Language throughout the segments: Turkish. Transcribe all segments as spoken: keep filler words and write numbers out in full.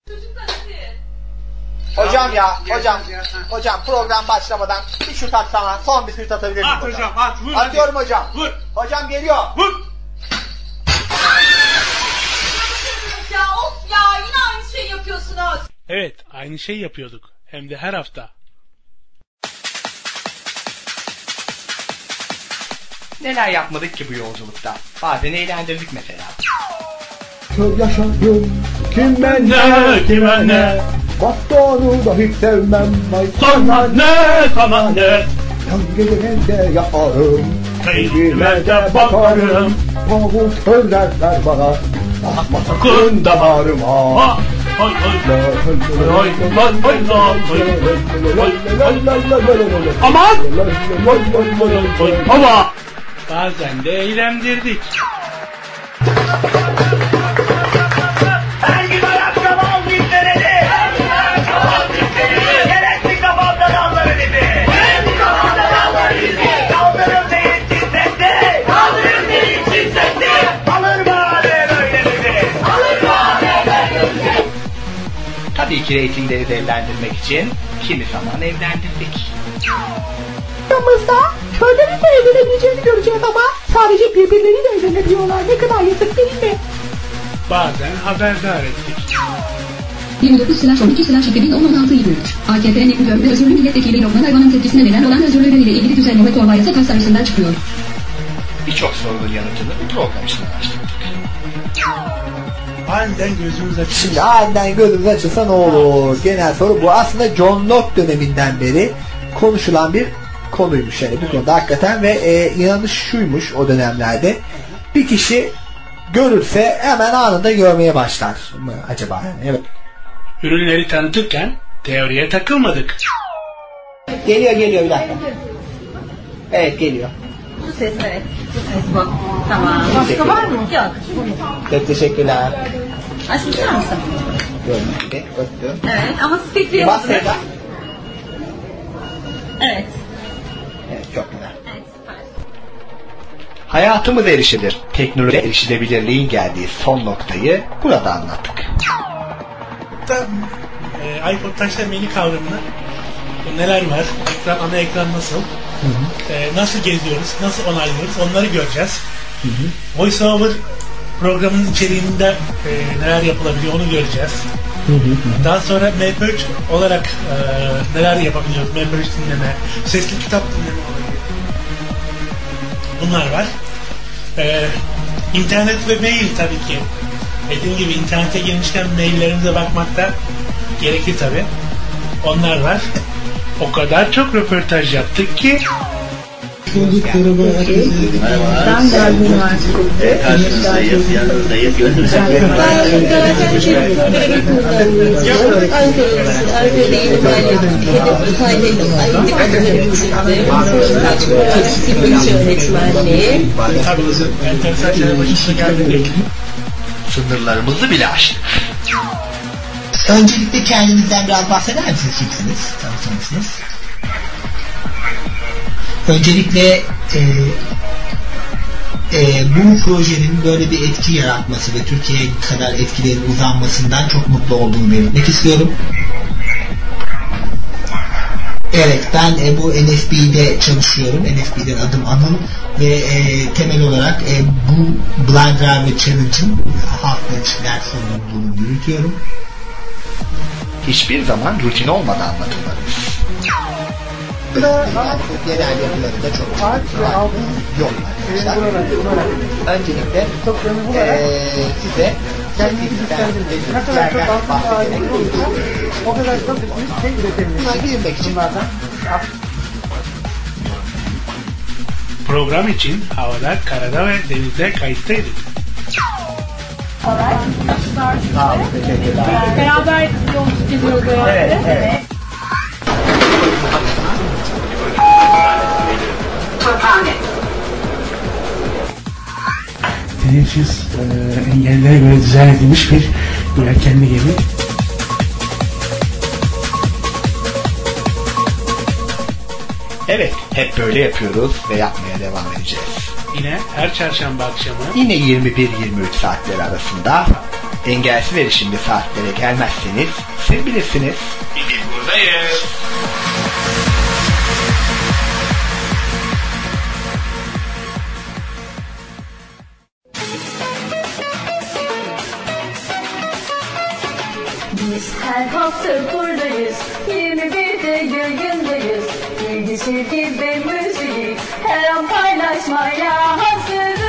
Hocam ya, hocam, hocam program başlamadan bir şut atsana, son bir şut atabilir miyim hocam? At hocam, at, vur. Atıyorum hadi. Hocam. Vur. Hocam geliyor. Vur. Ya of ya, yine aynı şeyi yapıyorsunuz. Evet, aynı şeyi yapıyorduk. Hem de her hafta. Neler yapmadık ki bu yolculukta? Bazen eğlendirdik mesela. Çok yaşadım, kime Ne, kime ne? Bastonu da hiç sevmem. Sana ne, sana ne? Yan gelince yaparım. Keyfime de bakarım. Tavuk söylerler bana. Bakma sakın damarıma. Ha, hay hay. Hay hay hay. Aman! Ama bazen de eğlendirdik. Her gün ayakkabı al gitleredi. Her gün ayakkabı al gitleredi. Gerekli kafamda dalları dedi. Gerekli kafamda dalları dedi. Kaldırım değil çizsekti. Kaldırım değil çizsekti. Alır bari böyle dedi. Alır bari böyle dedi. Tabii ki reytingleri de evlendirmek için kimi zaman evlendirdik. Aramızda köylerin de evlenebileceğini göreceğiz ama sadece birbirleriyle evlenebiliyorlar. Ne kadar yazık değil mi? Bazen haberdar ettik. yirmi dokuz slash on iki slash iki bin on altı yirmi üç A K P'nin gönlü ve özürlü milletvekili Lokman Hayvan'ın tepkisine neden olan özürlüleriyle ilgili düzenleme torba yasa tasarısından çıkıyor. Birçok sorunun yanıtını bu program için araştırdık. Aniden gözümüz açıldı. Şimdi aniden gözümüz açılsa ne olur? Genel soru bu. Aslında John Locke döneminden beri konuşulan bir konuymuş yani bu konuda hakikaten ve e, inanış şuymuş o dönemlerde. Bir kişi görürse hemen anında görmeye başlar mı acaba? Yani, evet. Ürünleri tanıtırken teoriye takılmadık. Geliyor geliyor bir dakika. Evet geliyor. Bu ses evet. Bu ses bu. Tamam. Başka var mı? Yok. Çok teşekkürler. Aşkım sen misin? Görmedi. Öptüm. Evet ama siz pek Bas duyamadınız. Seda. Evet. Evet çok güzel. Evet süper. Hayatımız erişilir. Teknoloji erişilebilirliğin geldiği son noktayı burada anlattık. Da, e, iPod Touch'ta menü kavramını e, neler var, ekran, ana ekran nasıl, hı hı. E, nasıl geziyoruz, nasıl onaylıyoruz onları göreceğiz. VoiceOver programının içeriğinde e, neler yapılabiliyor onu göreceğiz. Hı hı. Daha sonra M P üç olarak e, neler yapabiliyoruz, M P üç dinleme, sesli kitap dinleme olabiliyor. Bunlar var. E, internet ve mail tabii ki. Dediğim gibi internete girmişken maillerimize bakmakta gerekli tabii. Onlar var. O kadar çok röportaj yaptık ki Ben geldim üniversitede. Karşınızdayız, yanınızdayız, gönlünüze Ben zaten çeviri programı kullanıyorum. Ankara'da yeni bayradım. Hedef İtalya'ydım. Aynı kadınları bitirdim. Kaç film yönetmenliği. tabii enteresan şeyler başımıza geldi. Sınırlarımızı bile aştık. Öncelikle kendinizden biraz bahseder misiniz? Kimsiniz? Tanıtır mısınız? Öncelikle e, e, bu projenin böyle bir etki yaratması ve Türkiye'ye kadar etkilerin uzanmasından çok mutlu olduğumu belirtmek istiyorum. Evet, ben e, bu N F B'de çalışıyorum. N F B'den adım Anıl ve e, temel olarak e, bu Blind Driver Challenge'ın halkla ilişkiler sorumluluğunu yürütüyorum. Hiçbir zaman rutin olmadan anlatılmalıyız. Genel yapılarında çok yok arkadaşlar. Öncelikle ee, size Ne kadar çok aslında o kadar çok bir şey üretebiliriz. girmek için Program için havada, karada ve denizde kayıttaydık. Sağ olun, teşekkürler. Beraber yolculuk ediyoruz herhalde. Evet, evet. Tesis e, engellere göre dizayn edilmiş bir yelkenli gemi. Evet, hep böyle yapıyoruz ve yapmaya devam edeceğiz. Yine her çarşamba akşamı Yine yirmi bir yirmi üç saatleri arasında Engelsiz erişimli saatlere gelmezseniz siz bilirsiniz. Biz buradayız. Biz her hafta buradayız, yirmi birde yayındayız. Bilgi, sevgi ve müziği her an paylaşmaya hazırız.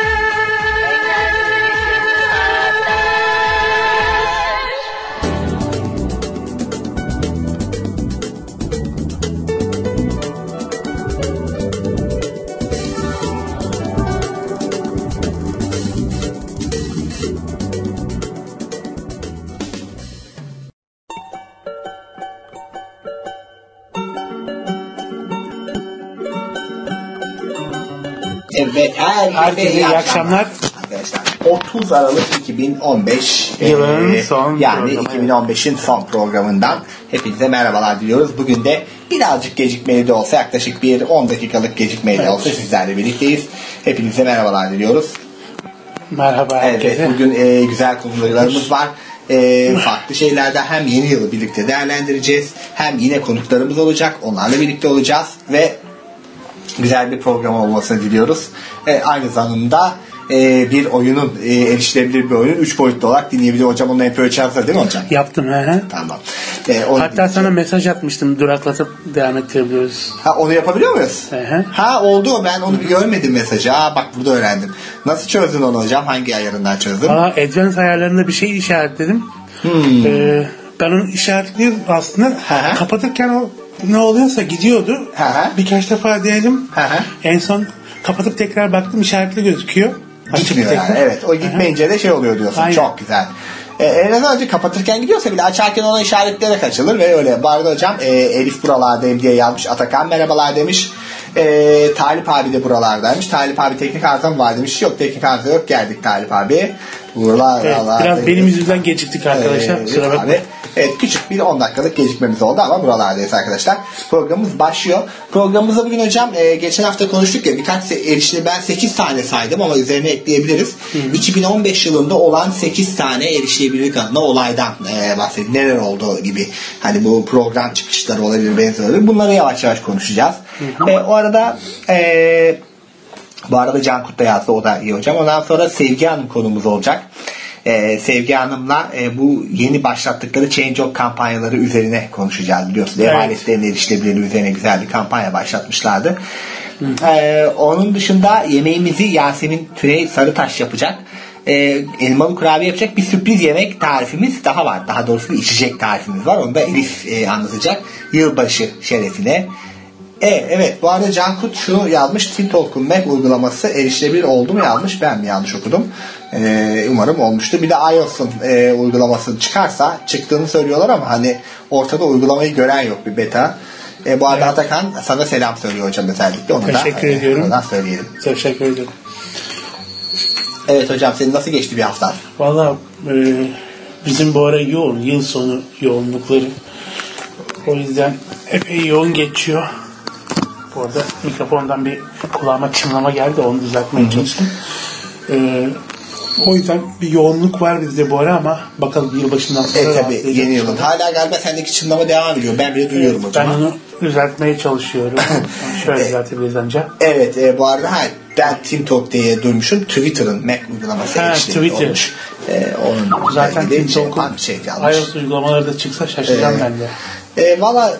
Evet, herkese iyi akşamlar. Arkadaşlar otuz Aralık iki bin on beş yılın e, son yani programı. iki bin on beşin son programından hepinize merhabalar diliyoruz. Bugün de birazcık gecikmeli de olsa, yaklaşık bir on dakikalık gecikmeli de Evet. olsa sizlerle birlikteyiz. Hepinize merhabalar diliyoruz. Merhaba herkese. Evet, bugün e, güzel konularımız var. E, farklı şeylerden hem yeni yılı birlikte değerlendireceğiz, hem yine konuklarımız olacak, onlarla birlikte olacağız ve güzel bir program olmasını diliyoruz. E, aynı zamanda e, bir oyunun e, erişilebilir bir oyunun üç boyutlu olarak dinleyebiliyor. Hocam onu yapıyor içerisinde değil mi hocam? Yaptım. He he. Tamam. E, onu Hatta sana mesaj atmıştım. Duraklatıp devam ettirebiliyoruz. Ha, onu yapabiliyor muyuz? He he. Ha, oldu. Ben onu bir görmedim mesajı. Aa, bak burada öğrendim. Nasıl çözdün onu hocam? Hangi ayarından çözdün? Aa, Advanced ayarlarında bir şey işaretledim. Hmm. Ee, ben onu işaretledim aslında. Hı hı. Kapatırken o ne oluyorsa gidiyordu. Hı hı. Birkaç defa denedim. Hı hı. En son kapatıp tekrar baktım, işaretli gözüküyor. Açıp Gitmiyor tekrar. yani. Evet. O gitmeyince de şey oluyor diyorsun. Aynen. Çok güzel. Ee, en azından önce kapatırken gidiyorsa bile açarken ona işaretleyerek açılır ve öyle. Bu arada hocam e, Elif buralardayım diye yazmış. Atakan merhabalar demiş. E, Talip abi de buralardaymış. Talip abi teknik arıza mı var demiş. Yok, teknik arıza yok. Geldik Talip abi. Buralar, Evet, biraz benim yüzümden geciktik arkadaşlar. Ee, Kusura bakmayın. abi. Evet, küçük bir on dakikalık gecikmemiz oldu ama buralardayız arkadaşlar. Programımız başlıyor. Programımızda bugün hocam e, geçen hafta konuştuk ya, birkaç erişilir, ben sekiz tane saydım ama üzerine ekleyebiliriz. Hı hı. iki bin on beş yılında olan sekiz tane erişilebilirlik adına olaydan e, bahsedip neler olduğu gibi, hani bu program çıkışları olabilir, benzeri. Bunları yavaş yavaş konuşacağız. Hı hı. E, o arada e, bu arada Cankut da yazdı, o da iyi hocam. Ondan sonra Sevgi Hanım konumuz olacak. Ee, Sevgi Hanım'la e, bu yeni başlattıkları Change dot org kampanyaları üzerine konuşacağız, biliyorsunuz. Evet. Ev aletlerinin erişilebilirliği üzerine güzel bir kampanya başlatmışlardı. Ee, onun dışında yemeğimizi Yasemin Tüney Sarıtaş yapacak. Ee, elmalı kurabiye yapacak, bir sürpriz yemek tarifimiz daha var. Daha doğrusu bir içecek tarifimiz var. Onu da Elif e, anlatacak. Yılbaşı şerefine. Evet, evet. Bu arada Cankut şunu yazmış. TeamTalk'un Mac uygulaması erişilebilir oldu mu yazmış. Ben mi yanlış okudum? Ee, umarım olmuştu. Bir de iOS'un e, uygulaması çıkarsa, çıktığını söylüyorlar ama hani ortada uygulamayı gören yok, bir beta. E, bu arada evet. Atakan sana selam söylüyor hocam özellikle. Onu Teşekkür da, ediyorum. Oradan söyleyelim. Teşekkür ederim. Evet hocam, senin nasıl geçti bir hafta? Valla e, bizim bu ara yoğun. Yıl sonu yoğunlukları. O yüzden epey yoğun geçiyor. Bu arada mikrofondan bir kulağıma çınlama geldi, onu düzeltmeye çalıştım. Ee, o yüzden bir yoğunluk var bizde bu ara ama bakalım yılbaşından sonra. Evet tabii, yeni yılın. Hala galiba sendeki çınlama devam ediyor. Ben bile duyuyorum evet, hocam. Ben onu düzeltmeye çalışıyorum. Şöyle düzeltebiliriz ancak. Evet, e, bu arada ha, ben TeamTalk diye duymuşum. Twitter'ın Mac uygulaması ha, Twitter. olmuş. E, onun zaten TeamTalk'un şey iOS uygulamaları da çıksa şaşıracağım e, ben de. E, Valla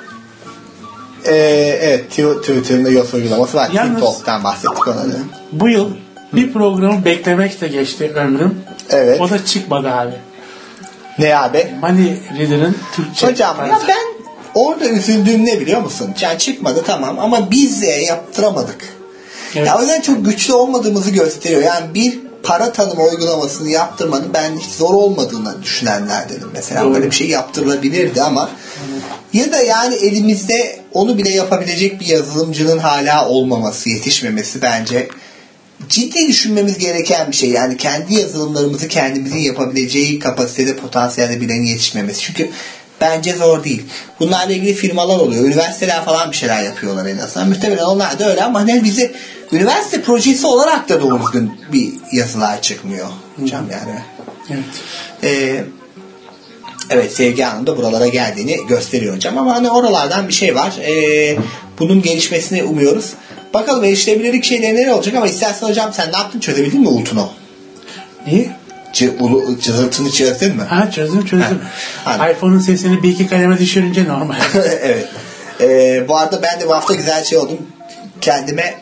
e, evet, Twitter'ın iOS uygulaması var. TeamTalk'tan bahsettik ona da. Bu yıl bir programı beklemekle geçti ömrüm. Evet. O da çıkmadı abi. Ne abi? Money Reader'ın Türkçe. Hocam ya ben orada üzüldüğüm ne biliyor musun? Yani çıkmadı tamam ama biz de yaptıramadık. Evet. Ya o yüzden çok güçlü olmadığımızı gösteriyor. Yani bir para tanıma uygulamasını yaptırmanın ben hiç zor olmadığını düşünenlerdenim. Mesela doğru. Böyle bir şey yaptırılabilirdi ama evet. Ya da yani elimizde onu bile yapabilecek bir yazılımcının hala olmaması, yetişmemesi bence ciddi düşünmemiz gereken bir şey. Yani kendi yazılımlarımızı kendimizin yapabileceği kapasitede, potansiyelde bilenin yetişmemesi. Çünkü bence zor değil. Bunlarla ilgili firmalar oluyor. Üniversiteler falan bir şeyler yapıyorlar en azından. Muhtemelen onlar da öyle ama hani bize üniversite projesi olarak da doğru düzgün bir yazılar çıkmıyor. Hocam yani. Evet. Ee, evet Sevgi Hanım da buralara geldiğini gösteriyor hocam ama hani oralardan bir şey var. Ee, bunun gelişmesini umuyoruz. Bakalım erişilebilirlik şeyleri neler olacak ama istersen hocam sen ne yaptın, çözebildin mi ultunu? Neyi? Ç- ulu, cızırtını çözdün mü? Ha çözdüm çözdüm. Ha, iPhone'un sesini bir iki kaleme düşürünce normal. Evet. Ee, bu arada ben de bu hafta güzel şey oldum. Kendime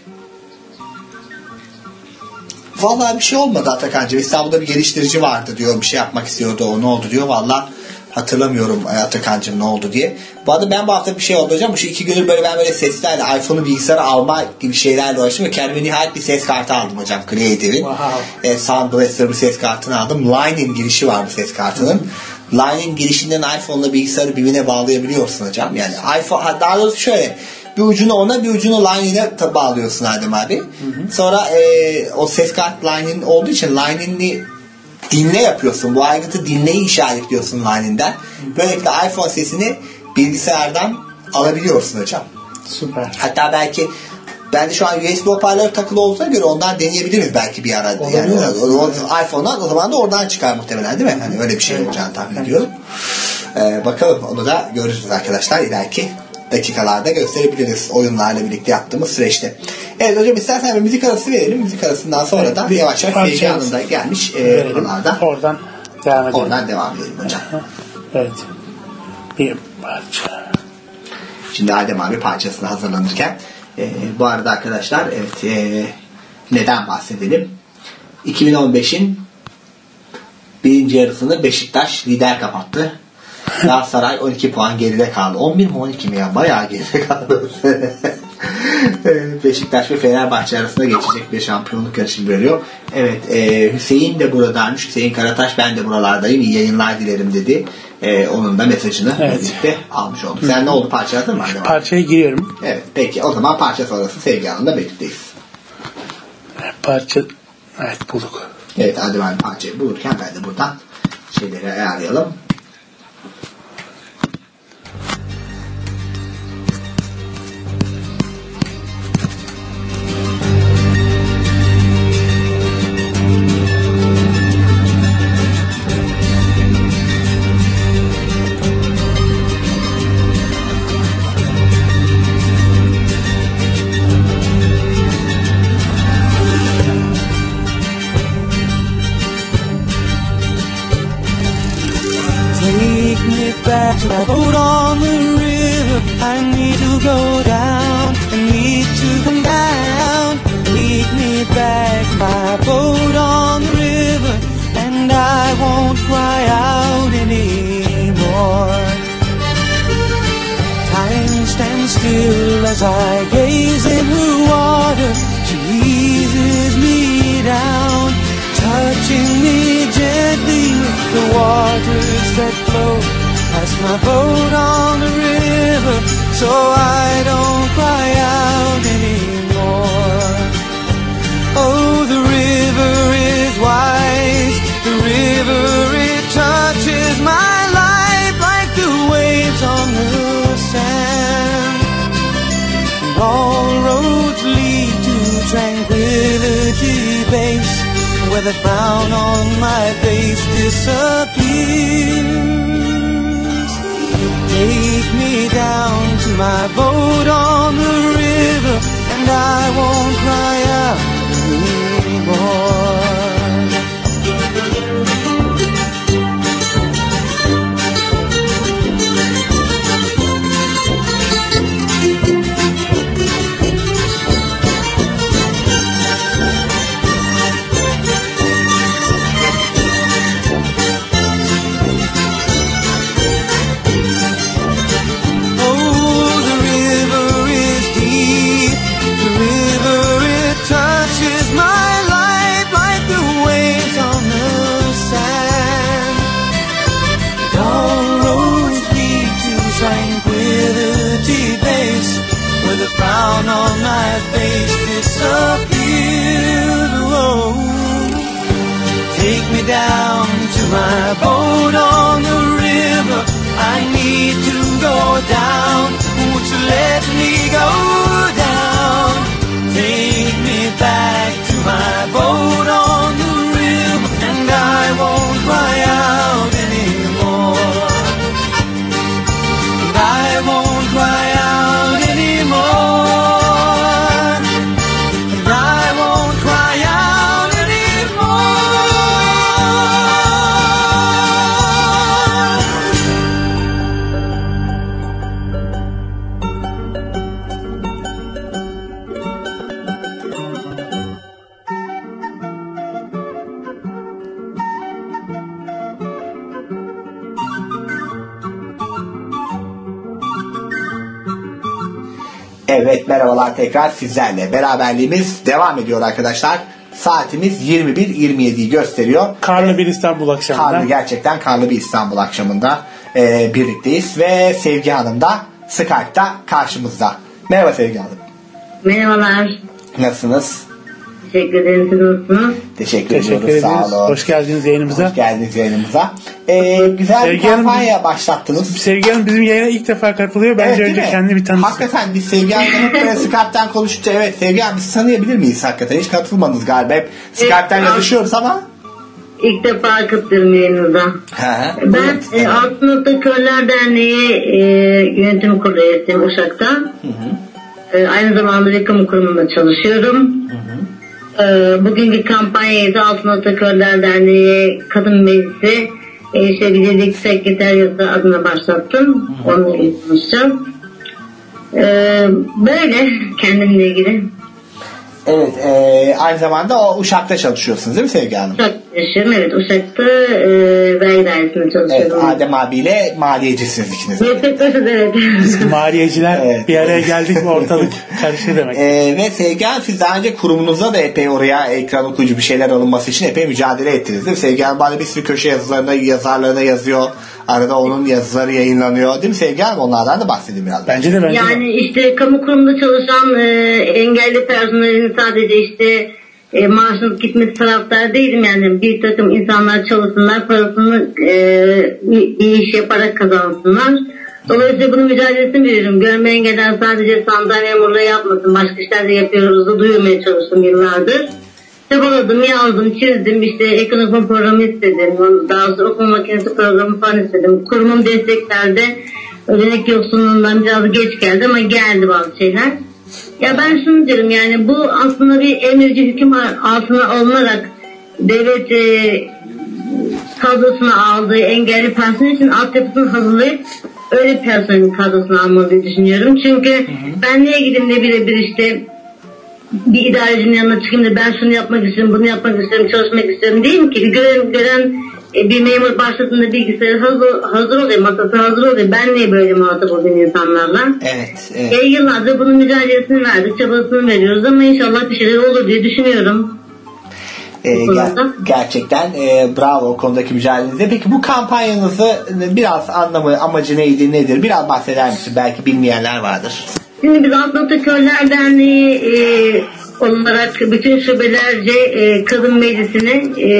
vallahi bir şey olmadı Atakan'cığım. İstanbul'da bir geliştirici vardı diyor. Bir şey yapmak istiyordu. O ne oldu diyor. Vallahi hatırlamıyorum Atakan'cığım ne oldu diye. Bu arada ben bu hafta bir şey oldu hocam. Şu iki gündür böyle ben böyle seslerle iPhone'u bilgisayara alma gibi şeylerle uğraştım ve kendime nihayet bir ses kartı aldım hocam. Creative'in. Wow. E, Sound Blaster bir ses kartını aldım. Line'in girişi var bu ses kartının. Line'in girişinden iPhone'la bilgisayarı birbirine bağlayabiliyorsun hocam. Yani iPhone, daha doğrusu şöyle bir ucunu ona bir ucunu Line'ine bağlıyorsun Adem abi. Hı hı. Sonra e, o ses kart Line'in olduğu için Line'ini dinle yapıyorsun. Bu aygıtı dinleyi işaretliyorsun Line'inden. Böylelikle iPhone sesini bilgisayardan alabiliyorsun hocam. Süper. Hatta belki ben de şu an U S B hoparlör takılı olduğuna göre ondan deneyebiliriz belki bir ara. Yani o, o, iPhone'dan o zaman da oradan çıkar muhtemelen değil mi? Hani öyle bir şey olacağını tahmin ediyorum. Ee, bakalım onu da görürüz arkadaşlar ileriki dakikalarda gösterebiliriz oyunlarla birlikte yaptığımız süreçte. Evet hocam istersen bir müzik arası verelim. Müzik arasından sonra evet, da yavaş yavaş Sevgi Hanım'da gelmiş e, oralardan. Oradan devam edelim. Oradan devam edelim hocam. Evet. Bir parça. Şimdi Adem abi parçasını hazırlanırken e, bu arada arkadaşlar evet e, neden bahsedelim? iki bin on beşin birinci yarısını Beşiktaş lider kapattı. Galatasaray on iki puan geride kaldı. on bir mi on iki mi ya? Bayağı geride kaldı. Beşiktaş ve Fenerbahçe arasında geçecek bir şampiyonluk yarışı veriyor. Evet e, Hüseyin de buradaymış. Hüseyin Karataş ben de buralardayım. İyi yayınlar dilerim dedi. E, onun da mesajını evet. birlikte almış olduk. Sen ne oldu? Parça yazdın mı? Parçaya giriyorum. Evet. Peki o zaman parça sonrası Sevgi Hanım'la birlikteyiz. Parça evet bulduk. Evet hadi ben parçayı bulurken ben de buradan şeyleri ayarlayalım. Back to my boat on the river. I need to go down. I need to come down. Lead me back, my boat on the river, and I won't cry out anymore. Time stands still as I gaze in her water. She eases me down, touching me gently with the waters that flow past my boat on the river, so I don't cry out anymore. Oh, the river is wise, the river, it touches my life like the waves on the sand. And all roads lead to Tranquility Base, where the frown on my face disappears. Take me down to my boat on the river, and I won't cry out anymore. Evet, merhabalar tekrar sizlerle. Beraberliğimiz devam ediyor arkadaşlar. Saatimiz yirmi bir yirmi yediyi gösteriyor. Karlı bir İstanbul akşamında. Karlı, gerçekten karlı bir İstanbul akşamında e, birlikteyiz. Ve Sevgi Hanım da Skype'da karşımızda. Merhaba Sevgi Hanım. Merhabalar. Nasılsınız? Teşekkür ederim. Siz nasılsınız? Teşekkür, Teşekkür ediyoruz. ederiz. Sağ olun. Hoş geldiniz yayınımıza. Hoş geldiniz yayınımıza. Ee, güzel Sevgi bir kampanya Hanım, başlattınız. Sevgi Hanım bizim yayına ilk defa katılıyor. Bence Evet, önce kendi bir tanısın. Hakikaten biz Sevgi Hanım'la böyle Skype'den konuşunca evet Sevgi Hanım biz tanıyabilir miyiz hakikaten? Hiç katılmadınız galiba. Hep Skype'den Evet, yazışıyoruz ama. İlk defa katılıyorum yayınınıza. He, Ben e, Altın Nokta Körler Derneği e, yönetim kurulu üyesiyim Uşak'ta. Hı hı. E, aynı zamanda bir kamu kurumunda çalışıyorum. Hı hı. E, bugünkü kampanyayı da Altın Nokta Körler Derneği Kadın Meclisi e, işte Birlik Sekreteriyası adına başlattım. Hı hı. Onunla ilgili konuşacağım. E, böyle kendimle ilgili. Evet, e, aynı zamanda o Uşak'ta çalışıyorsunuz değil mi Sevgi Hanım? Uşak'ta çalışıyorum, evet. Uşak'ta e, vergi dairesinde çalışıyorum. Evet, Adem abiyle maliyecisiniz ikiniz. Meslektaşız, evet. Biz maliyeciler evet. Bir araya geldik mi ortalık karışır demek. E, ve Sevgi Hanım siz daha önce kurumunuzda da epey oraya ekran okuyucu bir şeyler alınması için epey mücadele ettiniz değil mi? Sevgi Hanım bana bir sürü köşe yazılarına, yazarlarına yazıyor. Arada onun yazıları yayınlanıyor. Değil mi Sevgi Hanım? Onlardan da bahsedeyim biraz. Bence de bence Yani de. işte kamu kurumunda çalışan e, engelli personelin sadece işte e, maaşın gitmesi taraftar değilim. Yani bir takım insanlar çalışsınlar, parasını e, iyi iş yaparak kazansınlar. Dolayısıyla bunun mücadelesini veriyorum. Görme engelden sadece sandalye memurluğu yapmasın. Başka işler de yapıyoruz da duyurmaya çalıştım yıllardır. Çabaladım, yazdım, çizdim, işte ekonomi programı istedim, daha sonra okuma makinesi programı falan istedim. Kurumum desteklerde ödenek yoksunluğundan biraz geç geldi ama geldi bazı şeyler. Ya ben şunu diyorum, yani bu aslında bir emirci hüküm altına alınarak devlet e, kadrosuna aldığı engelli personel için altyapısını hazırlayıp öyle personelin kadrosuna almalı diye düşünüyorum. Çünkü hı hı. ben niye gideyim de birebir işte bir idarecinin yanına çıkayım da ben şunu yapmak istiyorum, bunu yapmak istiyorum, çalışmak istiyorum değil mi ki? Bir gören, gören e, bir memur başladığında bilgisayarı hazır, hazır oluyor, masası hazır oluyor. Ben niye böyle muhatap olayım insanlarla? Evet. evet. E, yıllardır bunun mücadelesini verdik, çabasını veriyoruz ama inşallah bir şeyler olur diye düşünüyorum. E, ger- gerçekten e, bravo o konudaki mücadelenizde. Peki bu kampanyanızı biraz anlamı, amacı neydi, nedir? Biraz bahseder misin? Belki bilmeyenler vardır. Şimdi biz Altın Nokta Körler Derneği e, olarak bütün şubelerce e, kadın meclisine e,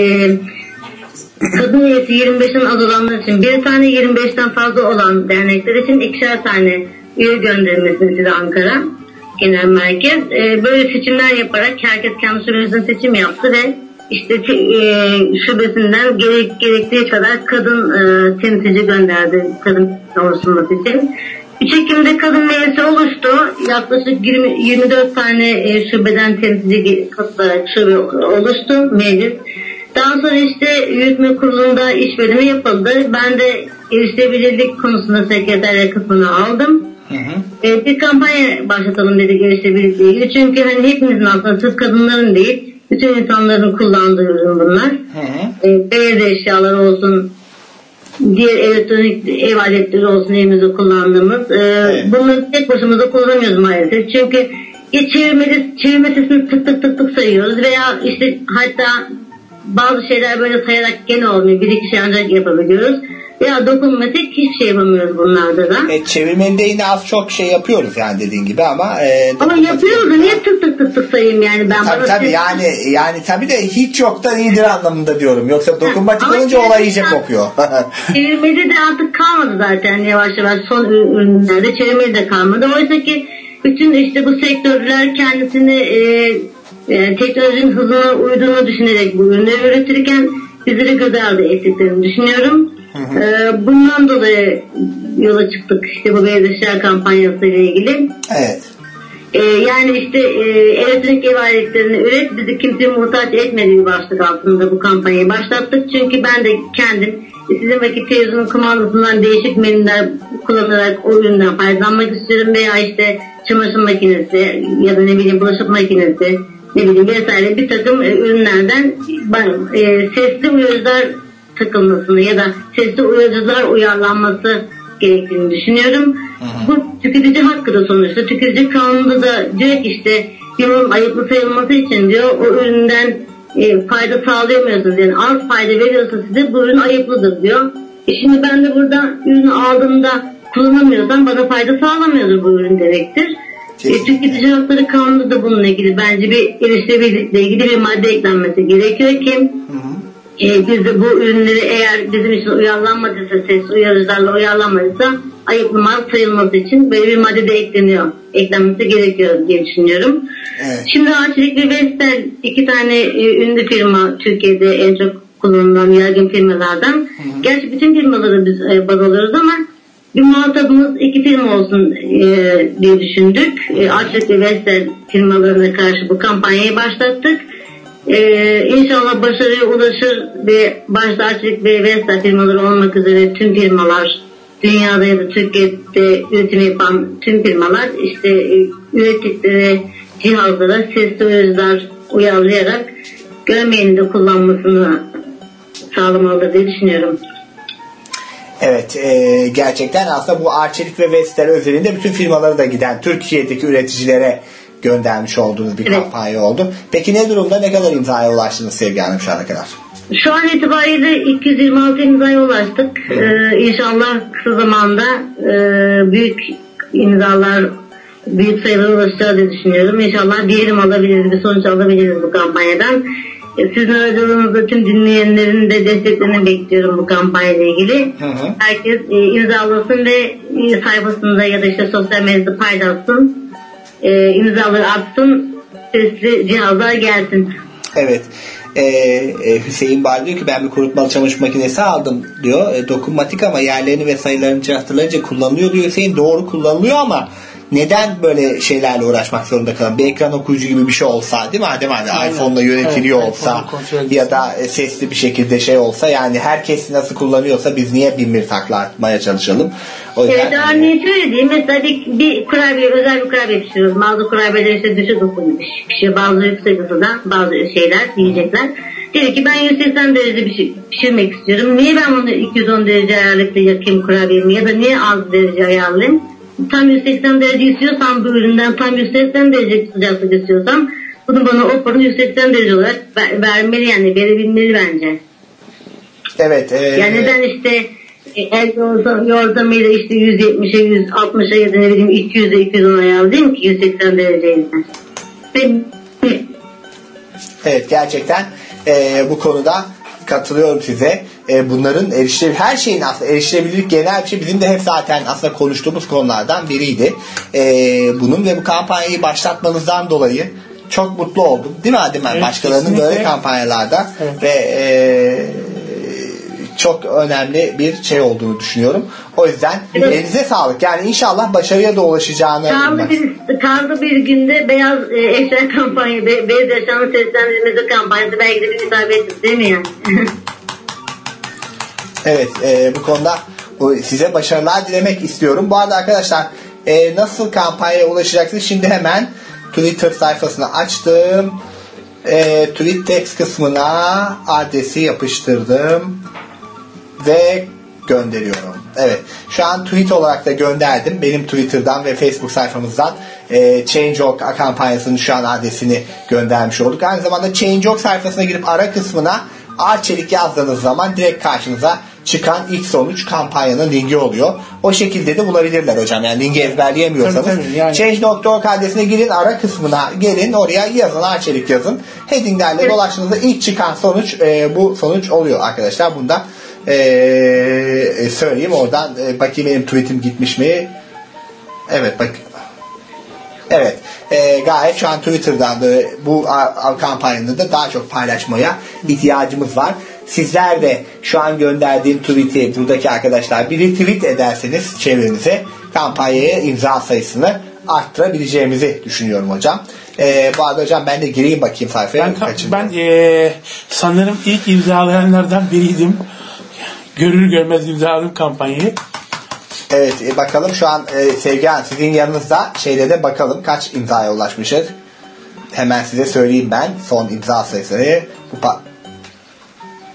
kadın üyesi yirmi beşten az olanlar için bir tane, yirmi beşten fazla olan dernekler için ikişer tane üye gönderilmesini istedi Ankara Genel Merkez. E, böyle seçimler yaparak herkes kendi şubesinden seçim yaptı ve işte e, şubesinden gerek, gerektiği kadar kadın e, temsilci gönderdi kadın oluşturması için. üç Ekim'de kadın meclisi oluştu. Yaklaşık yirmi, yirmi dört tane e, şubeden temsilci katılarak şube oluştu meclis. Daha sonra işte yürütme kurulunda iş bölümü yapıldı. Ben de erişilebilirlik konusunda sekreterya kısmını aldım. Hı hı. E, bir kampanya başlatalım dedik erişilebilirlikle ilgili. Çünkü hani hepimizin aslında sırf kadınların değil, bütün insanların kullandığı ürün bunlar. Hı hı. E, beyaz eşyalar olsun, diğer elektronik ev aletleri olsun evimizde kullandığımız. Ee, evet. Bunları tek başımıza kullanamıyoruz maalesef. Çünkü ya çevirmeli, çevirme sesini tık tık tık tık sayıyoruz veya işte hatta bazı şeyler böyle sayarak gene olmuyor. Bir iki şey ancak yapabiliyoruz. Veya dokunmatik hiçbir şey yapamıyoruz bunlarda da. E, çevirmende yine az çok şey yapıyoruz yani dediğin gibi ama e, ama yapıyoruz da niye tık tık tık tık sayayım yani ben. Tabii tabii yani yani tabii de hiç yoktan iyidir anlamında diyorum. Yoksa dokunmatik ha, olunca olay iyice kopuyor. Çevirmede de artık kalmadı zaten yavaş yavaş son ürünlerde çevirmede de kalmadı. Oysa ki bütün işte bu sektörler kendisini e, e, teknolojinin hızına uyduğunu düşünerek bu ürünleri üretirken bizleri göz ardı ettiklerini düşünüyorum. Hı hı. Ee, bundan dolayı yola çıktık işte bu beyaz eşya kampanyası ile ilgili. Evet. Ee, yani işte e, elektronik ev aletlerini üret, bizi kimseye muhtaç etmediği başlık altında bu kampanyayı başlattık. Çünkü ben de kendim sizin vakit televizyonun kumandasından değişik menüler kullanarak o üründen faydalanmak istiyorum veya işte çamaşır makinesi ya da ne bileyim bulaşık makinesi ne bileyim vesaire bir takım e, ürünlerden ben, e, sesli uyarıcılar takılmasını ya da sesli uyarıcılar uyarlanması gerektiğini düşünüyorum. Bu tüketici hakkı da sonuçta. Tüketici kanununda da diyor ki işte firmanın ayıplı sayılması için diyor o üründen e, fayda sağlayamıyorsunuz. Yani az fayda veriyorsa size bu ürün ayıplıdır diyor. E şimdi ben de burada ürünü aldığımda kullanamıyorsam bana fayda sağlamıyordur bu ürün demektir. E, tüketici hakları kanunu da bununla ilgili bence bir erişilebilirlikle ilgili bir madde eklenmesi gerekiyor ki e, biz de bu ürünleri eğer bizim için uyarlanmadıysa, ses uyarıcılarla uyarlanmadıysa ayıplı mal sayılması için böyle bir madde de ekleniyor. Eklenmesi gerekiyor diye düşünüyorum. Evet. Şimdi Arçelik ve Vestel iki tane e, ünlü firma Türkiye'de en çok kullanılan yaygın firmalardan. Hı hı. Gerçi bütün firmaları biz e, baz alıyoruz ama bir muhatabımız iki firma olsun e, diye düşündük. E, Arçelik ve Vestel firmalarına karşı bu kampanyayı başlattık. E, İnşallah başarıya ulaşır ve başta Arçelik ve Vestel firmaları olmak üzere tüm firmalar, dünyada ya da Türkiye'de üretim yapan tüm firmalar işte e, ürettikleri cihazlara sesli uyarıcılar uyarlayarak görmeyeni de kullanmasını sağlamalıdır diye düşünüyorum. Evet, e, gerçekten aslında bu Arçelik ve Vestel özelinde bütün firmalara da giden Türkiye'deki üreticilere göndermiş olduğunuz bir evet. kampanya oldu. Peki ne durumda, ne kadar imzaya ulaştınız Sevgi Hanım şu ana kadar? Şu an itibariyle iki yüz yirmi altı imzaya ulaştık. Ee, inşallah kısa zamanda e, büyük imzalar, büyük sayılara ulaşacağız diye düşünüyorum. İnşallah diyelim alabiliriz, bir sonuç alabiliriz bu kampanyadan. Sizin aracılığınızda tüm dinleyenlerin de desteklerini bekliyorum bu kampanyayla ilgili. Hı hı. Herkes e, imzalasın ve e, sayfasında ya da işte sosyal medyada paylaşsın. E, imzaları atsın. Sesli cihazlar gelsin. Evet. Ee, e, Hüseyin Bey diyor ki ben bir kurutmalı çamaşır makinesi aldım diyor. E, dokunmatik ama yerlerini ve sayılarını hatırlayınca kullanılıyor diyor. Hüseyin doğru kullanılıyor ama neden böyle şeylerle uğraşmak zorunda kalan? Bir ekran okuyucu gibi bir şey olsa değil mi Adem abi? iPhone'la yönetiliyor evet, olsa ya da sesli bir şekilde şey olsa yani herkes nasıl kullanıyorsa biz niye bin bir takla atmaya çalışalım? O yüzden, evet örneğin şöyle diyeyim. Mesela bir, bir kurabiye, özel bir kurabiye pişiriyoruz. Bazı kurabiyeler işte düşük ısıda pişiyor. Bazı yüksek ısıda bazı şeyler, yiyecekler. Diyor ki ben yüz seksen derece bir şey pişirmek istiyorum. Niye ben bunu iki yüz on derece ayarlıkla yakayım kurabiyemi ya da niye az derece ayarlayayım? Tam yüz seksen derece istiyorsam bu üründen tam yüz seksen derece sıcaklık istiyorsam bunu bana oparı yüz seksen derece olarak ver, vermeli yani verebilmeli bence. Evet. E, yani neden işte el yordamıyla işte yüz yetmişe yüz altmışa ya da ne bileyim iki yüze iki yüz on ayarlayayım ki yüz seksen dereceyle. Evet gerçekten e, bu konuda katılıyorum size. E, bunların erişilebilir, her şeyin aslında erişilebilirlik genel bir şey. Bizim de hep zaten aslında konuştuğumuz konulardan biriydi. E, bunun ve bu kampanyayı başlatmanızdan dolayı çok mutlu oldum. Değil mi Adem? Evet, başkalarının kesinlikle. Böyle kampanyalarda evet. ve e, çok önemli bir şey olduğunu düşünüyorum. O yüzden evet. elinize sağlık. Yani inşallah başarıya da ulaşacağını. Kaldı bir, kaldı bir günde beyaz e, eşya kampanya, be, beyaz eşyanın seslendirmesi kampanyası belki de bir isabet değil mi yani? Evet e, bu konuda bu, size başarılar dilemek istiyorum. Bu arada arkadaşlar e, nasıl kampanyaya ulaşacaksınız? Şimdi hemen Twitter sayfasını açtım. E, tweet text kısmına adresi yapıştırdım ve gönderiyorum. Evet. Şu an tweet olarak da gönderdim. Benim Twitter'dan ve Facebook sayfamızdan e, Change dot org kampanyasının şu an adresini göndermiş olduk. Aynı zamanda Change dot org sayfasına girip ara kısmına Arçelik yazdığınız zaman direkt karşınıza çıkan ilk sonuç kampanyanın linki oluyor. O şekilde de bulabilirler hocam. Yani linki ezberleyemiyorsanız. Tabii, tabii, yani. Change dot org adresine girin, ara kısmına gelin, oraya yazın, Arçelik yazın. Headinglerle evet. dolaştığınızda ilk çıkan sonuç e, bu sonuç oluyor arkadaşlar. Bunda e, e, söyleyeyim oradan e, bakayım benim tweetim gitmiş mi? Evet bak. Evet. E, gayet şu an Twitter'dan da bu a, a, kampanyanı da daha çok paylaşmaya ihtiyacımız var. Sizler de şu an gönderdiğim tweet'i buradaki arkadaşlar bir retweet ederseniz çevrenize kampanyaya imza sayısını arttırabileceğimizi düşünüyorum hocam. Ee, bu arada hocam ben de gireyim bakayım sayfaya. Ben, ben ee, sanırım ilk imzalayanlardan biriydim. Görür görmez imzaladım kampanyayı. Evet e, bakalım şu an e, Sevgi Hanım sizin yanınızda şeyde de bakalım kaç imzaya ulaşmışız. Hemen size söyleyeyim ben son imza sayısını. Bu pa-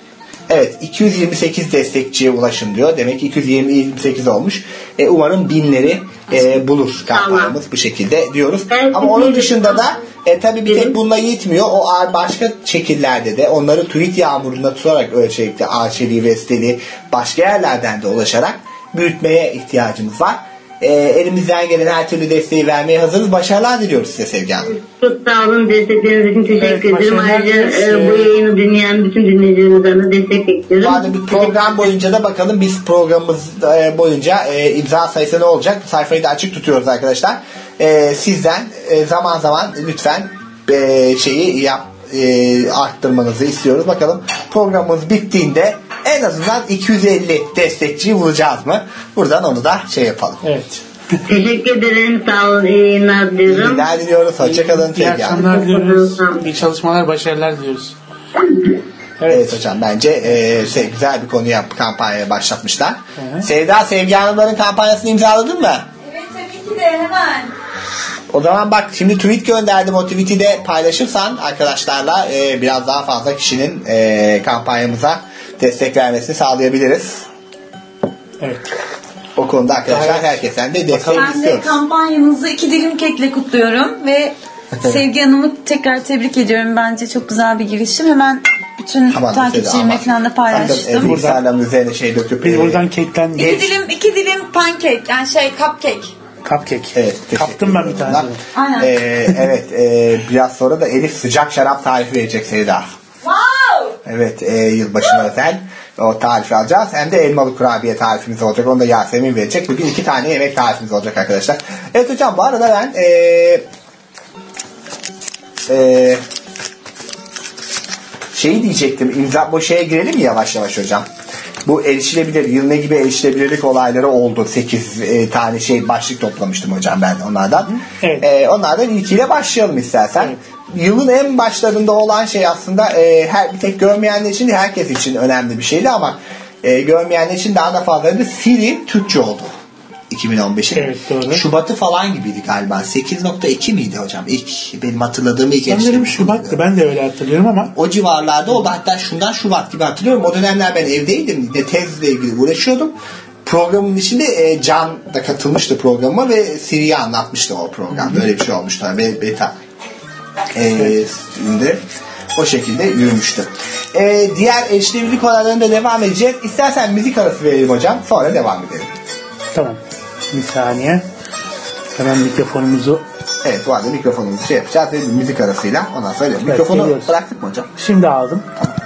Evet, iki yüz yirmi sekiz destekçiye ulaşın diyor. Demek ki iki yüz yirmi sekiz olmuş. E, umarım binleri e, bulur kampanyamız bu şekilde diyoruz. Ama onun dışında da e, tabii bir tek bununla yetmiyor. O başka şekillerde de onları tweet yağmurunda tutarak ölçekte Arçeli, Vesteli başka yerlerden de ulaşarak büyütmeye ihtiyacımız var. E, elimizden gelen her türlü desteği vermeye hazırız. Başarılar diliyoruz size Sevgi Hanım. Çok sağ olun. Destekleriniz için teşekkür evet, ederim. Ayrıca e, bu yayını dinleyen bütün dinleyicilerimizden de destek bekliyorum. Bu arada bir program boyunca da bakalım biz programımız e, boyunca e, imza sayısı ne olacak? Sayfayı da açık tutuyoruz arkadaşlar. E, sizden e, zaman zaman lütfen e, şeyi yap e, arttırmanızı istiyoruz. Bakalım programımız bittiğinde en azından iki yüz elli destekçiyi bulacağız mı? Buradan onu da şey yapalım. Evet. Teşekkür ederim. Sağ olun. İyi yayınlar diliyorum. İyi günler diliyoruz. Hoşçakalın. İyi akşamlar diliyoruz. İyi çalışmalar, başarılar diliyoruz. Evet, evet hocam bence e, şey, güzel bir konuya kampanyaya başlatmışlar. Hı-hı. Sevda, Sevgi Hanımların kampanyasını imzaladın mı? Evet tabii ki de hemen. O zaman bak şimdi tweet gönderdim. O tweet'i de paylaşırsan arkadaşlarla e, biraz daha fazla kişinin e, kampanyamıza destek vermesini sağlayabiliriz. Evet. O konuda arkadaşlar herkesten de destek istiyoruz. Ben de kampanyanızı iki dilim kekle kutluyorum ve Sevgi Hanım'ı tekrar tebrik ediyorum. Bence çok güzel bir girişim. Hemen bütün takipçilerime falan da paylaştım. Buradan üzerine şey döküp biz buradan kekten iki dilim iki dilim pancake yani şey cupcake. Cupcake. Evet, kaptım ben bir tane. Aynen. Ee, evet e, biraz sonra da Elif sıcak şarap tarifi verecek Sevda. Wow! Evet e, yılbaşına özel o tarifi alacağız. Hem de elmalı kurabiye tarifimiz olacak. Onu da Yasemin verecek. Bugün iki tane yemek tarifimiz olacak arkadaşlar. Evet hocam bu arada ben e, e, şeyi diyecektim. İmza bu şeye girelim mi yavaş yavaş hocam? Bu erişilebilir, yıl ne gibi erişilebilirlik olayları oldu. sekiz e, tane şey başlık toplamıştım hocam ben onlardan. Evet. E, onlardan ilkiyle başlayalım istersen. Evet. Yılın en başlarında olan şey aslında e, her bir tek görmeyenler için değil, herkes için önemli bir şeydi ama e, görmeyenler için daha da fazlaydı. Siri Türkçe oldu. iki bin on beşin evet, doğru. Şubat'ı falan gibiydi galiba. sekiz nokta iki miydi hocam? İlk benim hatırladığım ilk sanırım Şubat'tı. Ben de öyle hatırlıyorum ama. O civarlarda oldu. Hatta şundan Şubat gibi hatırlıyorum. O dönemler ben evdeydim. De tezle ilgili uğraşıyordum. Programın içinde e, Can da katılmıştı programa ve Siri'ye anlatmıştı o program. Böyle bir şey olmuştu. Be- beta. Eee şimdi o şekilde yürümüştü. Ee, diğer erişilebilirlik olaylarında devam edeceğiz. İstersen müzik arası verelim hocam. Sonra devam edelim. Tamam. Bir saniye. Hemen mikrofonumuzu. Evet bu arada mikrofonumuzu şey yapacağız. Ve müzik arasıyla ondan sonra evet, mikrofonu geliyoruz. Bıraktık mı hocam? Şimdi aldım. Tamam.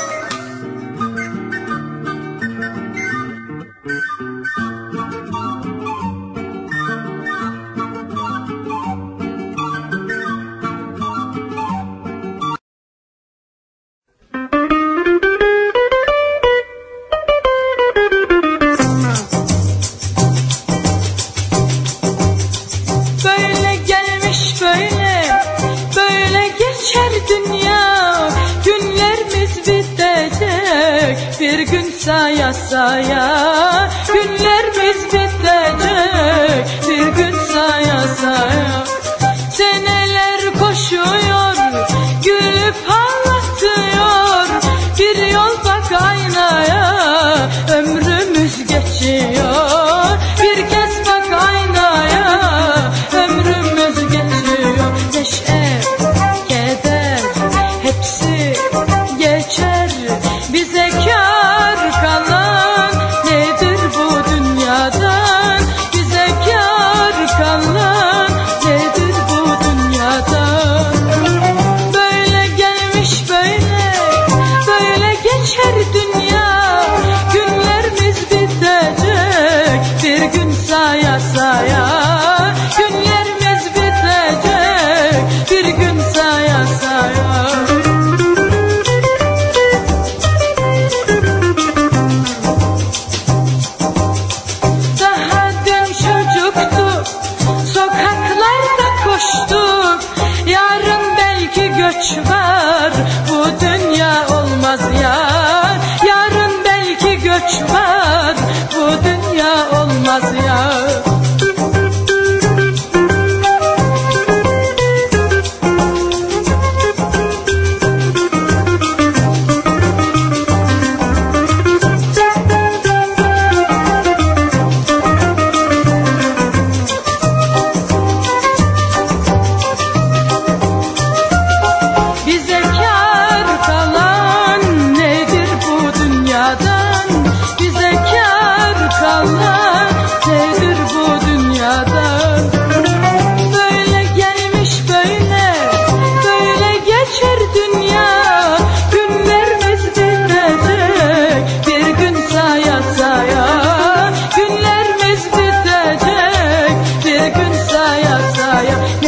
Saya saya günlerimiz bitecek, bir gün saya saya. Seneler koşuyor, gülüp ağlatıyor, bir yol bak aynaya, ömrümüz geçiyor. Bir kez bak aynaya, ömrümüz geçiyor. Neşe, keder, hepsi geçer, bize kâr kalan nedir bu dünyadan? Bize kâr kalan nedir bu dünyadan? Böyle gelmiş böyle, böyle geçer dünya. Günlerimiz bitecek,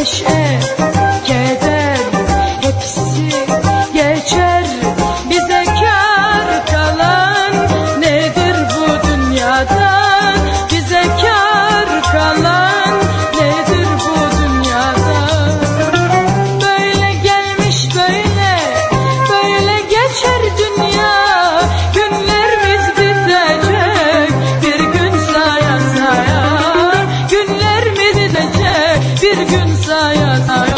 neşe, keder hepsi geçer. Bize kâr kalan nedir bu dünyada? Bize kâr kalan nedir bu dünyada? Böyle gelmiş böyle, böyle geçer dünya. Günlerimiz bitecek bir gün saya saya. Günlerimiz bitecek bir gün saya saya.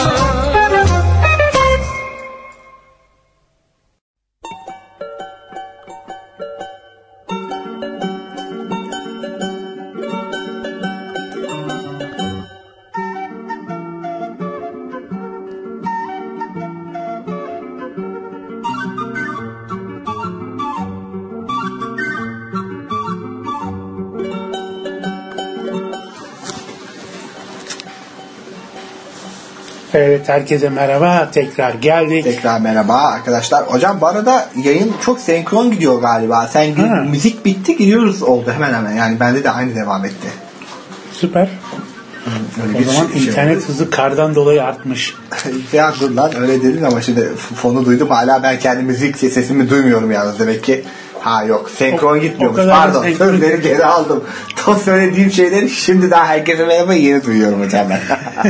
Evet, herkese merhaba, tekrar geldik. Tekrar merhaba arkadaşlar. Hocam bu arada yayın çok senkron gidiyor galiba. Sen Ha. müzik bitti, gidiyoruz oldu hemen hemen. Yani bende de aynı devam etti. Süper. Öyle O bir zaman şey- şey internet oldu. hızı kardan dolayı artmış. Ya dur lan, öyle dedin ama şimdi fonu duydum, hala ben kendi müzik sesimi duymuyorum yalnız, demek ki. Ha yok, senkron O- gitmiyormuş. o kadar da Pardon, senkron- sözleri geri aldım. Tam söylediğim şeyleri şimdi daha herkese merhaba yeni duyuyorum hocam ben.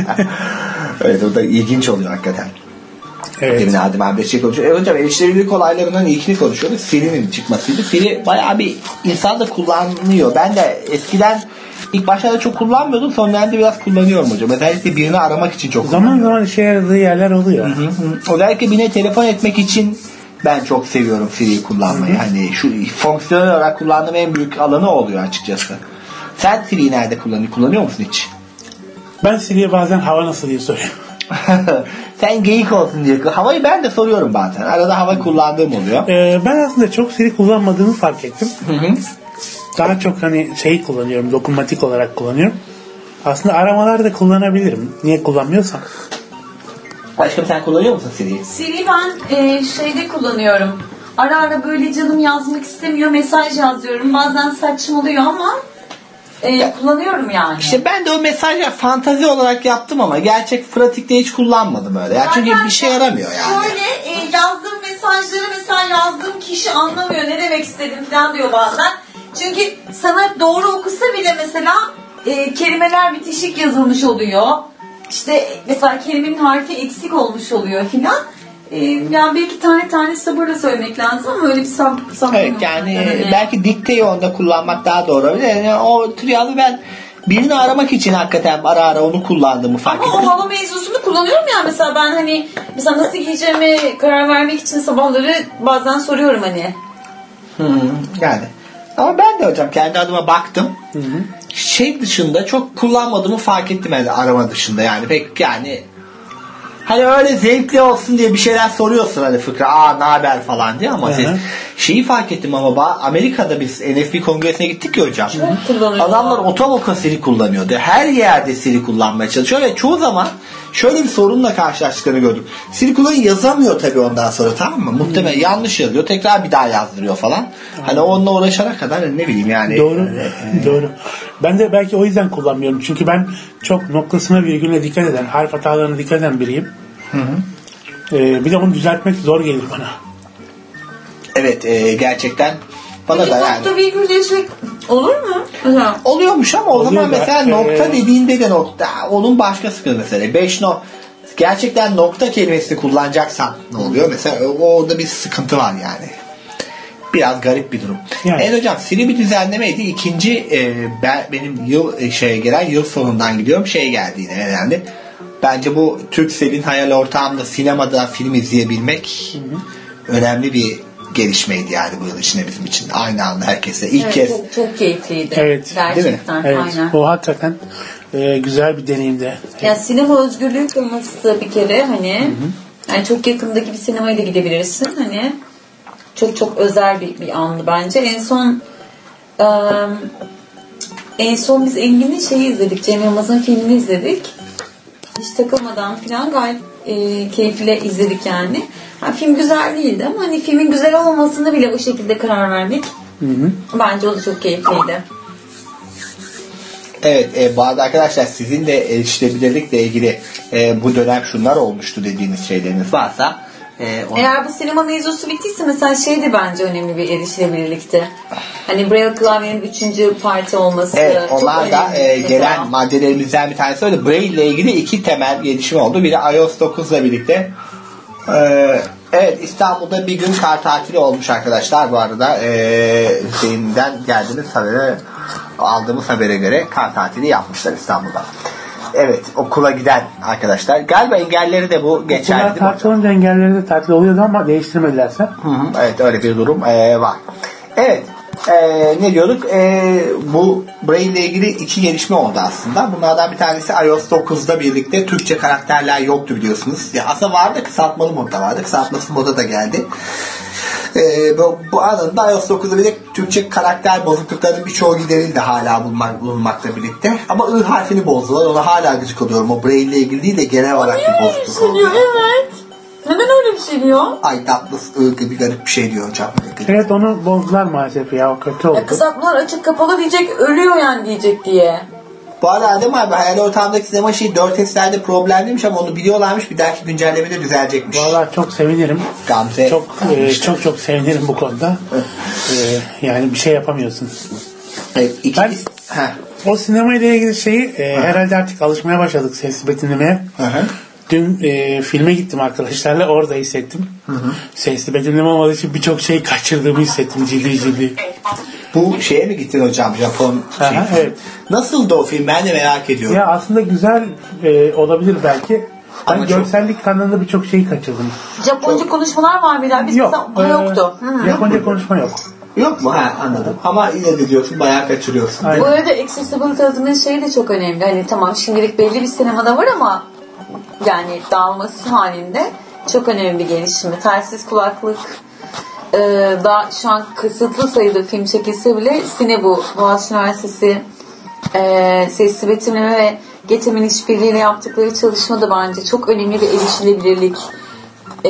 Evet, o da ilginç oluyor hakikaten. Evet. Demin Adem abi şey konuşuyor. E hocam, erişilebilirlik olaylarından ilkini konuşuyoruz. Siri'nin çıkmasıydı. Siri bayağı bir insan da kullanıyor. Ben de eskiden ilk başlarda çok kullanmıyordum. Sonradan da biraz kullanıyorum hocam. Özellikle birini aramak için çok Zaman kullanıyorum. zaman işe yaradığı yerler oluyor. Hı hı. Özellikle birine telefon etmek için ben çok seviyorum Siri'yi kullanmayı. Hı hı. Hani şu fonksiyonel olarak kullandığım en büyük alanı oluyor açıkçası. Sen Siri'yi nerede kullanıyorsun? Kullanıyor musun hiç? Ben Siri'ye bazen hava nasıl diye soruyorum. Sen geyik olsun diye. Havayı ben de soruyorum bazen. Arada hava kullandığım oluyor. Ee, ben aslında çok Siri kullanmadığımı fark ettim. Hı hı. Daha çok hani şey kullanıyorum, dokunmatik olarak kullanıyorum. Aslında aramalar da kullanabilirim. Niye kullanmıyorsam. Aşkım, sen kullanıyor musun Siri'yi? Siri ben e, şeyde kullanıyorum. Ara ara böyle canım yazmak istemiyor, mesaj yazıyorum. Bazen saçmalıyor ama e, kullanıyorum yani. İşte ben de o mesajlar fantazi olarak yaptım ama gerçek pratikte hiç kullanmadım öyle. Ya çünkü bir şey yaramıyor yani. Böyle e, yazdığım mesajları mesela yazdığım kişi anlamıyor, ne demek istedim falan diyor bazen. Çünkü sana doğru okusa bile mesela e, kelimeler bitişik yazılmış oluyor. İşte mesela kelimenin harfi eksik olmuş oluyor filan. E, yani belki tane tane sabırla söylemek lazım ama öyle bir sab sabır Evet, yok. yani Yani. belki dikteyi onda kullanmak daha doğru olabilir. Yani o tür yazı ben birini aramak için hakikaten ara ara onu kullandığımı fark Ama ettim. o hava mevzusunu kullanıyorum ya, mesela ben hani mesela nasıl giyeceğime karar vermek için sabahları bazen soruyorum hani. Hı, yani. Ama ben de hocam kendi adıma baktım. Hı hı. Şey dışında çok kullanmadığımı fark ettim yani, arama dışında yani pek yani hani öyle zevkli olsun diye bir şeyler soruyorsun hani fıkra, aa ne haber falan diye ama Hı hı. siz şeyi fark ettim ama ba- Amerika'da biz N F B kongresine gittik ya hocam. Çok kullanıyorum. Adamlar otoboka Siri kullanıyordu. Her yerde Siri kullanmaya çalışıyor ve çoğu zaman şöyle bir sorunla karşılaştıklarını gördüm. Siri kullanı yazamıyor tabii ondan sonra, tamam mı? Muhtemelen hmm. yanlış yazıyor. Tekrar bir daha yazdırıyor falan. Hmm. Hani onunla uğraşana kadar ne bileyim yani. Doğru. Doğru. Ben de belki o yüzden kullanmıyorum. Çünkü ben çok noktasına virgülüne dikkat eden, harf hatalarına dikkat eden biriyim. Hı hı. Ee, bir de onu düzeltmek zor gelir bana. Evet, e, gerçekten bana Peki da yani. nokta virgül desek olur mu? Hı. Oluyormuş ama o Oluyor zaman da, mesela e, nokta dediğinde de nokta. Onun başka sıkıntı mesela. beş no gerçekten nokta kelimesini kullanacaksan ne oluyor? Mesela orada bir sıkıntı var yani. Biraz garip bir durum. Yani. Evet hocam, Siri bir düzenlemeydi. İkinci e, ben, benim yıl e, şeye gelen yıl sonundan gidiyorum. Şey geldi yine herhalde. Bence bu Turkcell'in hayal ortağımda sinemada film izleyebilmek hı hı. önemli bir gelişmeydi yani bu yıl içinde bizim için. Aynı anda herkese ilk Evet, kez. Çok, çok keyifliydi. Evet. Gerçekten. Evet. Aynen. O hakikaten e, güzel bir deneyimdi. Yani sinema özgürlüğü olması bir kere hani hı hı. Yani çok yakındaki bir sinemaya da gidebilirsin hani. Çok çok özel bir, bir andı bence. En son ıı, en son biz Engin'in şeyi izledik. Cem Yılmaz'ın filmini izledik. Hiç takılmadan falan gayet e, keyifle izledik yani. Ha, film güzel değildi ama hani filmin güzel olmasına bile o şekilde karar verdik. Hı hı. Bence o da çok keyifliydi. Evet, e, bu arada arkadaşlar sizin de erişilebilirlikle ilgili e, bu dönem şunlar olmuştu dediğiniz şeyleriniz varsa e, onu... Eğer bu sinema mevzusu bittiyse mesela şey de bence önemli bir erişilebilirlikti. Hani Braille klavyenin üçüncü parti olması. Evet, onlar da e, gelen mesela maddelerimizden bir tanesi öyle. Braille ile ilgili iki temel gelişme oldu. Biri iOS dokuzla birlikte. Ee, evet, İstanbul'da bir gün kar tatili olmuş arkadaşlar. Bu arada e, Hüseyin'den geldiğimiz habere, aldığımız habere göre kar tatili yapmışlar İstanbul'da. Evet, okula giden arkadaşlar. Galiba engelleri de bu geçerli değil mi? Okullar tatil olunca engelleri de tatil oluyordu ama değiştirmedilerse. Hı hı, evet, öyle bir durum e, var. Evet. Ee, ne diyorduk? Ee, bu Braille ile ilgili iki gelişme oldu aslında. Bunlardan bir tanesi iOS dokuzda birlikte Türkçe karakterler yoktu biliyorsunuz. Ya aslında vardı, kısaltmalı modda vardı. Kısaltması moda da geldi. Ee, bu, bu anında iOS dokuzda birlikte Türkçe karakter bozukluklarının birçoğu giderildi hala bulunmak, bulunmakla birlikte. Ama I harfini bozdular. Ona hala gıcık oluyorum. O Braille ile ilgili değil de genel olarak bir bozukluk oldu. Evet. Neden öyle bir şey diyor? Ay tatlış ı gibi garip bir şey diyor hocam. Evet, onu bozdular maalesef ya, o kötü oldu. Ya kısaltmalar açık kapalı diyecek, ölüyor yani diyecek diye. Bu arada Adem abi hayal ortamdaki sinema şeyi dört S'lerde problemliymiş ama onu biliyorlarmış, bir dahaki güncellemede düzelecekmiş. Vallahi çok sevinirim. Gamze. Çok e, çok çok sevinirim bu konuda. e, yani bir şey yapamıyorsun. Evet, iki, ben heh. o sinema ile ilgili şeyi e, herhalde artık alışmaya başladık sesli betimlemeye. Hı hı. Dün e, filme gittim arkadaşlarla, orada hissettim. Hı hı. Sesli betimleme olmadığı için birçok şey kaçırdığımı hissettim, ciddi ciddi. Bu şeye mi gittin hocam, Japon şey? Aha, evet. Nasıldı o film, ben de merak ediyorum. Ya aslında güzel e, olabilir belki. Ben ama görsellik kanalında birçok şeyi kaçırdım. Japonca çok... konuşmalar var bir Biz yok, mesela e, yoktu. Hı-hı. Japonca konuşma yok. Yok mu? Ha, anladım. Ama yine de diyorsun bayağı kaçırıyorsun. Aynen. Bu arada accessibility adının şeyi de çok önemli. Hani tamam şimdilik belli bir sinemada var ama yani dağılması halinde çok önemli bir gelişme. Telsiz kulaklık e, daha şu an kısıtlı sayıda film çekilse bile Sinebu, Boğaziçi Üniversitesi e, sesli betimleme ve Getemin işbirliğiyle yaptıkları çalışma da bence çok önemli bir erişilebilirlik e,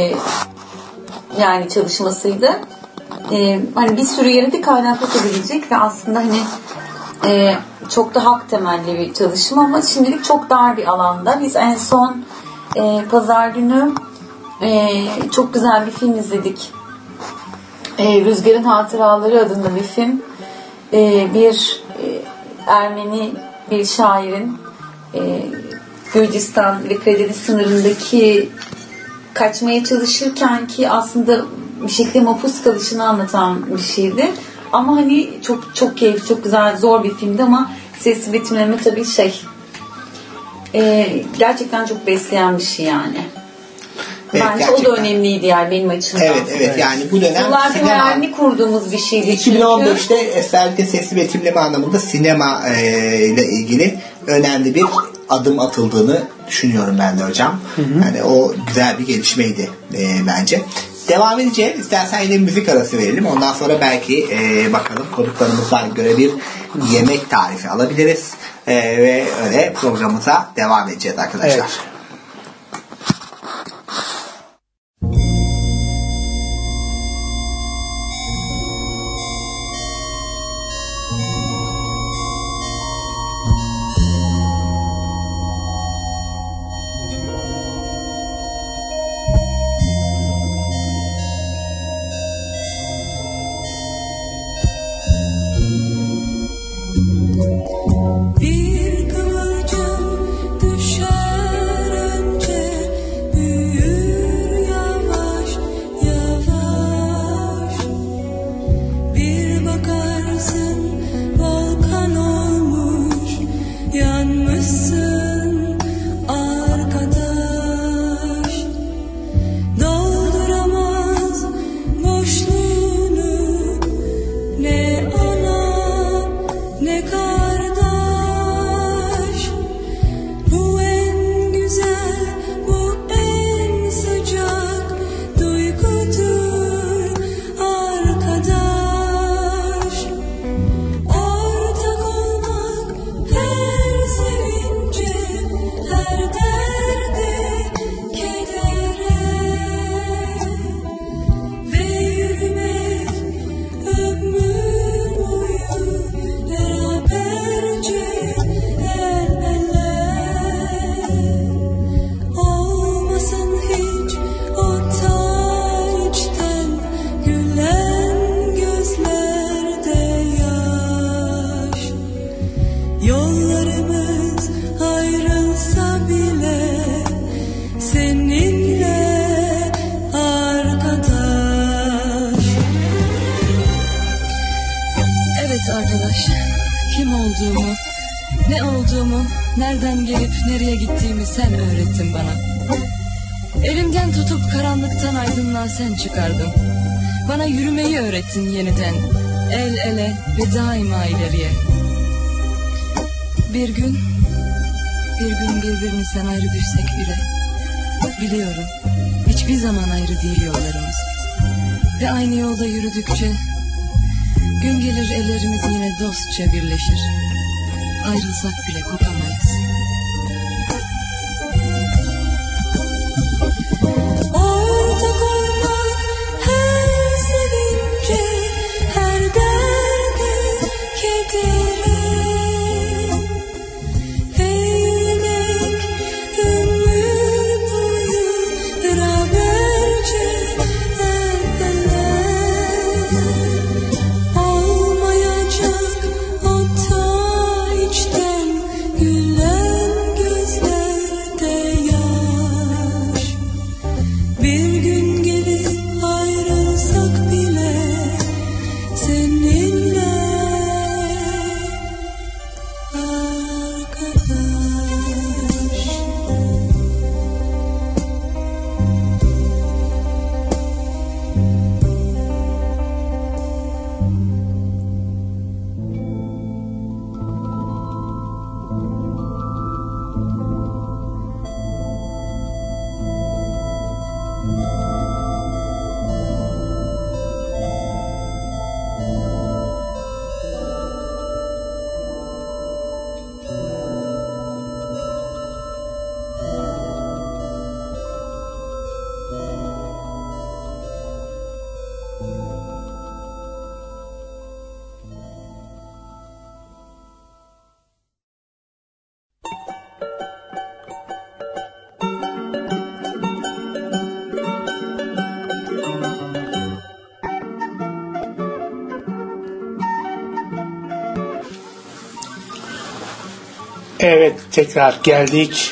yani çalışmasıydı. E, hani bir sürü yere de kaynaklık edilecek ve aslında hani e, çok da hak temelli bir çalışma ama şimdilik çok dar bir alanda. Biz en son e, pazar günü e, çok güzel bir film izledik. E, Rüzgar'ın Hatıraları adında bir film. E, bir e, Ermeni bir şairin e, Gürcistan ve Karadeniz sınırındaki kaçmaya çalışırken ki aslında bir şekilde mahpus kalışını anlatan bir şeydi. Ama hani çok çok keyifli, çok güzel, zor bir filmdi ama sesli betimleme tabii şey e, gerçekten çok besleyen bir şey yani. Evet, bence gerçekten. O da önemliydi yani benim açımdan. Evet evet yani bu dönem yıllardır sinema... hayalini kurduğumuz bir şeydi. iki bin on beşte özellikle sesli betimleme anlamında sinema e, ile ilgili önemli bir adım atıldığını düşünüyorum ben de hocam. Hı hı. Yani o güzel bir gelişmeydi e, bence. Devam edeceğiz. İstersen yine müzik arası verelim. Ondan sonra belki e, bakalım konuklarımıza göre bir yemek tarifi alabiliriz. E, ve öyle programımıza devam edeceğiz arkadaşlar. Evet. Bir kıvılcım düşer önce, büyür yavaş yavaş. Bir bakarsın volkan olmuş, yanmışsın arkadaş. Dolduramaz boşluğunu ne ana ne kardeş. ayrılsa bile seninle arkadaş. Evet arkadaş, kim olduğumu, ne olduğumu, nereden gelip nereye gittiğimi sen öğrettin bana. Elimden tutup karanlıktan aydınlığa sen çıkardın. Bana yürümeyi öğrettin yeniden, el ele ve daima ileriye. Bir gün, bir gün birbirimizden ayrı düşsek bile, biliyorum hiçbir zaman ayrı değil yollarımız. Ve aynı yolda yürüdükçe, gün gelir ellerimiz yine dostça birleşir. Ayrılsak bile kopamayız. Ortak olmak her sevince, her derde, kedere. Ve yürümek ömür boyu beraberce el ele. Olmayacak o ta içten gülen gözlerde yaş. Bir gün gelir ayrılsak bile seninle arkadaş. Evet, tekrar geldik.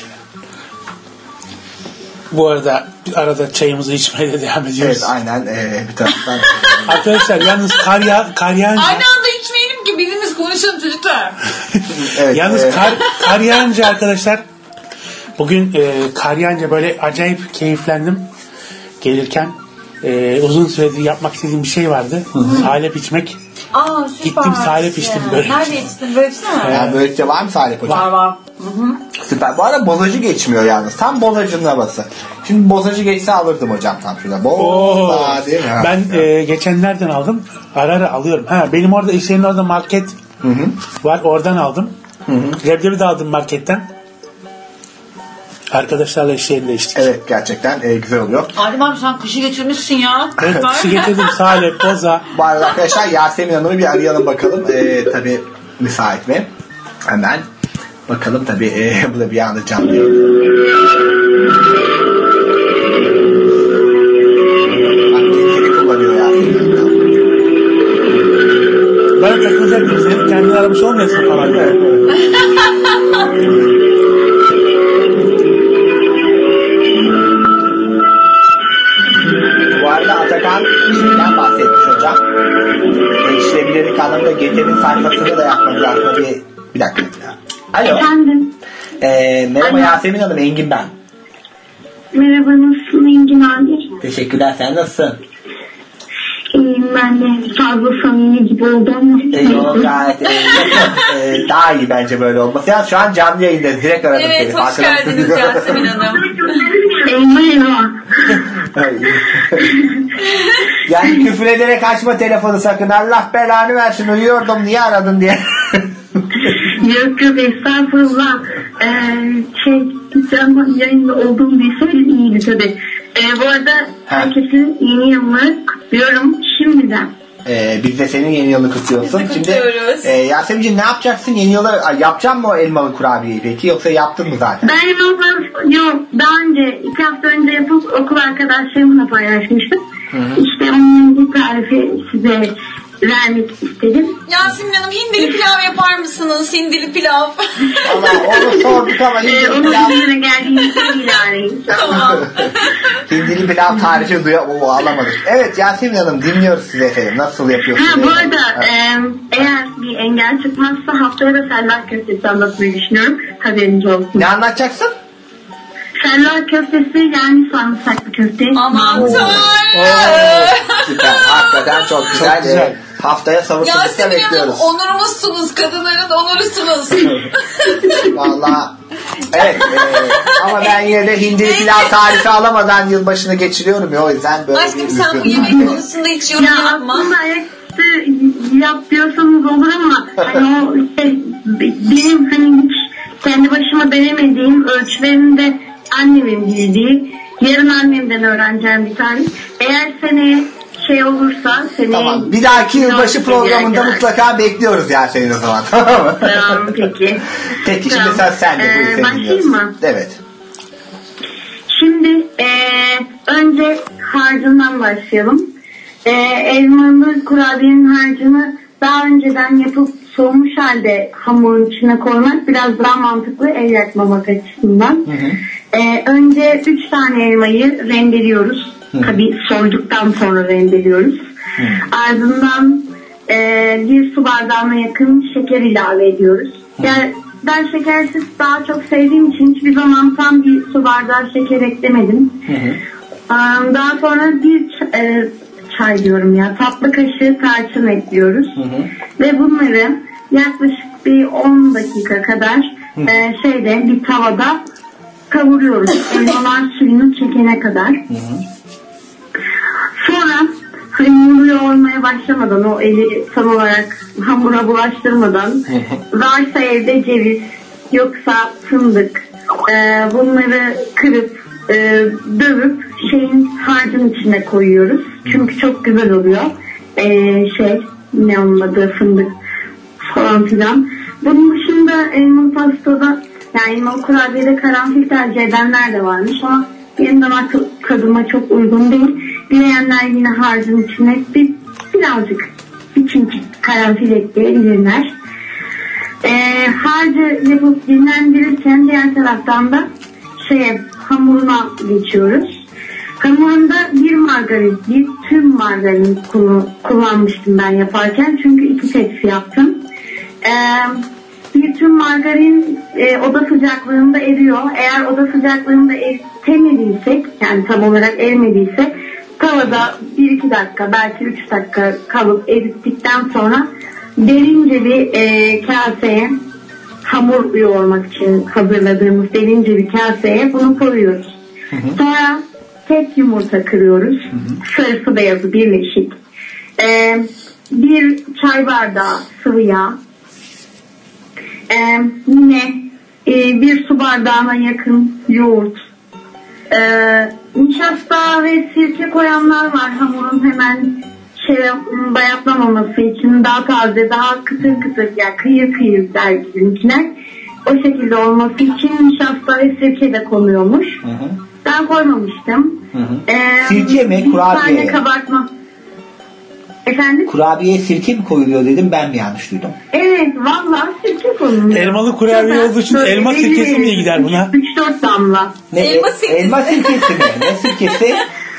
Bu arada arada çayımızı içmeye de devam ediyoruz. Evet, aynen. Ee, bir taraftan. Arkadaşlar yalnız kar, ya, kar yağınca... Aynı anda içmeyelim ki birimiz konuşalım çocuklar. Evet, yalnız e... kar, kar yağınca arkadaşlar bugün e, kar yağınca böyle acayip keyiflendim. Gelirken e, uzun süredir yapmak istediğim bir şey vardı. Hı-hı. Salep içmek. Aa, süper. Gittim salep içtim böyle. Nerede içtin? Börekçi mi? Yani börekçi var mı salep hocam? Var var. Hı-hı. Süper. Bu arada bozacı geçmiyor yalnız. Tam bozacının havası. Şimdi bozacı geçse alırdım hocam tam şurada. Boza değil mi? Ben e, geçenlerden aldım. Ara ara alıyorum. Ha, benim orada işlerin orada market Hı-hı. var. Oradan aldım. Leblebi de aldım marketten. Arkadaşlarla işlerinde içtik. Evet, gerçekten e, güzel oluyor. Adem abi sen kışı geçirmişsin ya. Evet, kışı getirdim. Salep, boza. Bu arada arkadaşlar Yasemin Hanım'ı bir arayalım bakalım. E, tabii müsait mi? Hemen bakalım tabii. E, bu da bir anda canlıyor. Bak, kendini kullanıyor Yasemin Hanım. Bana takılacak mısın? Senin kendini aramış olmuyorsun falan. Bu arada Atakan şeyden bahsetmiş hocam. İşlevlilik anlamda Getir'in sayfasını da yapmamız aslında bir... Bir dakika. Alo. Efendim. Ee, merhaba Alo. Yasemin Hanım, Engin ben. Merhaba, nasılsın Engin abi? Teşekkürler, sen nasılsın? İyiyim ben de. Fazla samimi gibi oldu ama. E, yok gayet e, e, daha iyi bence böyle olması. Yani şu an canlı yayındayız. Direkt aradım evet, seni. hoş geldiniz Yasemin Hanım. Merhaba. Yani küfür ederek açma telefonu sakın. Allah belanı versin, uyuyordum niye aradın diye. Yok yok, estağfurullah. Ee, şey, sen yayında olduğum bir şey iyiydi tabii. Ee, bu arada ha. herkesin yeni yılını kutluyorum şimdiden. Ee, biz de senin yeni yılını kutluyorsun. Şimdi e, Yasemin'ciğim ne yapacaksın yeni yılda? Yapacak mı o elmalı kurabiyeyi peki, yoksa yaptın mı zaten? Ben elmalı yok. Daha önce iki hafta önce yapıp okul arkadaşlarımla paylaşmıştım. Hı hı. İşte onun bir tarifi size vermek istedim. Yasemin Hanım hindili pilav yapar mısınız? Hindili pilav. Allah onu sorduk ama hindili Ee, onu pilav. sizlere geldiğinizde ilerleyin. Tamam. Hindili pilav tarifi duya o alamadık. Evet Yasemin Hanım dinliyoruz sizi efendim. Nasıl yapıyorsunuz? Ha bu arada Evet. e, eğer bir engel çıkmazsa haftaya da Sellah Köftesi anlatmayı düşünüyorum. Haberiniz olsun. Ne anlatacaksın? Sellah Köftesi yani sarımsaklı köfte. Aman Oo. tanrım. Süper. Hakikaten çok güzel. Çok güzel. Ee, haftaya sabırsızlıkla Yasemin Hanım bekliyoruz. onurumuzsunuz. Kadınların onurusunuz. Vallahi evet e, ama ben yine de hindili pilav tarifi alamadan yılbaşını geçiriyorum ya o yüzden böyle Aşkım bir sen bu üzgünüm. yemek konusunda hiç yorum Ya yapma. aslında ayaküstü yap diyorsanız olur ama hani o şey, benim hani hiç kendi başıma denemediğim ölçülerinde annemin bildiği yarın annemden öğreneceğim bir tarif. Eğer seneye şey olursa seneye... Tamam. Bir dahaki yılbaşı programında yani. mutlaka bekliyoruz Yasemin o zaman. Tamam mı? Tamam peki. Peki Tamam. şimdi sen sen de Ee, buyur seni başlayayım dinliyoruz. mı? Evet. Şimdi eee, önce harcından başlayalım. Eee, elmalı kurabiyenin harcını daha önceden yapıp soğumuş halde hamurun içine koymak biraz daha mantıklı el yakmamak açısından. Eee, önce üç tane elmayı rendeliyoruz. Tabii soyduktan sonra rendeliyoruz. Ardından eee, bir su bardağına yakın şeker ilave ediyoruz. Yani ben şekersiz daha çok sevdiğim için hiçbir zaman tam bir su bardağı şeker eklemedim. Aa, Daha sonra bir ç- e, çay diyorum ya tatlı kaşığı tarçın ekliyoruz. Ve bunları yaklaşık bir on dakika kadar e, şeyde bir tavada kavuruyoruz. Elmalar suyunu çekene kadar. Sonra hamuru yoğurmaya başlamadan o eli tam olarak hamura bulaştırmadan varsa evde ceviz yoksa fındık e, bunları kırıp e, dövüp şeyin harcın içine koyuyoruz. Çünkü çok güzel oluyor. E, şey ne onun adı fındık falan filan. Bunun dışında elmalı pastada yani elmalı kurabiyede karanfil tercih edenler de varmış ama benim damak tadıma çok uygun değil. Dileyenler yine harcın içine bir, birazcık bir çincik karanfil ekleyebilirler. Ee, harcı yapıp dinlendirirken diğer taraftan da şeye, hamuruna geçiyoruz. Hamurunda bir margarin, bir tüm margarin kullanmıştım ben yaparken. Çünkü iki tepsi yaptım. Ee, bir tüm margarin e, oda sıcaklığında eriyor. Eğer oda sıcaklığında eritemediysek, yani tam olarak erimediyse tavada bir iki dakika belki üç dakika kalıp erittikten sonra derince bir e, kaseye hamur yoğurmak için hazırladığımız derince bir kaseye bunu koyuyoruz. Hı hı. Sonra tek yumurta kırıyoruz. Hı hı. Sarısı beyazı birleşik. E, bir çay bardağı sıvı yağ. E, yine e, bir su bardağına yakın yoğurt. E, nişasta ve sirke koyanlar var hamurun hemen şey bayatlamaması için, daha taze, daha kıtır kıtır, yani kıyır kıyır der bizimkiler. O şekilde olması için nişasta ve sirke de konuyormuş. Hı hı. Ben koymamıştım. Hı hı. Ee, Sirke mi? Kurabiye. Bir tane kabartma. Efendim? Kurabiyeye sirke mi koyuluyor dedim, ben mi yanlış duydum? Evet, vallahi sirke konuluyor. Elmalı kurabiye olduğu için elma sirkesi mi gider buna? üç dört damla. Ne, elma sirkesi. Elma sirkesi mi? Ne sirkesi?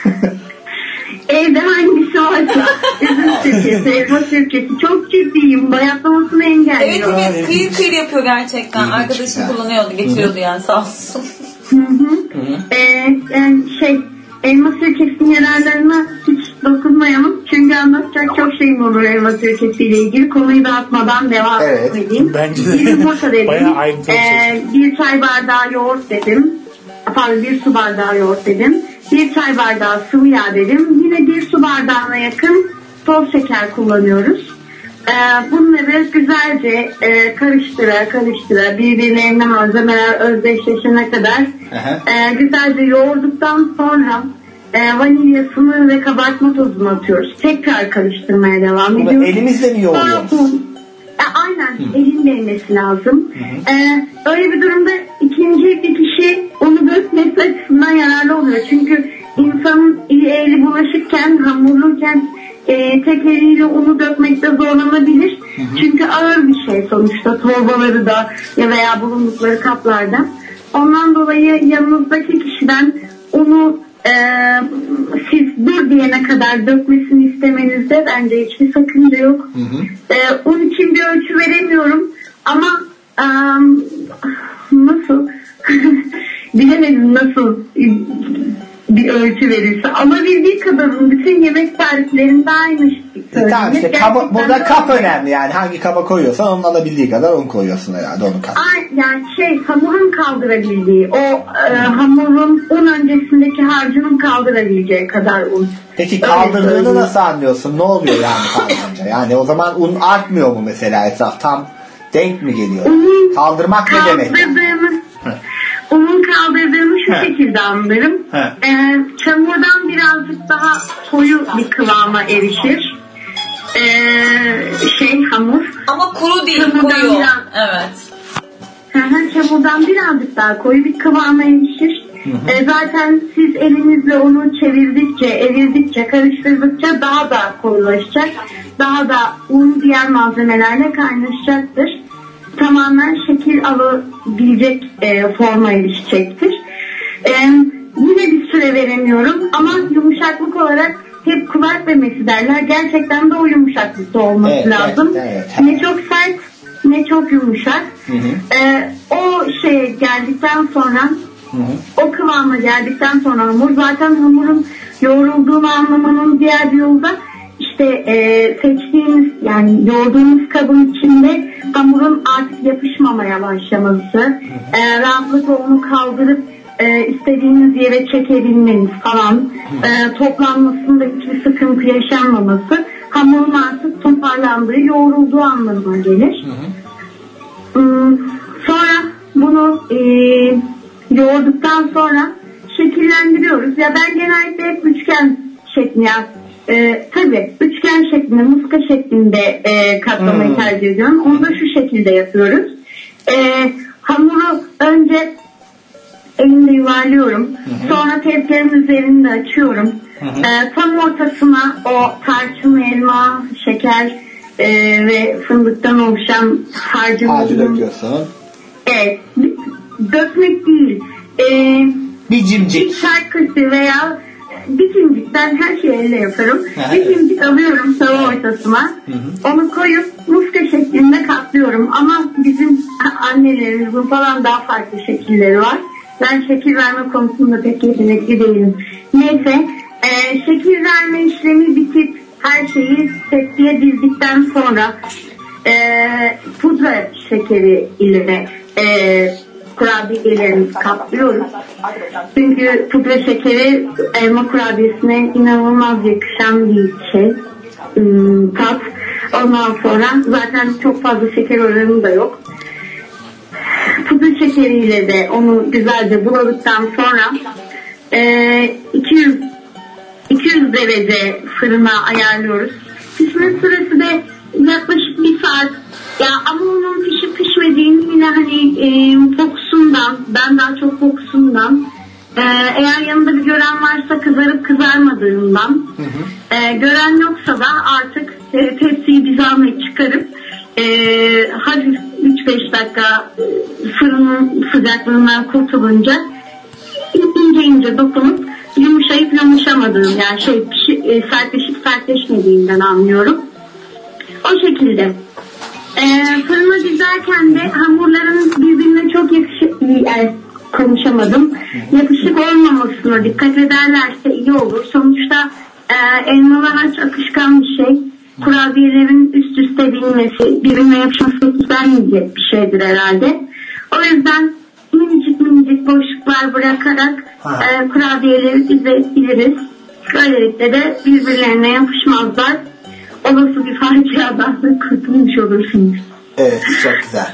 Evde hangisi varsa. Üzüm sirkesi, elma sirkesi. Çok ciddiyim. Bayatlamasını engelliyor. Evet evet, kıyır kıyır yapıyor gerçekten. İlginç. Arkadaşım yani kullanıyordu, getiriyordu Hı-hı. yani sağ olsun. Hı hı. Ee, yani şey, elma sirkesinin yararlarına hiç dokunmayalım. Çünkü anlatacak çok şeyim olur elma sirkesiyle ilgili. Konuyu dağıtmadan devam evet. edeyim. Bence de. Bir yumurta dedim. Bayağı ayrıntılı ee, bir çay bardağı yoğurt dedim. Pardon, bir su bardağı yoğurt dedim. Bir çay bardağı sıvı yağ dedim. Yine bir su bardağına yakın toz şeker kullanıyoruz. Ee, bunları güzelce e, karıştıra karıştıra birbirlerine malzemeler özdeşleşene kadar e, güzelce yoğurduktan sonra e, vanilyasını ve kabartma tozunu atıyoruz. Tekrar karıştırmaya devam Bunu ediyoruz. elimizle mi yoğuruyoruz? E, aynen. Hı. Elin değmesi lazım. Hı hı. E, öyle bir durumda ikinci bir kişi onu dökmesi açısından yararlı oluyor. Çünkü insanın eli bulaşıkken, hamurluyken e, tek eliyle unu dökmekte zorlanabilir. Hı hı. Çünkü ağır bir şey sonuçta torbaları da ya veya bulundukları kaplarda. Ondan dolayı yanınızdaki kişiden unu e, siz dur diyene kadar dökmesini istemenizde bence hiçbir sakınca yok. Hı hı. E, un için bir ölçü veremiyorum ama e, nasıl bilemedim nasıl bir ölçü verirse. Alabildiği kadarın bütün yemek tariflerinde aynı şey. E, tamam işte kaba, burada kap önemli yani. Hangi kaba koyuyorsan onun alabildiği kadar un koyuyorsun herhalde. Onu kap. Yani şey hamurun kaldırabildiği o e, hamurun un öncesindeki harcının kaldırabileceği kadar un. Peki kaldırdığını nasıl anlıyorsun? Ne oluyor yani kaldırınca? Yani o zaman un artmıyor mu mesela etraf? Tam denk mi geliyor? Unun kaldırmak ne demek? Yani? Unun kaldırdığını şu He. şekilde anlarım. Ee, çamurdan birazcık daha koyu bir kıvama erişir. Ee, şey hamur. Ama kuru değil, çamurdan koyu. Biraz, evet. Hı, çamurdan birazcık daha koyu bir kıvama erişir. Ee, zaten siz elinizle onu çevirdikçe, evirdikçe, karıştırdıkça daha da koyulaşacak. Daha da un diğer malzemelerle kaynaşacaktır. Tamamen şekil alabilecek e, forma erişecektir. E, yine bir süre veremiyorum ama yumuşaklık olarak hep kulak memesi derler. Gerçekten de o yumuşaklıkta olması evet, lazım. Evet, evet, evet. Ne çok sert ne çok yumuşak. Hı hı. E, o şeye geldikten sonra hı hı. o kıvama geldikten sonra hamur zaten hamurun yoğrulduğunu anlamanın diğer bir yolu da İşte e, seçtiğimiz yani yoğurduğumuz kabın içinde hamurun artık yapışmamaya başlaması, e, rahatlıkla onu kaldırıp e, istediğiniz yere çekebilmeniz falan, e, toplanmasında hiçbir sıkıntı yaşanmaması, hamurun artık toparlandığı, yoğrulduğu anlamına gelir. Hı hı. Sonra bunu e, yoğurduktan sonra şekillendiriyoruz. Ya ben genellikle hep üçgen şeklinde Ee, tabii üçgen şeklinde, muska şeklinde e, katlamayı hmm. tercih ediyorum. Onu da şu şekilde yapıyoruz. Ee, hamuru önce elimde yuvarlıyorum. Hmm. Sonra tezgahın üzerinde açıyorum. Hmm. Ee, tam ortasına o tarçın, elma, şeker e, ve fındıktan oluşan harcı döküyorsun. Evet. Dökmek değil. Ee, bir cimcik. Bir çay kaşığı veya bir cimcik, ben her şeyi elle yaparım. Ha, bir cimcik evet. alıyorum tava ortasına. Hı hı. Onu koyup muska şeklinde katlıyorum. Ama bizim annelerimizin falan daha farklı şekilleri var. Ben şekil verme konusunda pek yetenekli değilim. Neyse, e, şekil verme işlemi bitip her şeyi tepsiye dizdikten sonra e, pudra şekeri ile e, kurabiyelerimizi kaplıyoruz. Çünkü pudra şekeri elma kurabiyesine inanılmaz yakışan bir şey. Hmm, tat. Ondan sonra zaten çok fazla şeker oranı da yok. Pudra şekeriyle de onu güzelce buladıktan sonra e, iki yüz iki yüz derece fırına ayarlıyoruz. Pişme süresi de yaklaşık bir saat. Ya ama onun pişip pişmediğini yine hani e, kokusundan, ben daha çok kokusundan, e, eğer yanında bir gören varsa kızarıp kızarmadığından, hı hı. E, gören yoksa da artık e, tepsiyi bir zahmet çıkarıp e, hafif üç beş dakika e, fırının sıcaklığından kurtulunca ince ince dokunup yumuşayıp yumuşamadığım yani şey pişi, e, sertleşip sertleşmediğinden anlıyorum. O şekilde. Ee, fırına dizerken de hamurların birbirine çok yakışık, yani konuşamadım, yapışık olmamasına dikkat ederlerse iyi olur. Sonuçta e, elmalı harç akışkan bir şey. Kurabiyelerin üst üste binmesi, birbirine yapışması istenmeyecek bir şeydir herhalde. O yüzden minicik minicik boşluklar bırakarak e, kurabiyeleri dizebiliriz. Böylelikle de birbirlerine yapışmazlar. Olası bir faciadan da kurtulmuş olursunuz. Evet, çok güzel.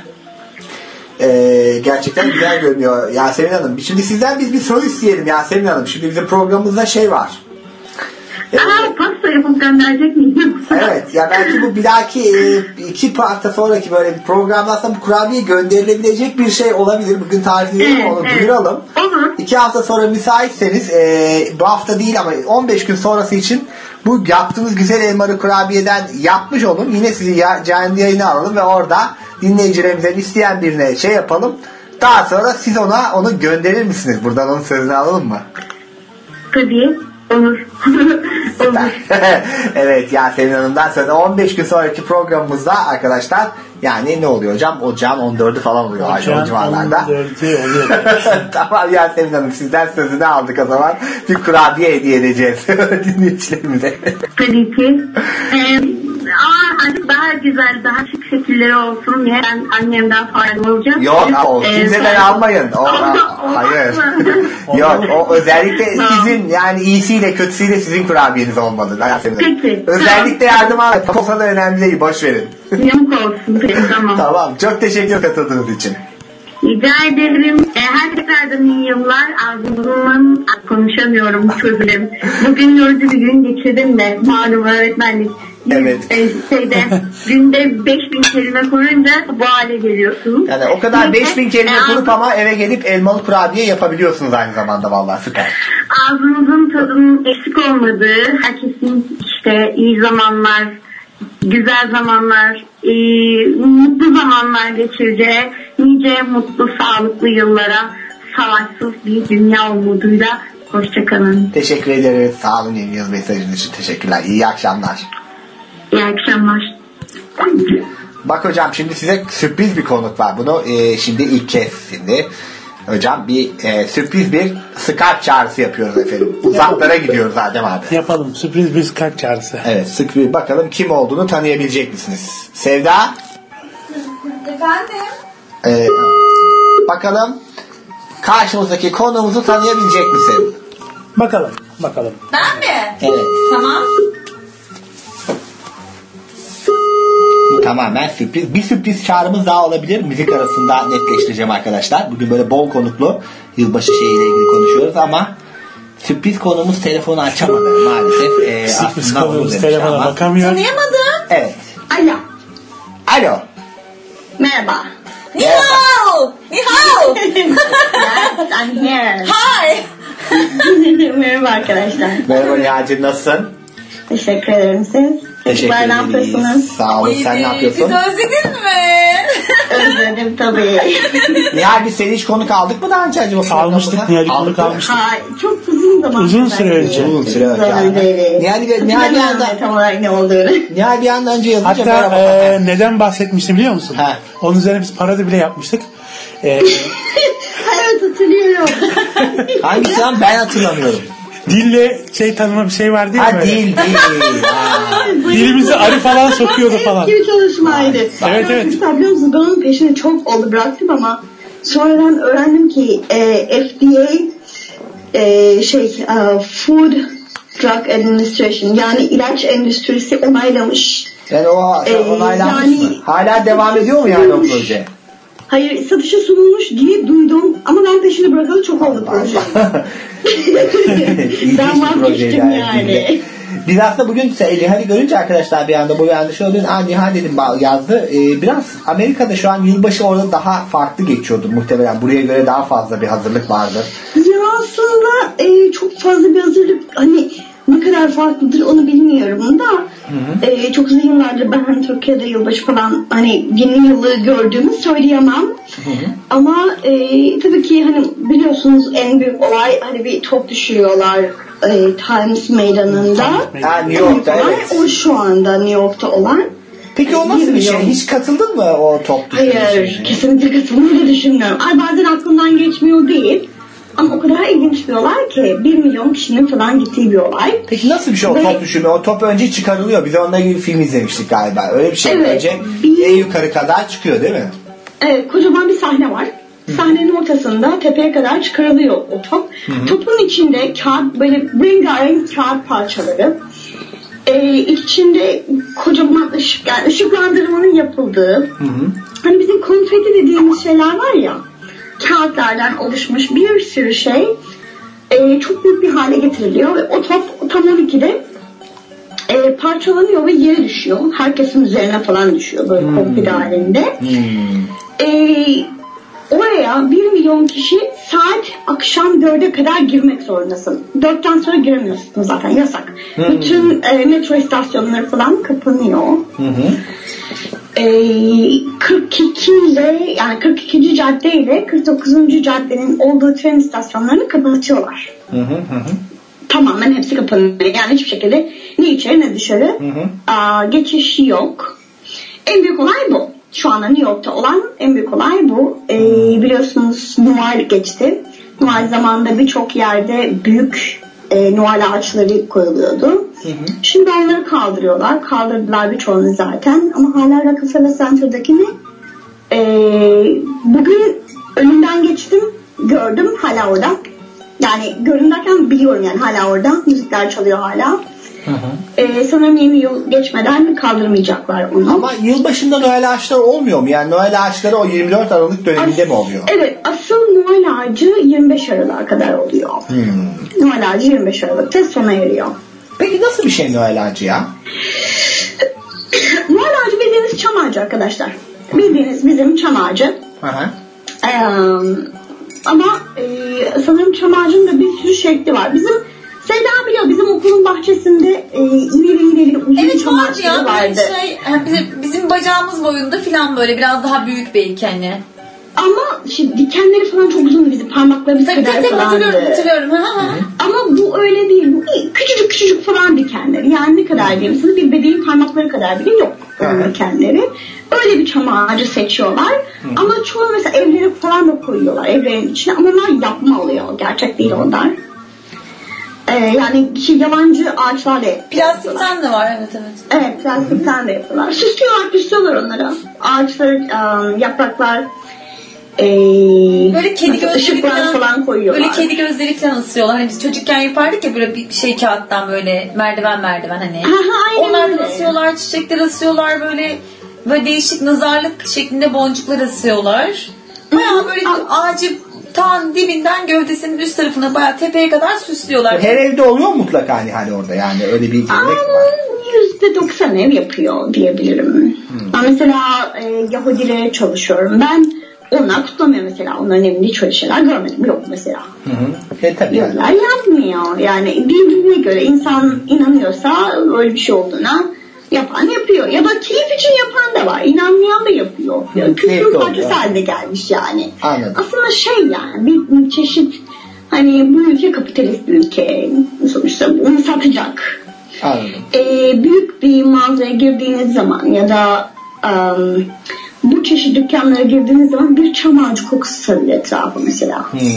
Ee, gerçekten güzel görünüyor Yasemin Hanım. Şimdi sizden biz bir soru isteyelim Yasemin Hanım. Şimdi bizim programımızda şey var. Ee, Aa, pasta yapıp gönderecek miyim? Evet ya belki bu bir dahaki e, iki hafta sonraki böyle bir programdan sonra bu kurabiye gönderilebilecek bir şey olabilir. Bugün tarifini evet, onu evet. duyuralım. Olur. İki hafta sonra müsaitseniz e, bu hafta değil ama on beş gün sonrası için bu yaptığımız güzel elmalı kurabiyeden yapmış olun. Yine sizi ya, canlı yayına alalım ve orada dinleyicilerimizden isteyen birine şey yapalım. Daha sonra siz ona onu gönderir misiniz? Buradan onun sözünü alalım mı? Tabii. Olur. Olur. Evet Yasemin Hanım'dan sonra on beş gün sonraki programımızda arkadaşlar yani ne oluyor hocam? Ocağın on dördü falan oluyor. Ocağın o civarlarda. on dördü oluyor. Tamam Yasemin Hanım sizden sözünü aldık o zaman. Bir kurabiye hediye edeceğiz dinleyicilerimize. Tabii ki. Ee, Aa, artık daha güzel, daha şık şekilleri olsun diye ben annemden faydalı olacağım. Yok, o ee, kimseden almayın. O, hayır. Yok, o özellikle sizin yani iyisiyle kötüsüyle sizin kurabiyeniz olmalı. Peki. Özellikle yardım alın. Olsa da önemli değil, boş verin. Yamuk olsun. Peki, tamam. Tamam, çok teşekkür katıldığınız için. Rica ederim. E, her tekrardan iyi yıllar. Ağzımdan konuşamıyorum, çok üzülüm. Bugün yorucu bir gün geçirdim de malum öğretmenlik. Evet. E, şeyde, günde beş bin kelime kurunca bu hale geliyorsunuz. Yani o kadar beş bin kelime kurup ama eve gelip elmalı kurabiye yapabiliyorsunuz aynı zamanda vallahi süper. Ağzınızın tadının eksik olmadığı, herkesin işte iyi zamanlar, güzel zamanlar, e, mutlu zamanlar geçireceği, nice mutlu, sağlıklı yıllara, savaşsız bir dünya umuduyla hoşçakalın. Teşekkür ederiz. Sağ olun yeni yıl mesajınız için. Teşekkürler. İyi akşamlar. İyi akşamlar. Bak hocam şimdi size sürpriz bir konuk var. Bunu e, şimdi ilk kez şimdi. Hocam bir e, sürpriz bir Skype çağrısı yapıyoruz efendim. Uzaklara gidiyoruz Adem abi. Yapalım sürpriz bir Skype çağrısı. Evet sürpriz bakalım kim olduğunu tanıyabilecek misiniz? Sevda? Efendim? Ee, bakalım karşımızdaki konuğumuzu tanıyabilecek misin? Bakalım bakalım. Ben mi? Evet. Tamam. Tamamen sürpriz. Bir sürpriz çağrımız daha olabilir. Müzik arasında netleştireceğim arkadaşlar. Bugün böyle bol konuklu yılbaşı şeyiyle ilgili konuşuyoruz ama sürpriz konumuz telefonu açamadı maalesef. Ee, sürpriz konumuz telefona bakamıyor. Tanıyamadım. Evet. Alo. Alo. Merhaba. Ni hao. Ni hao. Yes, I'm here. Hi. Merhaba arkadaşlar. Merhaba Nihal'cim nasılsın? Teşekkür ederim siz. Teşekkür ederiz. Ne yapıyorsunuz? Sağ olun. Sen ne yapıyorsun? Bizi özledin mi? Özledim tabii. Nihal biz seni hiç konuk aldık mı daha önce acaba? Almıştık. Nihal'i konuk almıştık. Ha, çok uzun zaman. Uzun süre önce. Uzun süre önce. Nihal, Nihal bir anda tam olarak ne olduğunu. Nihal bir anda önce yazınca hatta e, neden bahsetmiştim biliyor musun? Ha. Onun üzerine biz parada bile yapmıştık. E, evet hatırlıyorum. Hangisi lan ben hatırlamıyorum. Dille şey tanıma bir şey vardı ya. Ha dil dil. Dilimizi arı falan sokuyordu falan. Eski bir çalışmaydı. Evet evet. Hatta biliyor musunuz ben onun peşini çok oldu bıraktım ama sonradan öğrendim ki e, F D A e, şey uh, Food Drug Administration yani ilaç endüstrisi onaylamış. Yani o e, onaylanmış yani, mı? Hala devam ediyor mu yani o proje? Hayır satışa sunulmuş diye duydum ama ben peşini bırakalı çok oldu proje. Ben vazgeçtim yani. yani. Biz aslında bugün Nihal'i görünce arkadaşlar bir anda bu yanlış oldu. Aa Nihal dedim yazdı. Ee, biraz Amerika'da şu an yılbaşı orada daha farklı geçiyordu muhtemelen. Buraya göre daha fazla bir hazırlık vardı. Ya aslında e, çok fazla bir hazırlık hani ne kadar farklıdır onu bilmiyorum da hı hı. E, çok uzun yıllardır ben hani Türkiye'de yılbaşı falan hani yeni yılı gördüğümü söyleyemem. Hı hı. Ama e, tabii ki hani biliyorsunuz en büyük olay hani bir top düşürüyorlar e, Times Meydanı'nda. Ha, New York'ta evet. O şu anda New York'ta olan. Peki o nasıl bir şey? Hiç katıldın mı o top düşürme? Hayır, şeyine? Kesinlikle katılmayı düşünmüyorum. Ay bazen aklımdan geçmiyor değil. Ama o kadar ilginç bir olay ki bir milyon kişinin falan gittiği bir olay. Peki nasıl bir şey o Ve, top düşürme? O top önce çıkarılıyor. Biz onunla ilgili film izlemiştik galiba. Öyle bir şey evet, önce bir, en yukarı kadar çıkıyor değil mi? Evet kocaman bir sahne var. Sahnenin ortasında tepeye kadar çıkarılıyor o top. Hı-hı. Topun içinde kağıt böyle rengarenk kağıt parçaları. Ee, içinde kocaman ışık, yani ışıklandırmanın yapıldığı. Hı-hı. Hani bizim konfeti dediğimiz şeyler var ya. Kağıtlardan oluşmuş bir sürü şey e, çok büyük bir hale getiriliyor ve o top tam on ikide e, parçalanıyor ve yere düşüyor. Herkesin üzerine falan düşüyor böyle hmm. kompil halinde. Hmm. E, oraya bir milyon kişi saat akşam dörde kadar girmek zorundasın. Dörtten sonra giremiyorsun zaten, yasak. Hmm. Bütün e, metro istasyonları falan kapanıyor. Hmm. E, kırk iki ile yani kırk ikinci cadde ile kırk dokuzuncu caddenin olduğu tren istasyonlarını kapatıyorlar. Hı hı hı. Tamamen hepsi kapanıyor. Yani hiçbir şekilde ne içeri ne dışarı hı hı. Aa, geçiş yok. En büyük olay bu. Şu anda New York'ta olan en büyük olay bu. Ee, biliyorsunuz Noel geçti. Noel zamanında birçok yerde büyük e, Noel ağaçları koyuluyordu. Hı hı. Şimdi onları kaldırıyorlar. Kaldırdılar birçoğunu zaten. Ama hala Rockefeller Center'dakini e, bugün önünden geçtim. Gördüm hala orada. Yani görün derken biliyorum yani hala orada. Müzikler çalıyor hala. Hı hı. Ee, sanırım yeni yıl geçmeden kaldırmayacaklar onu. Ama yılbaşında Noel ağaçları olmuyor mu? Yani Noel ağaçları o yirmi dört Aralık döneminde As- mi oluyor? Evet. Asıl Noel ağacı yirmi beş Aralık'a kadar oluyor. Hmm. Noel ağacı yirmi beş Aralık'ta sona eriyor. Peki nasıl bir şey Noel ağacı ya? Noel ağacı bildiğiniz çam ağacı arkadaşlar. Bildiğiniz bizim çam ağacı. Hı hı. Ee, ama e, sanırım çam ağacının da bir sürü şekli var. Bizim Seda biliyor, bizim okulun bahçesinde e, ileri ileri uzun evet, çam ağaçları vardı. Şey, bizim, bizim bacağımız boyunda falan böyle biraz daha büyük belki hani. Ama şimdi dikenleri falan çok uzun, bizim parmaklarımız tabii, kadar tabii, falandı. Hatırlıyorum hatırlıyorum. Ha, ha. Ama bu öyle değil. Bu küçücük küçücük falan dikenleri. Yani ne kadar diyeyim size, bir bebeğin parmakları kadar bile yok onun dikenleri. Öyle bir çam ağacı seçiyorlar. Hı. Ama çoğu mesela evlere falan da koyuyorlar evlerin içine. Ama onlar yapma oluyor. Gerçek değil onlar. Ee, yani şey, yabancı ağaçlarla plastikten de var evet evet. Evet plastikten de yapıyorlar. Süslüyorlar süslüyorlar onlara. Ağaçlar, um, yapraklar, ee, böyle kedi gözleri falan, falan koyuyorlar. Böyle kedi gözleri falan ısırıyorlar. Hani biz çocukken yapardık ya böyle bir şey kağıttan böyle merdiven merdiven hani. Onlar asıyorlar, çiçekler asıyorlar böyle böyle değişik nazarlık şeklinde boncuklar asıyorlar. Bayağı böyle ağacı tan dibinden gövdesinin üst tarafına bayağı tepeye kadar süslüyorlar. Her evde oluyor mutlaka hani, hani orada yani öyle bir gelenek var. yüzde doksan ev yapıyor diyebilirim. Hmm. Ben mesela e, Yahudilere çalışıyorum. Ben onlar kutlamıyor mesela. Onların evinde hiç öyle şeyler görmedim. Yok mesela. Hı hı. E, tabii yani. Yapmıyor. Yani birbirine göre insan inanıyorsa öyle bir şey olduğuna yapan yapıyor. Ya da keyif için yapan da var. İnanmayan da yapıyor. Kültür parçası haline gelmiş yani. Anladım. Aslında şey yani bir çeşit hani bu ülke kapitalist bir ülke. Sonuçta bunu satacak. Anladım. Ee, büyük bir mağazaya girdiğiniz zaman ya da um, bu çeşit dükkanlara girdiğiniz zaman bir çam ağacı kokusu sarıyor etrafı mesela. Hmm.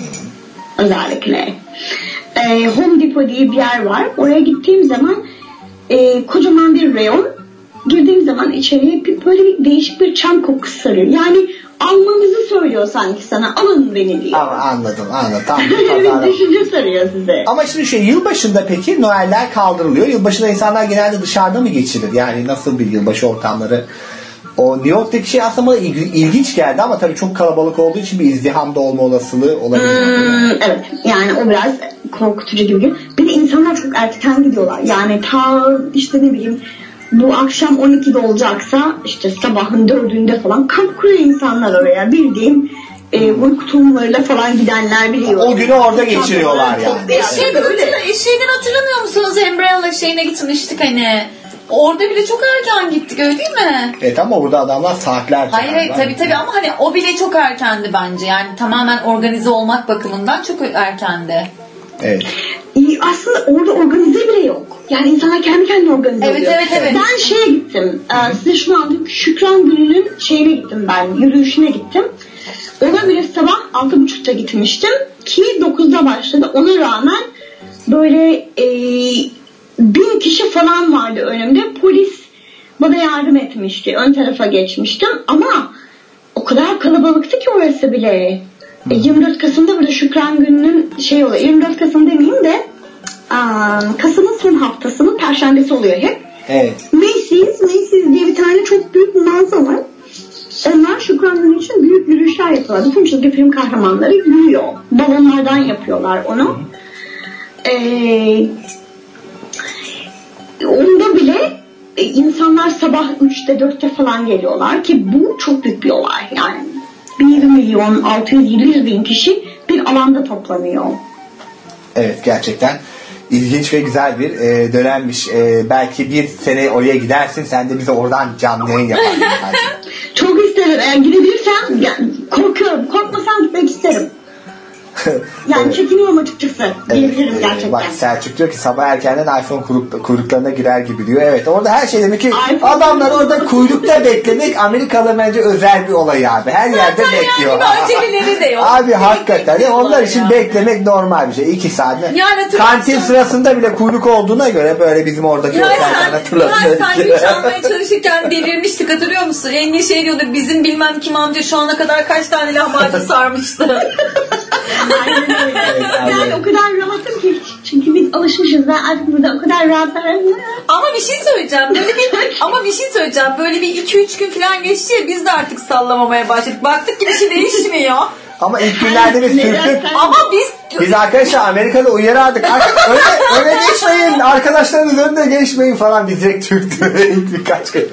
Özellikle. Ee, Home Depot diye bir yer var. Oraya gittiğim zaman e, kocaman bir reyon. Girdiğim zaman içeriye bir, böyle bir değişik bir çam kokusu sarıyor. Yani almanızı söylüyor sanki sana. Alın beni diyor. Ama anladım anladım. Tam bir düşünce sarıyor size. Ama şimdi şey, yılbaşında peki Noel'ler kaldırılıyor. Yılbaşında insanlar genelde dışarıda mı geçirir? Yani nasıl bir yılbaşı ortamları? O New York'taki şey aslında bana ilginç geldi ama tabii çok kalabalık olduğu için bir izdihamda olma olasılığı olabilir. Hmm, evet. Yani o biraz korkutucu gibi. Bir de insanlar çok erken gidiyorlar. Yani ta işte ne bileyim bu akşam on ikide olacaksa işte sabahın dördünde falan kamp kuruyor insanlar oraya. Bildiğin e, uyku tulumlarıyla falan gidenler biliyor. O günü orada geçiriyorlar yani. Eşeğden, hatırla, eşeğden hatırlamıyor musunuz? Umbrella şeyine gitmiştik hani. Orada bile çok erken gittik öyle değil mi? Evet ama burada adamlar saatlerce. Hayır hayır tabii tabii ama hani o bile çok erkendi bence. Yani tamamen organize olmak bakımından çok erkendi. Evet. Aslında orada organize bile yok. Yani insanlar kendi kendine organize evet, oluyor. Evet evet evet. Ben şeye gittim. Ee, size şunu anladım. Şükran Günü'nün şeyine gittim ben. Yürüyüşüne gittim. Ona bile sabah altı buçukta gitmiştim. Ki dokuzda başladı. Ona rağmen böyle eee bin kişi falan vardı önümde. Polis bana yardım etmişti. Ön tarafa geçmiştim. Ama o kadar kalabalıktı ki orası bile. Hmm. yirmi dört Kasım'da burada Şükran Günü'nün şey oluyor. yirmi dört Kasım demeyeyim de aa, Kasım'ın son haftasının Perşembesi oluyor hep. Evet. Macy's, Macy's diye bir tane çok büyük bir mağaza var. Onlar Şükran Günü için büyük yürüyüşler yapıyorlar. Bütün çizgi film kahramanları yürüyor. Balonlardan yapıyorlar onu. Hmm. Eee onda bile e, insanlar sabah üçte dörtte falan geliyorlar ki bu çok büyük bir olay yani. bir milyon altı yüz yedi yüz bin kişi bir alanda toplanıyor. Evet, gerçekten ilginç ve güzel bir e, dönemmiş. E, belki bir sene oraya gidersin, sen de bize oradan canlı yayın yaparsın. Çok isterim. Eğer gidebilirsem, yani korkuyorum. Korkmasam gitmek isterim. Yani evet. Çekiniyorum açıkçası. Gidebilirim evet, gerçekten. Bak Selçuk diyor ki sabah erkenden iPhone kuyruk, kuyruklarına girer gibi diyor. Evet, orada her şey demek ki iPhone adamlar orada kuyrukta beklemek Amerikalı bence özel bir olay abi. Her yerde zaten bekliyor. Yani de yok. Abi hakikaten ya, onlar için ya. Beklemek normal bir şey. İki saat. Yani, kantin sırasında bile kuyruk olduğuna göre böyle bizim oradaki ya sen, ya sandviç almaya çalışırken delirmiştik, hatırlıyor musun? Engin şey diyordu, bizim bilmem kim amca şu ana kadar kaç tane lahmacun sarmıştı. Aynen öyle. Yani o kadar rahatım ki, çünkü biz alışmışız. Ben artık burada o kadar rahatlarım. Ama bir şey söyleyeceğim. Böyle bir ama bir şey söyleyeceğim. Böyle bir iki üç gün falan geçti ya, biz de artık sallamamaya başladık. Baktık ki bir şey değişmiyor. Ama ilk günlerde biz Türk'tük. Ama biz biz arkadaşlar Amerika'da uyarardık. Öyle, öyle geçmeyin. Arkadaşlarınız önüne geçmeyin falan. Biz direkt Türk'tük. İlk birkaç gün.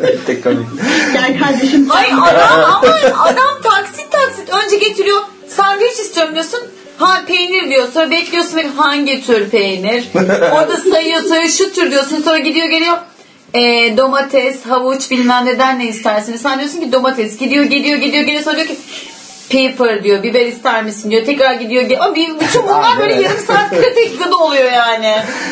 Gel kardeşim. Hayır adam ama adam taksit taksit önce getiriyor. Sandviç istiyorum diyorsun. Ha peynir diyor. Sonra bekliyorsun hangi tür peynir. Orada sayıyor sayıyor şu tür diyorsun. Sonra gidiyor geliyor. E, domates, havuç bilmem neden ne istersiniz. Sen diyorsun ki domates. Gidiyor geliyor geliyor geliyor. Sonra diyor ki pepper diyor. Biber ister misin diyor. Tekrar gidiyor geliyor. Ama bütün bunlar böyle yarım saat kırk dakikada oluyor yani.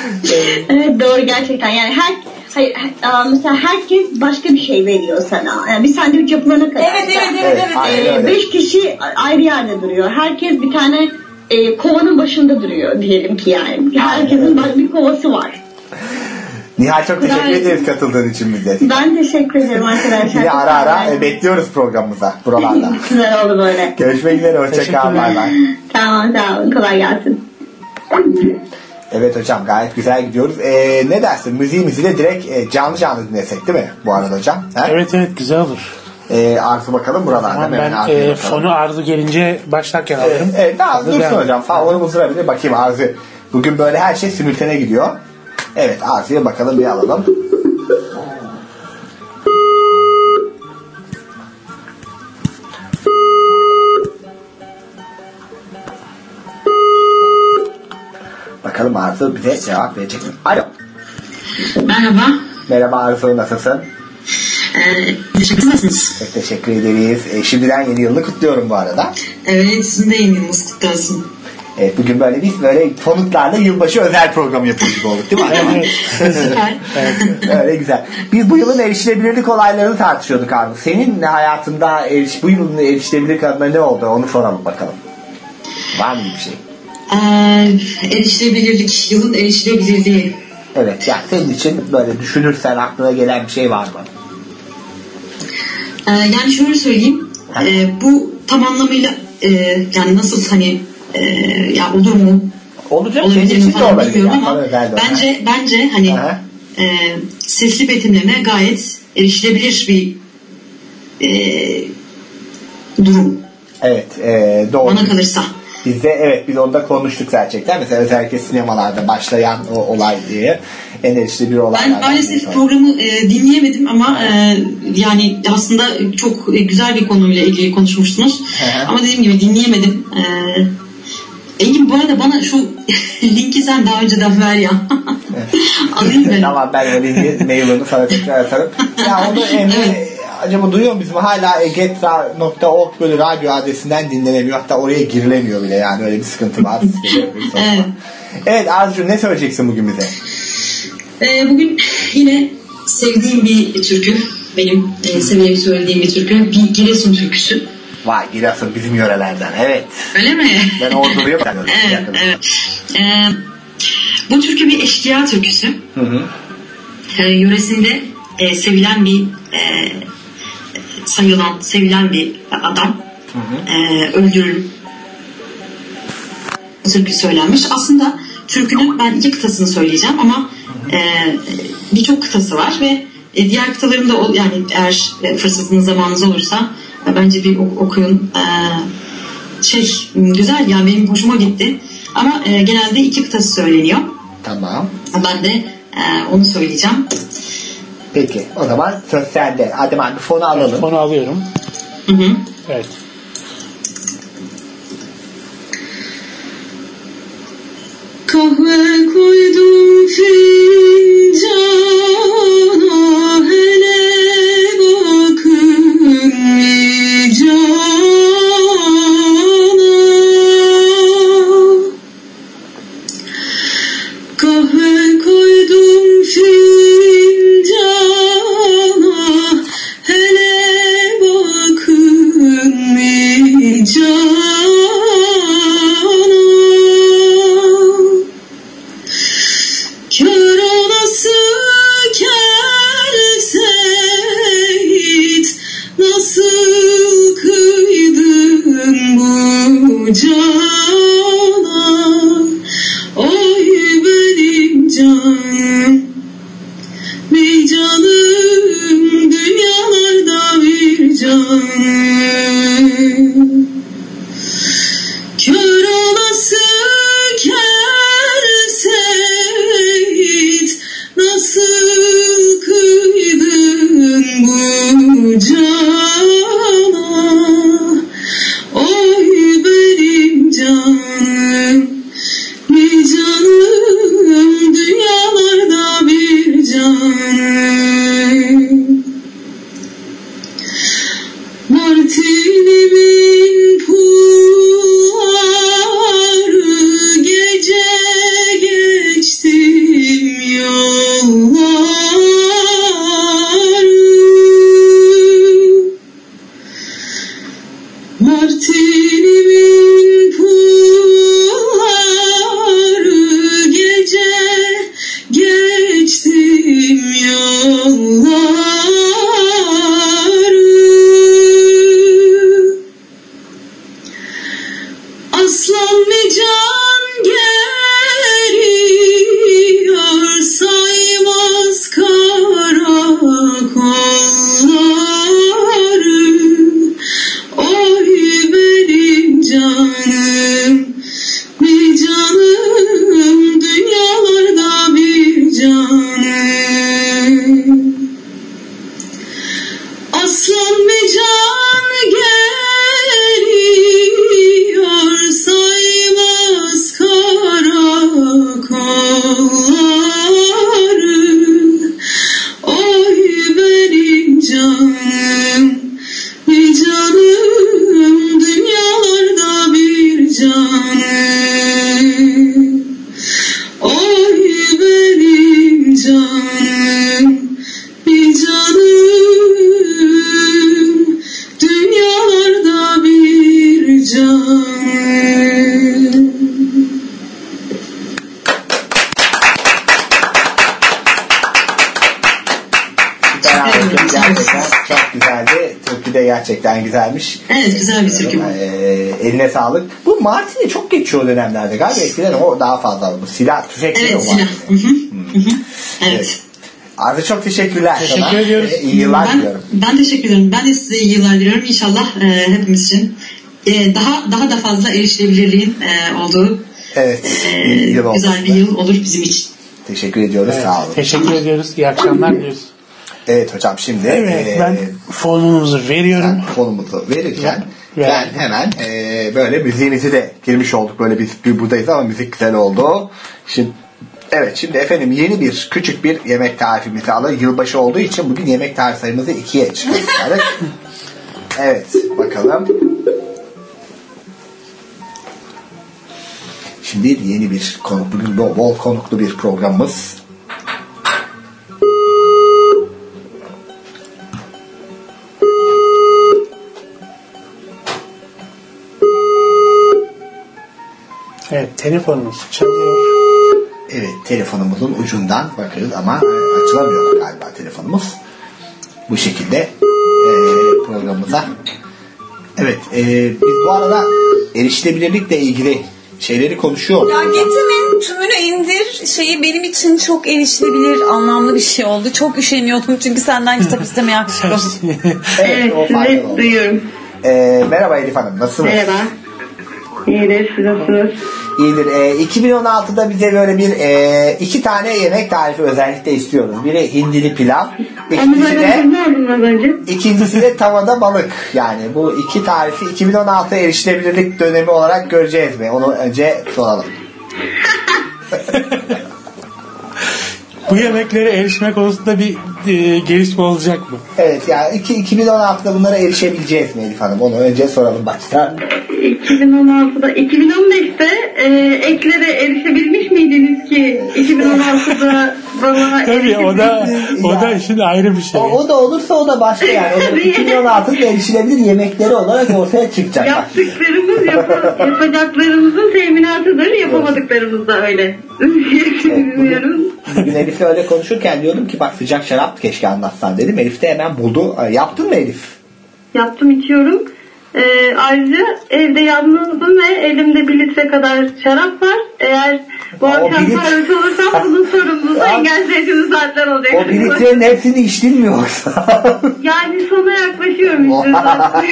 Evet doğru gerçekten. Yani her hayır, mesela herkes başka bir şey veriyor sana. Yani bir sandviç yapılana kadar. Evet evet evet. evet, evet. evet. Beş kişi ayrı yerde duruyor. Herkes bir tane e, kovanın başında duruyor diyelim ki yani. Herkesin bir kovası var. Nihal çok teşekkür evet. ederiz katıldığın için bize. Ben teşekkür ederim arkadaşlar. Yine ara ara e, bekliyoruz programımıza buralarda. Güzel oldu böyle. Görüşmek üzere. Hoşçakal. Bay bay. Tamam tamam. Kolay gelsin. Evet hocam, gayet güzel gidiyoruz. Ee, ne dersin? Müziğimizi de direkt e, canlı canlı dinlesek değil mi bu arada hocam? He? Evet evet, güzel olur. Ee, Arzu bakalım buralarda. Tamam, ben e, fonu Arzu gelince başlarken alırım. Evet, evet daha dursun devam. Hocam. Favori uzurabilir. Bakayım Arzu. Bugün böyle her şey simültene gidiyor. Evet, Arzu'ya bakalım bir alalım. Bakalım Arzu bize cevap verecek mi? Alo. Merhaba. Merhaba Arzu, nasılsın? Ee, teşekkür ederiz. Evet, teşekkür ederiz. E, şimdiden yeni yılını kutluyorum bu arada. Evet, sizin de yeni yılınız kutlu olsun. Evet, bugün böyle biz böyle konuklarla yılbaşı özel program yapıyoruz gibi olduk değil mi? Evet. Süper. Evet, öyle güzel. Biz bu yılın erişilebilirlik olaylarını tartışıyorduk abi. Senin hayatında eriş, bu yılın erişilebilirlik adına ne oldu? Onu soralım bakalım. Var mı bir şey? Ee, erişilebilirlik, yılın erişilebilirliği. Evet, yani senin için böyle düşünürsen aklına gelen bir şey var mı? Ee, yani şöyle söyleyeyim. E, bu tam anlamıyla e, yani nasıl hani e, ya olur mu? Olacak. Olabilir mi falan bilmiyorum ama bence bence hani e, sesli betimleme gayet erişilebilir bir e, durum. Evet, e, doğru. Bana kalırsa. Biz de evet biz onda konuştuk gerçekten. Mesela özellikle sinemalarda başlayan o olay diye en erişilebilir bir olay. Ben maalesef programı e, dinleyemedim ama e, yani aslında çok güzel bir konuyla ilgili konuşmuştunuz. Ama dediğim gibi dinleyemedim. E, Engin bu arada bana şu linki sen daha önceden ver ya. Alayım ben. Tamam, ben o linki mailini sana tekrar atarım. Ya onu Emre evet. Acaba duyuyor musun? Hala egetra nokta org böyle radyo adresinden dinlenemiyor. Hatta oraya girilemiyor bile, yani öyle bir sıkıntı var. Evet. Evet Arzucuğum, ne söyleyeceksin bugün bize? Ee, bugün yine sevdiğim bir türkü. Benim e, severek söylediğim bir türkü. Bir Giresun türküsü. Vay, Giresun bizim yörelerden. Evet. Öyle mi? Ben Ordulu'yu evet, evet. Ee, bu türkü bir eşkıya türküsü. Hı hı. Ee, yöresinde e, sevilen bir e, sayılan, sevilen bir adam. Hı hı. E, öldürülüp türkü söylenmiş. Aslında türkünün ben iki kıtasını söyleyeceğim ama e, birçok kıtası var ve e, diğer kıtalarını da yani eğer e, fırsatınız zamanınız olursa e, bence bir okuyun. E, şey güzel yani benim hoşuma gitti. Ama e, genelde iki kıtası söyleniyor. Tamam. Ben de Ee, onu söyleyeceğim. Peki o zaman söz sende. Adem abi fonu alalım. Evet, fonu alıyorum. Hı hı. Evet. Kahve koydum fincana, hele bakın icana. Kahve koydum fincana, hele bakın icana. Kör olası kel Seyit, nasıl kıydın bu cana? Oy benim canım, bir canım, dünyalarda bir canım. Kör olası kel Seyit, nasıl kıydın bu cana? Oy benim canım, bir canım, dünyalarda bir canım. Martinimin pulları, gece geçtim yolları. Martinimin pulları, gece geçtim yolları. Aslan bir can geliyor, saymaz karakolları. Oy benim canım, bir canım, dünyalarda bir canım. Aslan bir can geliyor, saymaz karakolları. Oy benim canım, bir canım, dünyalarda bir canım. Oy benim canım, bir canım, dünyalarda bir canım. Gerçekten çok güzeldi. Türkü de gerçekten güzelmiş. Evet, güzel bir türkü bu. Ee, eline sağlık. Bu Martini çok geçiyor o dönemlerde galiba. Eskiden o daha fazla. Bu silah, tüfek değil mi? Evet, silah. Hı hı. Hı hı. Evet. Evet. Arzu çok teşekkürler. Teşekkür sana. ediyoruz. Ee, iyi yıllar Ben, diliyorum. ben teşekkür ederim. Ben de size iyi yıllar diliyorum. İnşallah e, hepimiz için e, daha daha da fazla erişilebilirliğin e, olduğu Evet. e, yıl olsun. güzel bir yıl olur bizim için. Teşekkür ediyoruz. Evet, Sağ olun. teşekkür ediyoruz. İyi akşamlar diliyoruz. Evet hocam şimdi Evet, e, ben fonumuzu veriyorum. ben fonumuzu verirken Ver. ben hemen e, böyle müziğimizi de girmiş olduk. Böyle biz bir buradayız ama müzik güzel oldu. Şimdi evet şimdi efendim yeni bir küçük bir yemek tarifimizi alalım. Yılbaşı olduğu için bugün yemek tarif sayımızı ikiye çıkardık. Evet bakalım. Şimdi yeni bir konuk, bugün bol, bol konuklu bir programımız. Evet, telefonumuz çalıyor. Evet, telefonumuzun ucundan bakıyoruz ama e, açılamıyor galiba telefonumuz. Bu şekilde e, programımıza. Evet, e, biz bu arada erişilebilirlikle ilgili şeyleri konuşuyoruz. Ya Getim'in tümünü indir şeyi benim için çok erişilebilir, anlamlı bir şey oldu. Çok üşeniyordum çünkü senden kitap istemeye hakkım. Evet, o sizi faydalı oldu. duyuyorum. E, merhaba Elif Hanım, nasılsınız? Merhaba. İyidir, siz nasılsınız? İyidir. E, iki bin on altıda bize böyle bir e, iki tane yemek tarifi özellikle istiyoruz. Biri hindili pilav. İkincisi de, ikincisi de tavada balık. Yani bu iki tarifi iki bin on altı erişilebilirlik dönemi olarak göreceğiz mi? Onu önce soralım. Bu yemeklere erişme konusunda bir e, gelişme olacak mı? Evet yani iki, iki bin on altıda bunlara erişebileceğiz mi Elif Hanım? Onu önce soralım başta. iki bin on altıda, iki bin on beşte e, eklere erişebilmiş miydiniz ki iki bin on altıda bana tabii o da o da işin ayrı bir şey. O, o da olursa o da başka yani. O da iki bin on altıda erişilebilir yemekleri olarak ortaya çıkacak. Yaptıklarımız yap- yapacaklarımızın teminatıdır. Yapamadıklarımız da öyle. Bilmiyorum. Bugün Elif'le öyle konuşurken diyordum ki bak sıcak şarap keşke anlatsan dedim. Elif de hemen buldu. Yaptın mı Elif? Yaptım, içiyorum. Ee, ayrıca evde yalnızdım ve elimde bir litre kadar şarap var. Eğer bu akşam sarhoş olursam bunun sorumlusu engellediğiniz saatler olacak. O bir litrenin hepsini içtin mi yoksa? Yani sona yaklaşıyorum işte.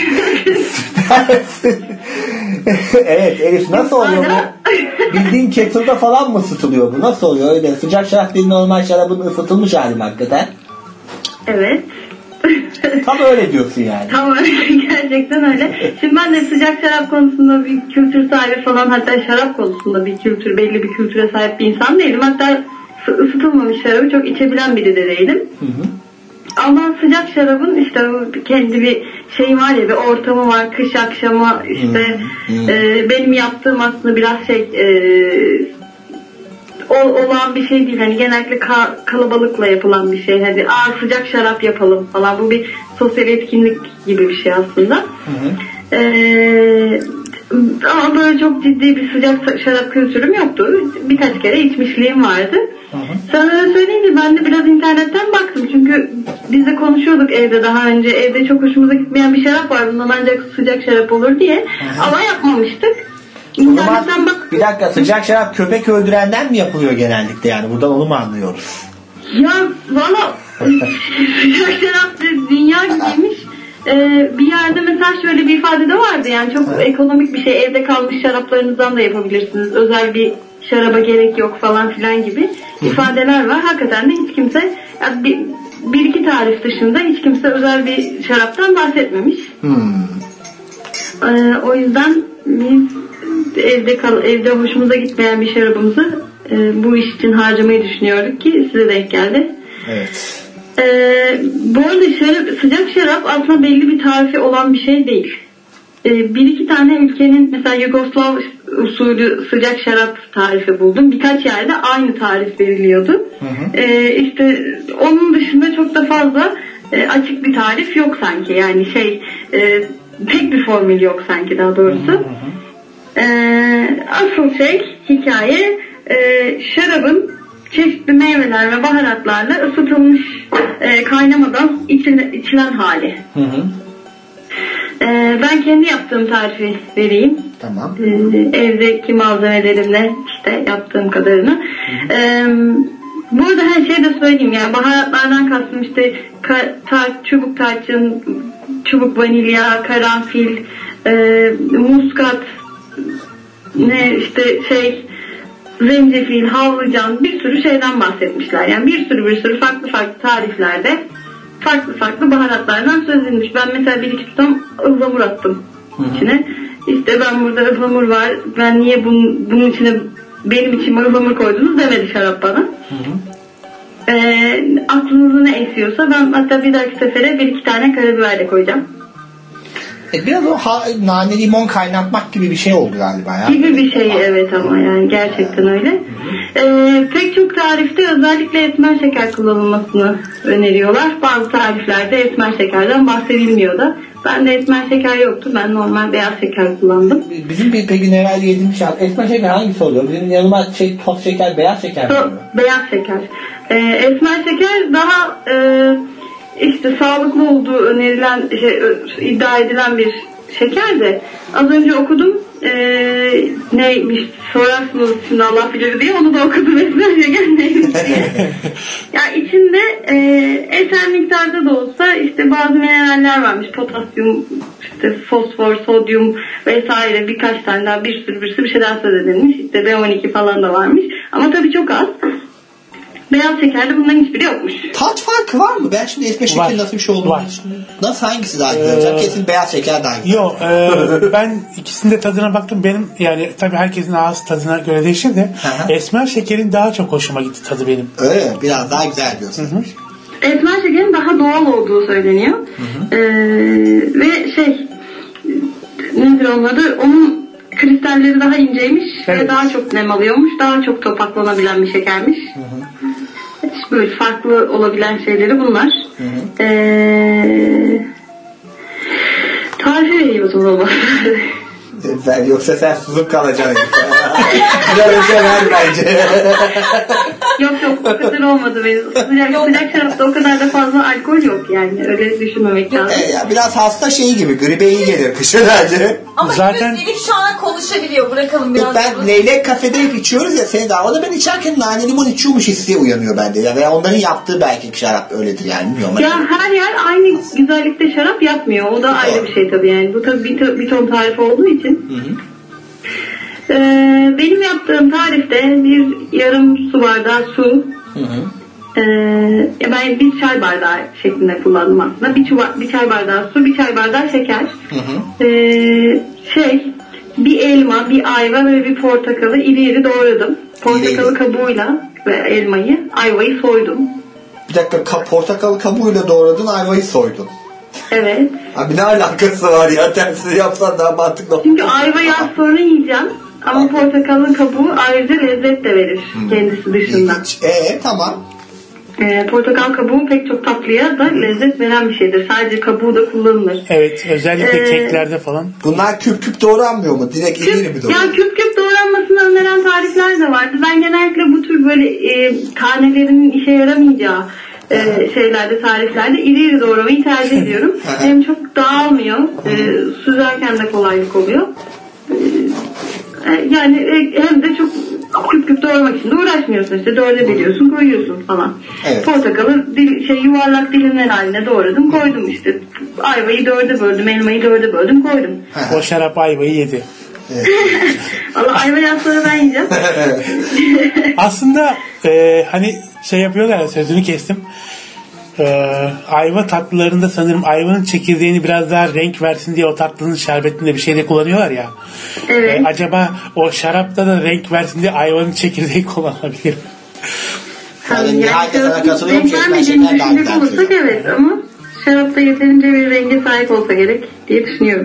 Evet Elif, nasıl oluyor bu? Bildiğin kettle'da falan mı ısıtılıyor bu? Nasıl oluyor öyle? Sıcak şarap değil, normal şarabın ısıtılmış hali mi hakikaten? Evet. Tam öyle diyorsun yani. Tam öyle, gerçekten öyle. Şimdi ben de sıcak şarap konusunda bir kültür sahibi falan, hatta şarap konusunda bir kültür, belli bir kültüre sahip bir insan değilim. Hatta ısıtılmamış şarabı çok içebilen biri de değilim. Hı hı. Ama sıcak şarabın işte kendi bir şey var ya, bir ortamı var. Kış akşamı işte hmm, hmm. E, benim yaptığım aslında biraz şey e, olan bir şey değil. Hani genellikle ka- kalabalıkla yapılan bir şey. Hadi aa sıcak şarap yapalım falan. Bu bir sosyal etkinlik gibi bir şey aslında. Hı hı. Ee, ama böyle çok ciddi bir sıcak şarap kültürüm yoktu. Birkaç kere içmişliğim vardı. Hı hı. Sen öyle söyleyince ben de biraz internetten baktım. Çünkü biz de konuşuyorduk evde daha önce. Evde çok hoşumuza gitmeyen bir şarap var. Bundan ancak sıcak şarap olur diye. Hı hı. Ama yapmamıştık. O zaman bak... bir dakika, sıcak şarap köpek öldürenden mi yapılıyor genellikle, yani buradan onu mu anlıyoruz? Ya valla sıcak şarap dünya gibiymiş. Ee, bir yerde mesela şöyle bir ifade de vardı, yani çok evet. ekonomik bir şey, evde kalmış şaraplarınızdan da yapabilirsiniz, özel bir şaraba gerek yok falan filan gibi Hı-hı. ifadeler var. Hakikaten de hiç kimse yani bir, bir iki tarif dışında hiç kimse özel bir şaraptan bahsetmemiş. Hmm. Ee, o yüzden biz evde kal, evde hoşumuza gitmeyen bir şarabımızı e, bu iş için harcamayı düşünüyorduk ki size denk geldi. Evet. Ee, bu arada şarap, sıcak şarap aslında belli bir tarifi olan bir şey değil. Ee, bir iki tane ülkenin mesela Yugoslav usulü sıcak şarap tarifi buldum. Birkaç yerde aynı tarif veriliyordu. Hı hı. Ee, işte onun dışında çok da fazla e, açık bir tarif yok sanki. Yani şey e, tek bir formül yok sanki, daha doğrusu. Hı hı. Ee, asıl şey, hikaye e, şarabın çeşitli meyveler ve baharatlarla ısıtılmış, e, kaynamadan içilen, içilen hali. Hı hı. E, ben kendi yaptığım tarifi vereyim. Tamam. E, evdeki malzemelerimle işte yaptığım kadarını. Hı hı. E, bu arada her şeyi de söyleyeyim, yani baharatlardan kastım işte ka- tar- çubuk tarçın, çubuk vanilya, karanfil, e, muskat, ne işte şey, zencefil, havlucan, bir sürü şeyden bahsetmişler. Yani bir sürü bir sürü farklı farklı tariflerde farklı farklı baharatlardan söz edilmiş. Ben mesela bir iki tutam ıhlamur attım Hı-hı. içine. İşte ben burada ıhlamur var, ben niye bunun, bunun içine benim için ıhlamur koydunuz demedi şarap bana. Ee, aklınızı ne esiyorsa ben hatta bir dahaki sefere bir iki tane karabiber de koyacağım. E biraz o ha, nane limon kaynatmak gibi bir şey oldu galiba ya. Gibi bir şey, evet, ama yani gerçekten öyle. Ee, pek çok tarifte özellikle esmer şeker kullanılmasını öneriyorlar. Bazı tariflerde esmer şekerden bahsedilmiyor da. Ben de esmer şeker yoktu. Ben normal beyaz şeker kullandım. Bizim bir peki herhalde yediğimiz şey. Esmer şeker hangisi oluyor? Bizim yanıma şey, toz şeker, beyaz şeker mi oluyor? Beyaz şeker. Ee, esmer şeker daha e, işte sağlıklı olduğu önerilen, şey, iddia edilen bir şeker de az önce okudum. Ee, neymiş sorarsınız şimdi Allah bilir diye, onu da okudum, esmer şeker neymiş diye. Ya içinde e, eser miktarda da olsa işte bazı mineraller varmış, potasyum, işte fosfor, sodyum vesaire birkaç tane daha bir sürü bir sürü bir şeyler söz edilmiş. İşte B on iki falan da varmış. Ama tabii çok az. Beyaz şekerde bunların hiçbiri yokmuş. Tat farkı var mı? Ben şimdi ezme şekeri nasıl bir şey olduğunu düşünüyorum. Nasıl, hangisi daha güzel? Ee, Kesin beyaz şeker daha güzel. Yok, e, ben ikisinin de tadına baktım. Benim yani tabii herkesin ağız tadına göre değişir de esmer şekerin daha çok hoşuma gitti tadı benim. Öyle mi? Biraz daha güzel diyorsun. Hı hı. Esmer şekerin daha doğal olduğu söyleniyor. Hı hı. Ee, ve şey nedir onun adı? Onun kristalleri daha inceymiş evet. Ve daha çok nem alıyormuş. Daha çok topaklanabilen bir şekermiş. Hı hı. Böyle farklı olabilen şeyleri bunlar. Hı hı. Ee, tarifi veriyorsun baba. Ben, yoksa sen susup kalacaksın. Biraz önce ver bence. Yok yok, o kadar olmadı benim. Sıcak, sıcak şarapta o kadar da fazla alkol yok yani. Öyle düşünmemek lazım. E, ya, biraz hasta şeyi gibi. Gribe iyi gelir kışın bence. Ama zaten Elif şu an konuşabiliyor. Bırakalım biraz. Ben bunu. Leylek kafede hep içiyoruz ya Sevda. O da ben içerken nane limon içiyormuş hissi uyanıyor bende. Ya veya onların yaptığı belki şarap öyledir yani. Bilmiyorum. Ya her yer aynı güzellikte şarap yapmıyor. O da ayrı Doğru. bir şey tabii yani. Bu tabii bir, bir ton tarif olduğu için. Hı hı. Ee, benim yaptığım tarifte bir yarım su bardağı su. Hı hı. Ee, ben bir çay bardağı şeklinde kullandım aslında. Bir, çuva, bir çay bardağı su, bir çay bardağı şeker. Hı hı. Ee, şey, bir elma, bir ayva ve bir portakalı iri iri doğradım. Portakalı kabuğuyla ve elmayı, ayvayı soydum. Bir dakika, ka- portakalı kabuğuyla doğradın, ayvayı soydun. Evet. Abi ne alakası var ya, tersini yapsan daha mantıklı olur. Çünkü ayvayı az sonra yiyeceğim. Ama portakalın kabuğu ayrıca lezzet de verir hmm. kendisi dışında. Eee tamam. Ee, portakal kabuğu pek çok tatlıya da lezzet veren bir şeydir. Sadece kabuğu da kullanılır. Evet, özellikle ee, keklerde falan. Bunlar küp küp doğranmıyor mu? Direkt iri mi doğranıyor? Ya küp küp doğranmasını öneren tarifler de vardı. Ben genellikle bu tür böyle e, tanelerinin işe yaramayacağı e, şeylerde, tariflerde iri iri doğramayı tercih ediyorum. Hem çok dağılmıyor. E, süzerken de kolaylık oluyor. Yani hem de çok küp küp doğramak için de uğraşmıyorsun, işte dörde biliyorsun, koyuyorsun falan. Evet. Portakalı dil, şey yuvarlak dilimler haline doğradım, koydum işte. Ayvayı dörde böldüm, elmayı dörde böldüm, koydum. O şarap ayvayı yedi. Evet. Valla ayvayı az sonra ben yiyeceğim. Aslında e, hani şey yapıyorlar ya, sözünü kestim. Ee, ayva tatlılarında sanırım ayvanın çekirdeğini biraz daha renk versin diye o tatlının şerbetinde bir şeyde kullanıyorlar ya. Evet. Ee, acaba o şarapta da renk versin diye ayvanın çekirdeği kullanılabilir. Yani nihayet sana katılıyorum ki esmer şeker daha güzel olursak evet, ama şarapta yeterince bir renge sahip olsa gerek diye düşünüyorum.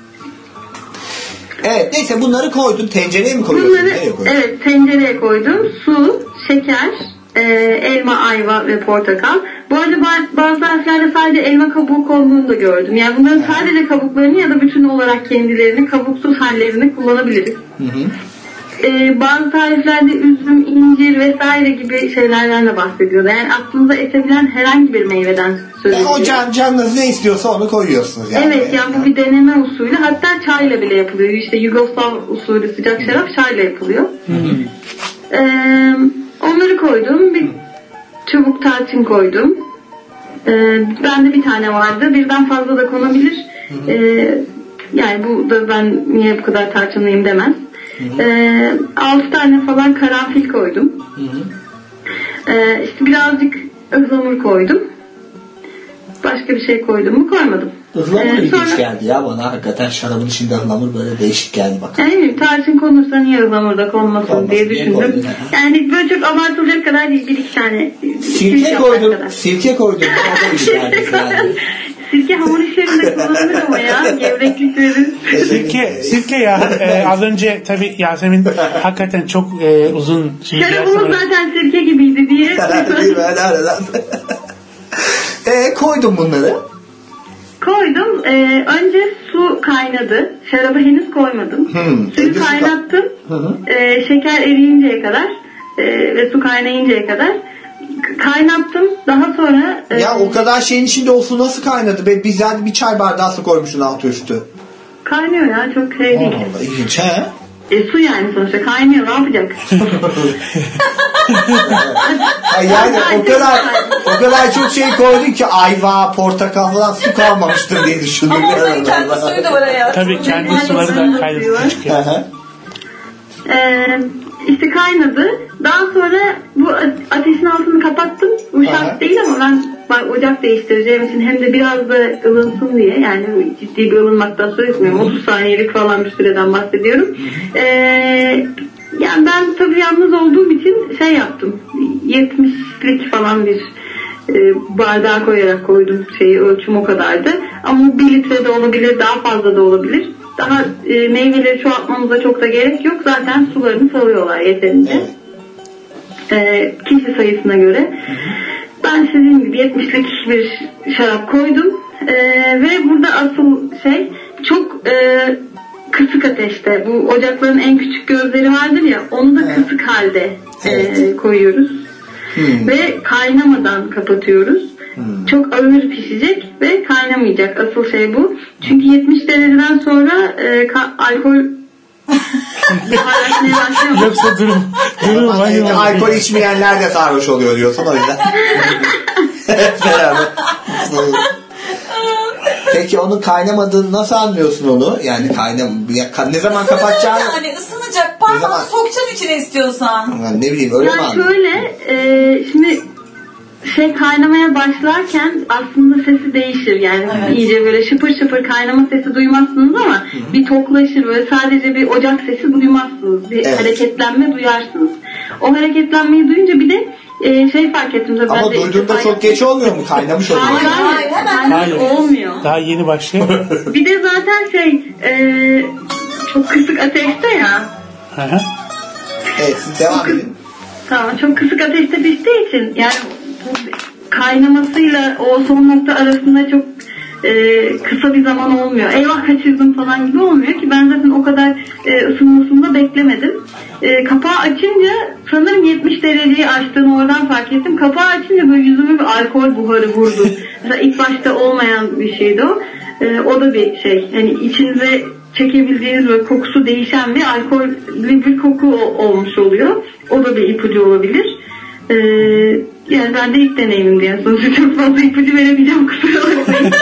Evet, neyse bunları koydun. Tencereye mi koyuyorsun? Bunları, nereye koyuyorsun? Evet, tencereye koydum. Su, şeker, e, elma, ayva ve portakal. Bu arada bazı tariflerde sadece elma kabuğu konduğunu da gördüm. Yani bunların sadece kabuklarını ya da bütün olarak kendilerini, kabuksuz hallerini kullanabiliriz. Hı hı. Ee, bazı tariflerde üzüm, incir vesaire gibi şeylerden de bahsediyordu. Yani aklınıza esebilen herhangi bir meyveden söz ediyor. O can, canınız ne istiyorsa onu koyuyorsunuz yani. Evet, yani bu bir deneme usulü. Hatta çayla bile yapılıyor. İşte Yugoslav usulü sıcak şarap çayla yapılıyor. Hı hı. Ee, onları koydum. Bir çubuk tarçın koydum. Ee, bende bir tane vardı. Birden fazla da konabilir. Ee, yani bu da ben niye bu kadar tarçınlıyım demez. Ee, altı tane falan karanfil koydum. Ee, işte birazcık ıhlamur koydum. Başka bir şey koydum mu? Koymadım. Ihlamur ee, ilginç sonra... geldi ya bana. Hakikaten şarabın içinde ıhlamur böyle değişik geldi bakalım. Yani tarçın konursa niye ıhlamur da konmasın Konmasın diye düşündüm. Koydun, yani böyle çok abartılacak kadar değil. Bir iki tane. Sirke koydum. Sirke koydum. Sirke hamur işlerinde kullanılır ama ya. Gevreklik verir. Sirke, sirke ya. E, az önce tabii Yasemin hakikaten çok e, uzun. Şarabımız zaten sirke gibiydi diye. e, koydum bunları. Koydum. Ee, önce su kaynadı. Şarabı henüz koymadım. Hmm, Suyu kaynattım. Hı ee, şeker eriyinceye kadar e, ve su kaynayıncaya kadar kaynattım. Daha sonra... E, ya o kadar şeyin içinde o su nasıl kaynadı? Be? Biz yani bir çay bardağı su koymuşsun altı üstü. Kaynıyor ya, çok şey değil. Allah Allah, ilginç he? E, su yani sonuçta kaynıyor, ne yapacak? Yani o kadar o kadar çok şey koydun ki ayva, portakal falan su kalmamıştır diye düşündüm. Ama onların kendi suyu da var hayatım. Tabii kendi suları da kaynatıp çıkıyor. Ee, işte kaynadı. Daha sonra bu ateşin altını kapattım. Bu şart değil ama ben bak, ocak değiştireceğim için hem de biraz da ılınsın diye, yani ciddi bir ılınmaktan söz etmiyorum. otuz saniyelik falan bir süreden bahsediyorum. Ee, yani ben tabii yalnız olduğum için şey yaptım. yetmişlik falan bir e, bardağa koyarak koydum şeyi. Ölçüm o kadardı. Ama bir litre de olabilir, daha fazla da olabilir. Daha e, meyveleri çoğaltmamıza çok da gerek yok. Zaten sularını salıyorlar yeterince. E, kişi sayısına göre. Ben sizin gibi yetmişlik bir şarap koydum. E, ve burada asıl şey çok e, kısık ateşte. Bu ocakların en küçük gözleri vardır ya, onu da kısık halde e, koyuyoruz. Hmm. Ve kaynamadan kapatıyoruz. Hmm. Çok ağır pişecek ve kaynamayacak. Asıl şey bu. Çünkü yetmiş dereceden sonra e, ka- alkol buharlaşmaya başlıyor. Yoksa durum durum hayır. Alkol içmeyenler de sarhoş oluyor diyorsun o yüzden. Beraber. Peki onun kaynamadığını nasıl anlıyorsun onu? Yani kaynam ne zaman kapatacağını? Yani ısınacak. Parmağını sokacaksın içine istiyorsan. Yani ne bileyim öyle yani mi anlıyorsun? şöyle e, şimdi şey kaynamaya başlarken aslında sesi değişir. Yani evet. iyice böyle şıpır şıpır kaynama sesi duymazsınız ama Hı-hı. bir toklaşır, böyle sadece bir ocak sesi duymazsınız. Bir evet. hareketlenme duyarsınız. O hareketlenmeyi duyunca bir de e, şey fark ettim. Tabii ama duyduğunda çok geç olmuyor mu? Kaynamış oluyor. Hayır, hayır, hemen hayır. olmuyor. Daha yeni başlıyor. Bir de zaten şey e, çok kısık ateşte ya. Hı hı. Evet, siz devam edin. Tamam, çok kısık ateşte piştiği için yani kaynamasıyla o son nokta arasında çok e, kısa bir zaman olmuyor. Eyvah kaçırdım falan gibi olmuyor ki ben zaten o kadar e, ısınmasını da beklemedim. E, kapağı açınca sanırım yetmiş dereceyi aştığını oradan fark ettim. Kapağı açınca böyle yüzüme bir alkol buharı vurdu. Mesela ilk başta olmayan bir şeydi o. E, o da bir şey. Yani içinize çekebildiğiniz böyle kokusu değişen bir alkollü bir koku olmuş oluyor. O da bir ipucu olabilir. Ee, yani ben de ilk deneyimim diye sonuçta çok fazla ipucu veremeyeceğim, kusura bakmayın.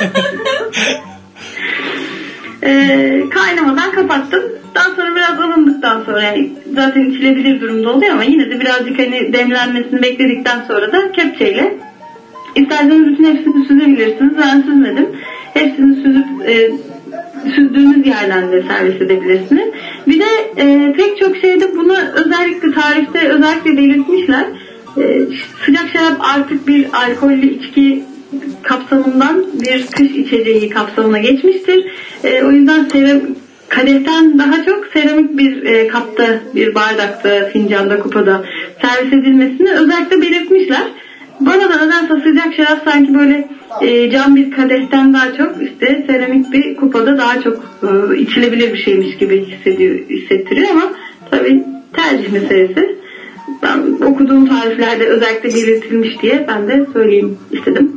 ee, kaynamadan kapattım. Daha sonra biraz alındıktan sonra yani zaten içilebilir durumda oluyor ama yine de birazcık hani demlenmesini bekledikten sonra da kepçeyle isterseniz bütün hepsini süzebilirsiniz. Ben süzmedim. Hepsini süzüp e, süzdüğünüz yerden de servis edebilirsiniz. Bir de e, pek çok şeyde bunu özellikle tarifte özellikle belirtmişler. Ee, sıcak şarap artık bir alkollü içki kapsamından bir kış içeceği kapsamına geçmiştir. Ee, o yüzden seram, kadehten daha çok seramik bir e, kapta, bir bardakta, fincanda, kupada servis edilmesini özellikle belirtmişler. Bana da nedense sıcak şarap sanki böyle e, cam bir kadehten daha çok işte seramik bir kupada daha çok e, içilebilir bir şeymiş gibi hissediyor, hissettiriyor ama tabii tercih meselesi. Ben okuduğum tariflerde özellikle belirtilmiş diye ben de söyleyeyim istedim.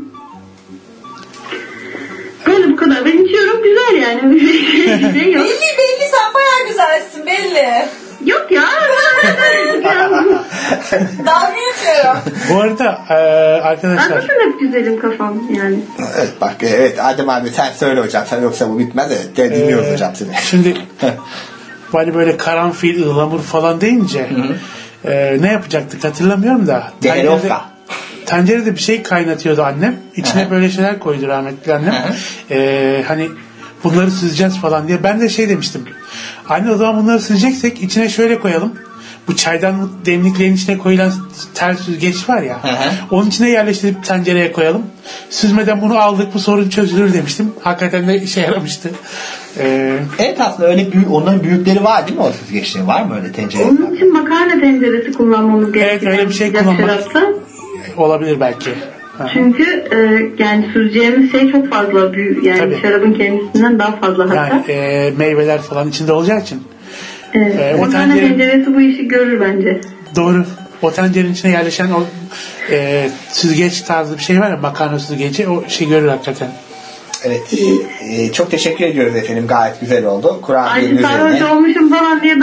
Böyle bu kadar. Ben içiyorum, güzel yani. Bir şey yok. Belli belli, sen bayağı güzelsin belli. Yok ya. Dalga geçiyorum. Bu arada e, arkadaşlar. Ben nasıl hep güzelim kafam yani. Evet bak evet Adem abi sen söyle hocam, sen yoksa bu bitmez. Evet de dinliyoruz ee, hocam seni. Şimdi hani böyle karanfil, ıhlamur falan deyince e, ne yapacaktık hatırlamıyorum da. Tencerede, tencerede bir şey kaynatıyordu annem. İçine Hı-hı. böyle şeyler koydu rahmetli annem. E, hani bunları süzeceğiz falan diye. Ben de şey demiştim. Anne o zaman bunları süzeceksek içine şöyle koyalım. Bu çaydanlık demliklerin içine koyulan tel süzgeç var ya. Hı hı. Onun içine yerleştirip tencereye koyalım. Süzmeden bunu aldık, bu sorun çözülür demiştim. Hakikaten de işe yaramıştı. Ee, evet aslında öyle büyük, onların büyükleri var değil mi o süzgeçleri? Var mı öyle tencereler? Onun için makarna tenceresi kullanmamız gerekiyor. Evet öyle bir şey kullanmak olabilir belki. Hı. Çünkü e, yani süzeceğimiz şey çok fazla büyük. Yani Tabii. şarabın kendisinden daha fazla hatta. Yani e, meyveler falan içinde olacağı için. Evet. Ee, o tencere... tenceresi bu işi görür bence. Doğru. O tencerenin içine yerleşen o e, süzgeç tarzı bir şey var ya, makarna süzgeci, o şey görür hakikaten. Evet. Ee, çok teşekkür ediyoruz efendim. Gayet güzel oldu. Kurabiyenin üzerine. Ay sarhoş olmuşum falan diye daha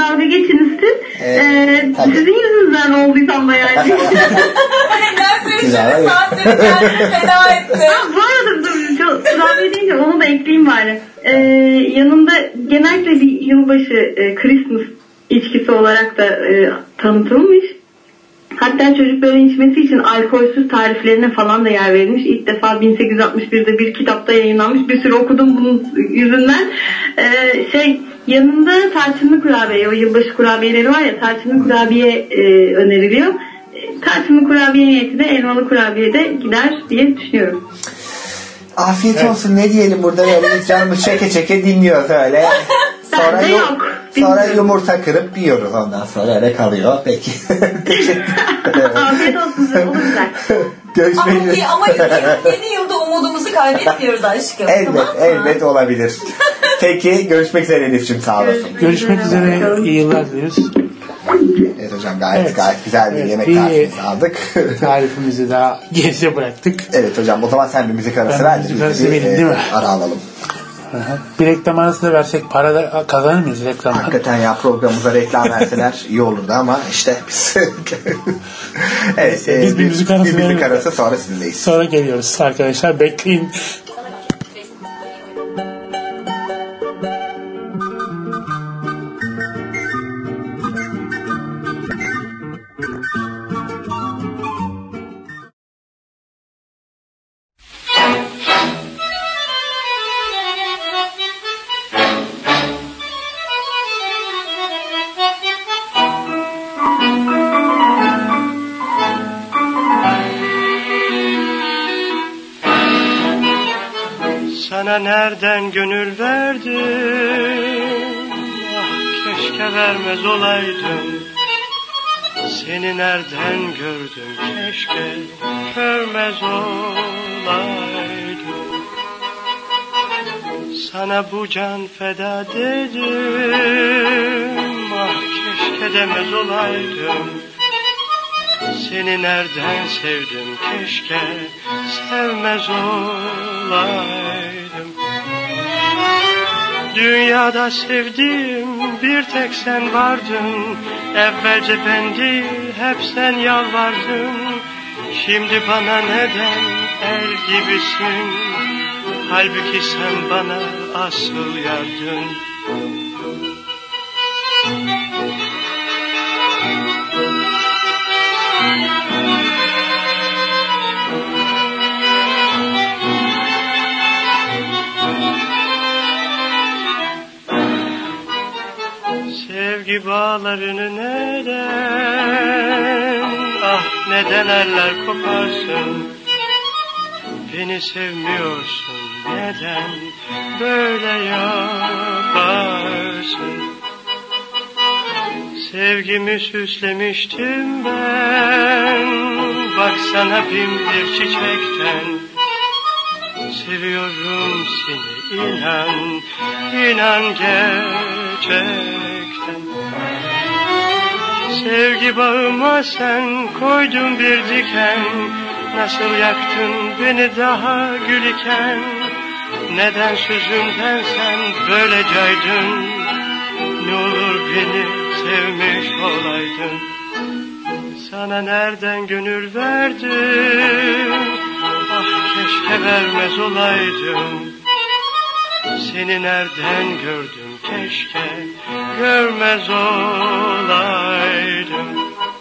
dalga geçin siz. Evet, Ee, sizin yüzünüzden olduysa ama yani. Dersleri saatleri kendini feda etti. Bu arada dur, çok kurabiye deyince onu da ekleyeyim bari. Ee, yanında genellikle bir yılbaşı e, Christmas içkisi olarak da e, tanıtılmış. Hatta çocukların içmesi için alkolsüz tariflerine falan da yer verilmiş. İlk defa bin sekiz yüz altmış birde bir kitapta yayınlanmış. Bir sürü okudum bunun yüzünden. Ee, şey yanında tarçınlı kurabiye, o yılbaşı kurabiyeleri var ya, tarçınlı kurabiye e, öneriliyor. E, tarçınlı kurabiye niyeti de elmalı kurabiye de gider diye düşünüyorum. Afiyet evet. olsun, ne diyelim burada, böyle canımı çeke çeke dinliyoruz öyle. Sonra, yu- yok. sonra yumurta kırıp yiyoruz, ondan sonra öyle kalıyor. Peki. Afiyet olsun. Görüşmek üzere. Ama, ama yeni, yeni yılda umudumuzu kaybetmiyoruz aşkım. Elbet, tamam elbet olabilir. Peki, görüşmek üzere Elif'ciğim, sağ olasın. Görüşmek, görüşmek üzere, iyi yıllar diliyoruz. Evet hocam, gayet evet. gayet güzel bir evet, yemek tarifimizi aldık. Tarifimizi daha geride bıraktık. Evet hocam, o zaman sen bir müzik arası ver. Müzik arası vereyim değil mi? Ara alalım. Aha. Bir reklam arası da versek para da kazanır mıyız reklamdan? Hakikaten ya, programımıza reklam verseler iyi olurdu ama işte biz evet, biz, e, biz bir müzik arası, bir müzik arası sonra sizinleyiz. Sonra geliyoruz arkadaşlar, bekleyin. Sana nereden gönül verdim, ah keşke vermez olaydım. Seni nereden gördüm, keşke görmez olaydım. Sana bu can feda dedim, ah keşke demez olaydım. Seni nereden sevdim, keşke sevmez olaydım. Dünyada sevdiğim bir tek sen vardın. Evvelce ben değil, hep sen yalvardın. Şimdi bana neden el gibisin? Halbuki sen bana asıl yardın. Sevgi bağlarını neden, ah neden eller koparsın? Beni sevmiyorsun, neden böyle yaparsın? Sevgimi süslemiştim ben, baksana bin bir çiçekten. Seviyorum seni, inan, inan gerçekten. Sevgi bağıma sen koydun bir diken. Nasıl yaktın beni daha gül iken. Neden sözümden sen böyle caydın? Ne olur beni sevmiş olaydın. Sana nereden gönül verdim, ah keşke vermez olaydım. Seni nereden gördüm, keşke görmez olaydım.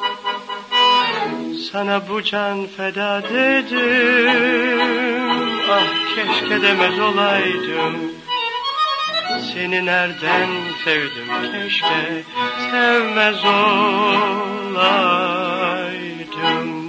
Sana bu can feda dedim, ah keşke demez olaydım. Seni nereden sevdim, keşke sevmez olaydım.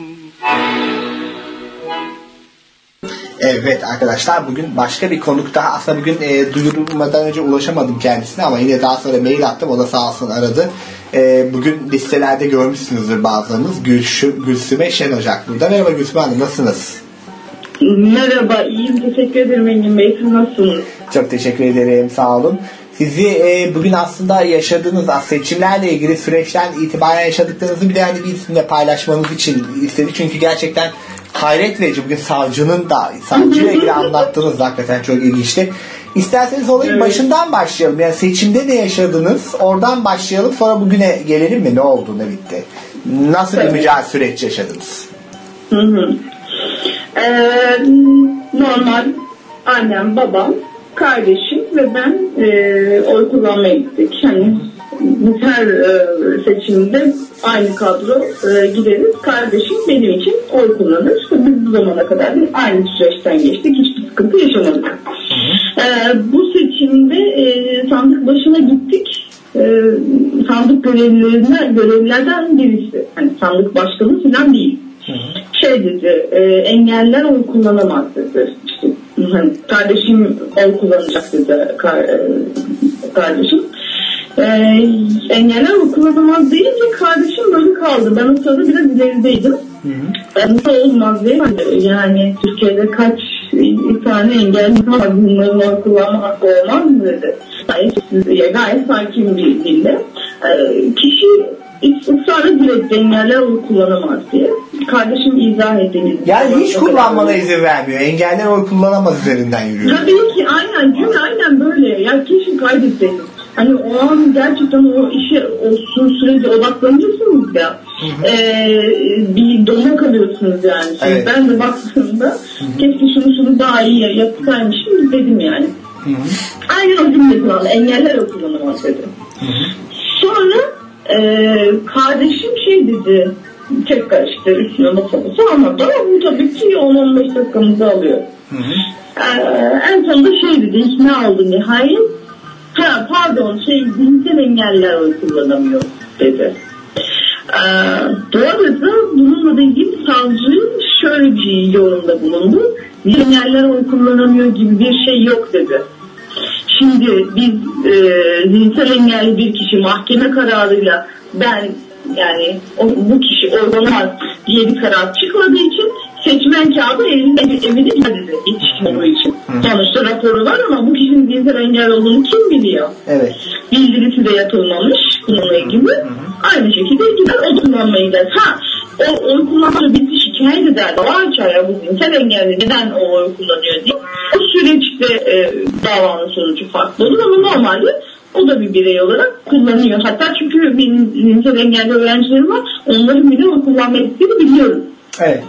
Evet arkadaşlar, bugün başka bir konuk daha. Aslında bugün e, duyurulmadan önce ulaşamadım kendisine ama yine daha sonra mail attım, o da sağ olsun aradı. E, bugün listelerde görmüşsünüzdür bazılarınız. Gülsüm, Gülsüme Şenocak burada. Merhaba Gülsüme Hanım, nasılsınız? Merhaba, iyiyim, teşekkür ederim Engin Bey. Siz nasılsınız? Çok teşekkür ederim, sağ olun. Sizi e, bugün aslında yaşadığınız seçimlerle ilgili süreçten itibaren yaşadıklarınızı bir de hani bizimle paylaşmanız için istedik. Çünkü gerçekten hayret verici, bugün savcının da savcıyla ilgili anlattığınız hakikaten çok ilginçti. İsterseniz olayın Evet. başından başlayalım. Yani seçimde ne yaşadınız? Oradan başlayalım. Sonra bugüne gelelim mi? Ne oldu, ne bitti? Nasıl bir Evet. mücadele süreç yaşadınız? Hı hı. Ee, normal annem, babam, kardeşim ve ben e, oy kullanmaya gittik. Yani biz her e, seçimde aynı kadro e, gideriz. Kardeşim benim için oy kullanır. Biz bu zamana kadar aynı süreçten geçtik. Hiçbir sıkıntı yaşamadık. E, bu seçimde e, sandık başına gittik. E, sandık görevlilerinden, görevlilerden birisi. Hani sandık başkanı falan değil. Şey dedi, e, engeller oy kullanamaz dedi. İşte, hani, kardeşim oy kullanacak dedi kar, e, kardeşim. E, engeller oy kullanamaz deyince kardeşim böyle kaldı. Ben o sırada biraz ilerideydim. Ben nasıl olmaz değil mi? Yani Türkiye'de kaç tane engelli var, bunların oy kullanma hakkı olmaz mı dedi. Yani, gayet sakin bir dille. E, kişi ısrarla diletti, engeller oy kullanamaz diye. Kardeşim izah etti. Yani hiç kullanmana izin vermiyor. Engeller oy kullanamaz üzerinden yürüyor. Tabii ki aynen, cümle aynen böyle. Ya keşke kaydetseydim. Hani o an gerçekten o işe o sürece odaklanıyorsunuz ya. Ee, bir dona kalıyorsunuz yani. Şimdi Evet. ben de baktığımda keşke şunu şunu daha iyi yapsaymışım dedim yani. Hı-hı. Aynen o cümle kullandı. Engeller oy kullanamaz dedi. Sonra e, kardeşim şey dedi. Tekrar işte üstüne basa basa anlattı ama bu tabii ki on on beş dakikamızı alıyor. Ee, en sonunda şey dedi, ikna oldu nihayet. Ha pardon şey zihinsel engeller oy kullanamıyor dedi. Ee, bu arada bununla ilgili savcı şöyle bir yorumda bulundu. Engeller oy kullanamıyor gibi bir şey yok dedi. Şimdi biz e, zihinsel engelli bir kişi mahkeme kararıyla ben yani o, bu kişi oylanamaz diye bir karar çıkmadığı için seçmen kağıdı elinde evinde dedi yetişkin olduğu için. Sonuçta raporu var ama bu kişinin zihinsel engel olduğunu kim biliyor? Evet. Bildirisi de yapılmamış bununla ilgili. Aynı şekilde gider o kullanmayı der. Ha o oy kullanmayı bizi şikayet eder. Dava açar ya bu zihinsel engelli neden o oy kullanıyor diye. O süreçte e, davanın sonucu farklı olur ama normalde o da bir birey olarak kullanıyor. Hatta çünkü benim zihinsel engelli öğrencilerim var. Onların bile oy kullanma istediğini biliyorum. Evet.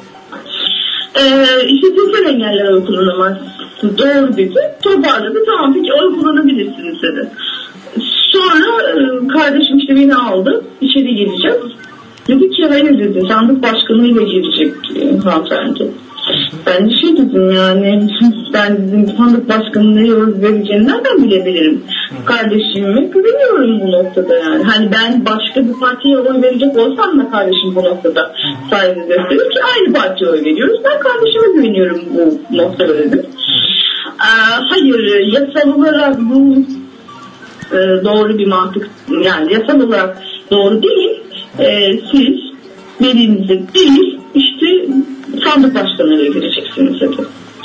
Ee, işte zihinsel engeller oy kullanamaz. Doğru dedi. Toparladı. Tamam peki oy kullanabilirsiniz dedi. Sonra e, kardeşim işte beni aldı. İçeri gireceğiz. Dedi ki hayır dedi. Sandık başkanıyla girecek e, hanımefendi. Ben de şey dedim yani ben dedim sandık başkanının nereye oy vereceğini nereden bilebilirim? Kardeşime güveniyorum bu noktada yani. Hani ben başka bir partiye oy verecek olsam da kardeşim bu noktada saygı gösterir ki aynı partiye oy veriyoruz. Ben kardeşime güveniyorum bu noktada dedim. Ee, hayır yasal olarak bu e, doğru bir mantık yani yasal olarak doğru değil. Ee, siz velinizde değil işte sandık başkanıyla gireceksiniz dedi.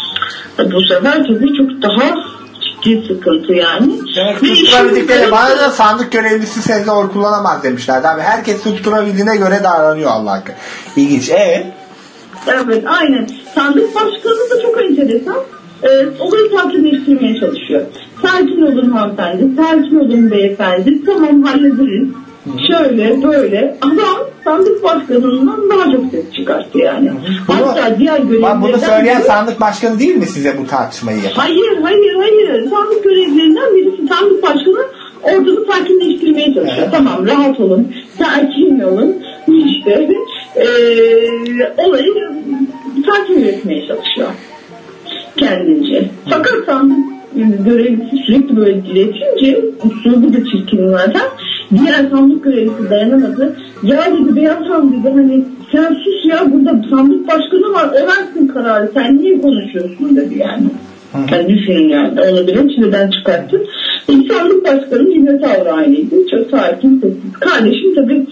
Bu sefer tabii çok daha ciddi sıkıntı yani. Evet, tutturabildikleri bana da sandık görevlisi sezde oy kullanamaz demişler. Tabii herkes tutturabildiğine göre davranıyor Allah hakkı. İlginç. Evet. Evet aynen. Sandık başkanı da çok enteresan. Ee, olayı sakinleştirmeye çalışıyor. Sakin olun hanımefendi, sakin olun beyefendi. Tamam hallederiz. Şöyle böyle adam sandık başkanından daha çok ses çıkarttı yani. Bunu, Hatta diğer görevlilerden bunu söyleyen biri, sandık başkanı değil mi size bu tartışmayı yapan? Hayır hayır hayır. Sandık görevlilerinden birisi sandık başkanı ortalığı sakinleştirmeye çalışıyor. Evet. Tamam rahat olun, sakin olun. İşte ee, olayı sakin üretmeye çalışıyor kendince. Fakat sandık görevlisi sürekli böyle diletince usulü de çirkin zaten. Diğer sandık görevlisi dayanamadı. Ya dedi Beyaz Han dedi hani sen sus ya burada sandık başkanı var o versin kararı sen niye konuşuyorsun dedi yani. Yani düşünün yani onu bile çileden çıkarttı. İlk sandık başkanı yine tavrı aynıydı. Çok sakin sessiz. Kardeşim tabii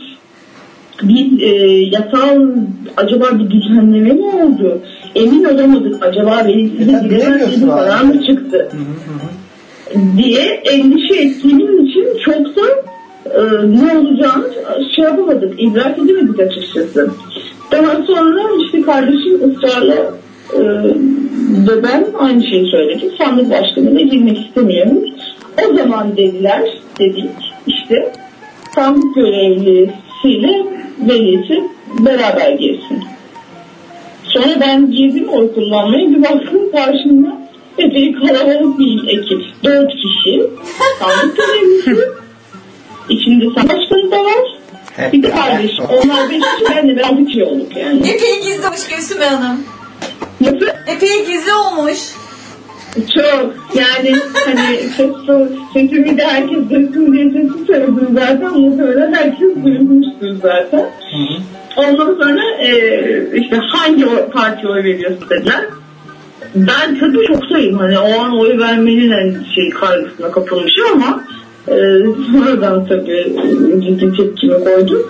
bir e, yasal acaba bir düzenleme mi oldu? Emin olamadık. Acaba velisize giremez bir karar mı çıktı? Hı hı. Diye endişe ettiğimiz için çok da e, ne olacağını şey yapamadık. İdrak edemedik açıkçası. Daha sonra işte kardeşim ısrarla e, Ve ben aynı şeyi söyledim. Sandık başkanına girmek istemiyoruz. O zaman dediler, dedik işte sandık görevlisiyle velisi beraber girsin. Sonra ben girdim oy kullanmaya, bir baktım karşımda epey kalabalık bir ekip. Dört kişi sandık görevlisi. İçinde sandık başkanı da var. Hep Bir de kardeşim. Onlar beş kişi, ben de ben bir kişi olduk yani. Epey gizli olmuş Gülsüm Hanım. Nasıl? Epey gizli olmuş. Çok. Yani hani çok sesimi de herkes duysun diye sesi söyledim zaten. Muhtemelen herkes duymuştur zaten. Hı hı. Ondan sonra e, işte hangi partiye oy veriyorsun dediler. Ben tabii şoktayım. Hani o an oy vermenin hani şey kaygısına kapılmışım ama e, sonradan tabii ciddi tepkimi koydum.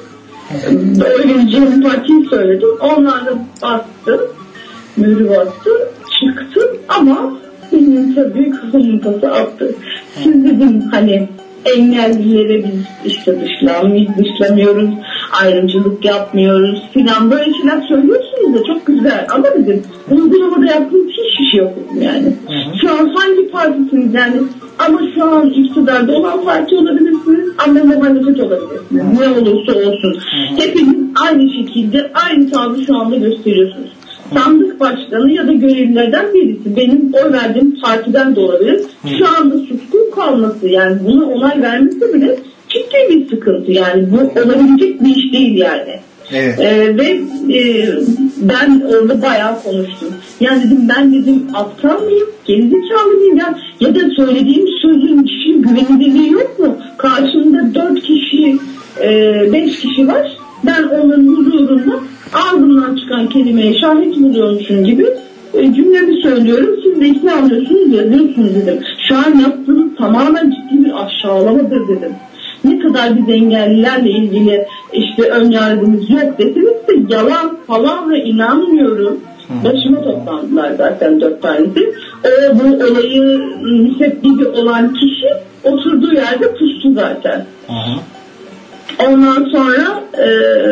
Oy vereceğim partiyi söyledim. Onlar da bastı. Mührü bastı. Çıktım ama benim tabii kızımın tası attı. Siz dedim hani engellilere biz işte dışlanmayız, dışlamıyoruz, ayrımcılık yapmıyoruz filan böyle şeyler söylüyorsunuz da çok güzel ama dedim uygulamada yaptığınız hiçbir şey yok dedim yani. Hı hı. Şu an hangi partisiniz yani ama şu an iktidarda olan parti olabilirsiniz ama muhalefet olabilirsiniz. Ne olursa olsun. Hı hı. Hepiniz aynı şekilde aynı tavrı şu anda gösteriyorsunuz. Sandık başkanı ya da görevlilerden birisi benim oy verdiğim partiden de olabilir. Şu anda suskun kalması yani buna onay vermesi bile ciddi bir sıkıntı yani bu olabilecek bir iş değil yani. Evet. Ee, ve e, ben orada bayağı konuştum. Yani dedim ben dedim aptal mıyım? Gerizekalı mıyım ya? Ya da söylediğim sözün kişinin güvenilirliği yok mu? Karşımda dört kişi, e, beş kişi var. Ben onların huzurunda ağzımdan çıkan kelimeye şahit buluyormuşum gibi e, cümlemi söylüyorum. Siz de ikna alıyorsunuz, yazıyorsunuz dedim. Şu an yaptığınız tamamen ciddi bir aşağılamadır dedim. Ne kadar biz engellilerle ilgili işte ön yargımız yok deseniz de yalan falan ve inanmıyorum. Başıma toplandılar zaten dört tanesi. O bu olayı müsebbibi olan kişi oturduğu yerde pustu zaten. Aha. Ondan sonra e,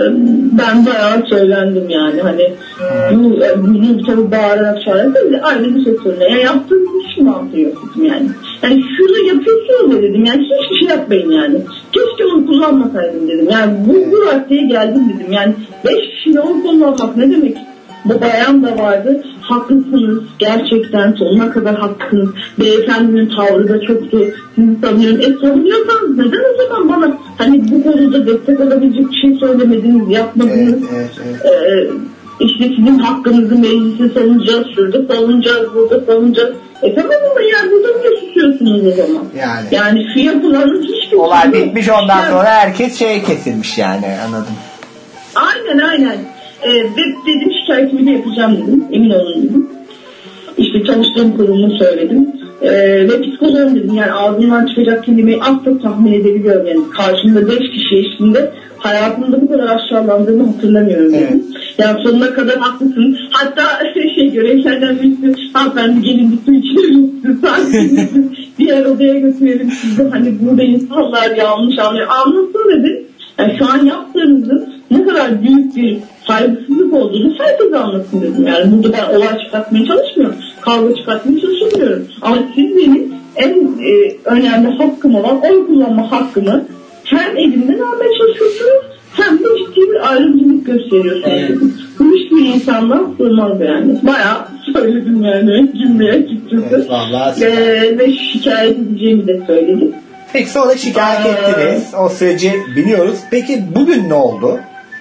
ben bayağı söylendim yani hani bu bunu tabii bağırarak çağırarak aynı bir şey söyledi. Yani yaptığınız iş mi yapıyorsunuz yani? Yani şunu yapıyorsunuz da dedim yani hiçbir şey yapmayın yani. Keşke onu kullanmasaydım dedim. Yani bu, bu raddeye geldim dedim. Yani beş kişiyle onu kullanmak ne demek? Bu bayan da vardı. Haklısınız. Gerçekten sonuna kadar haklısınız. Beyefendinin tavrı da çoktu. Sizi savunuyorum. E savunuyorsanız neden o zaman bana hani bu konuda destek olabilecek bir şey söylemediniz, yapmadınız? Evet, evet, evet. Ee, işte sizin hakkınızı meclise savunacağız, şurada savunacağız, burada savunacağız. E tamam ama yani burada mı susuyorsunuz o zaman? Yani, yani şu yapılanın hiçbir olay bitmiş ondan yani, sonra herkes şeye kesilmiş yani anladım. Aynen aynen. Ee, ve dedim şikayetimi de yapacağım dedim. Emin olun dedim. İşte çalıştığım kurumu söyledim. Ee, ve psikoloğum dedim. Yani ağzımdan çıkacak kelimeyi az çok tahmin edebiliyorum. Yani karşımda beş kişi eşliğinde hayatımda bu kadar aşağılandığımı hatırlamıyorum dedim. Evet. Yani sonuna kadar haklısın. Hatta şey görevlerden birisi hanımefendi gelin bir su içelim. Sanki diğer odaya götürelim sizi. Hani burada insanlar yanlış anlıyor. Anlasın dedim. Yani şu an yaptığınızın ne kadar büyük bir saygısızlık olduğunu herkes anlasın dedim. Yani burada ben olay çıkartmaya çalışmıyorum. Kavga çıkartmaya çalışmıyorum. Ama siz benim en e, önemli hakkım olan oy kullanma hakkımı hem elimden almaya çalışıyorsunuz hem de ciddi bir ayrımcılık gösteriyorsunuz dedim. Bu hiçbir insandan sığmaz yani. Bayağı söyledim yani cümleye açıkçası. Evet, ee, ve şikayet edeceğimi de söyledim. Peki sonra şikayet ettiniz. O süreci biliyoruz. Peki bugün ne oldu?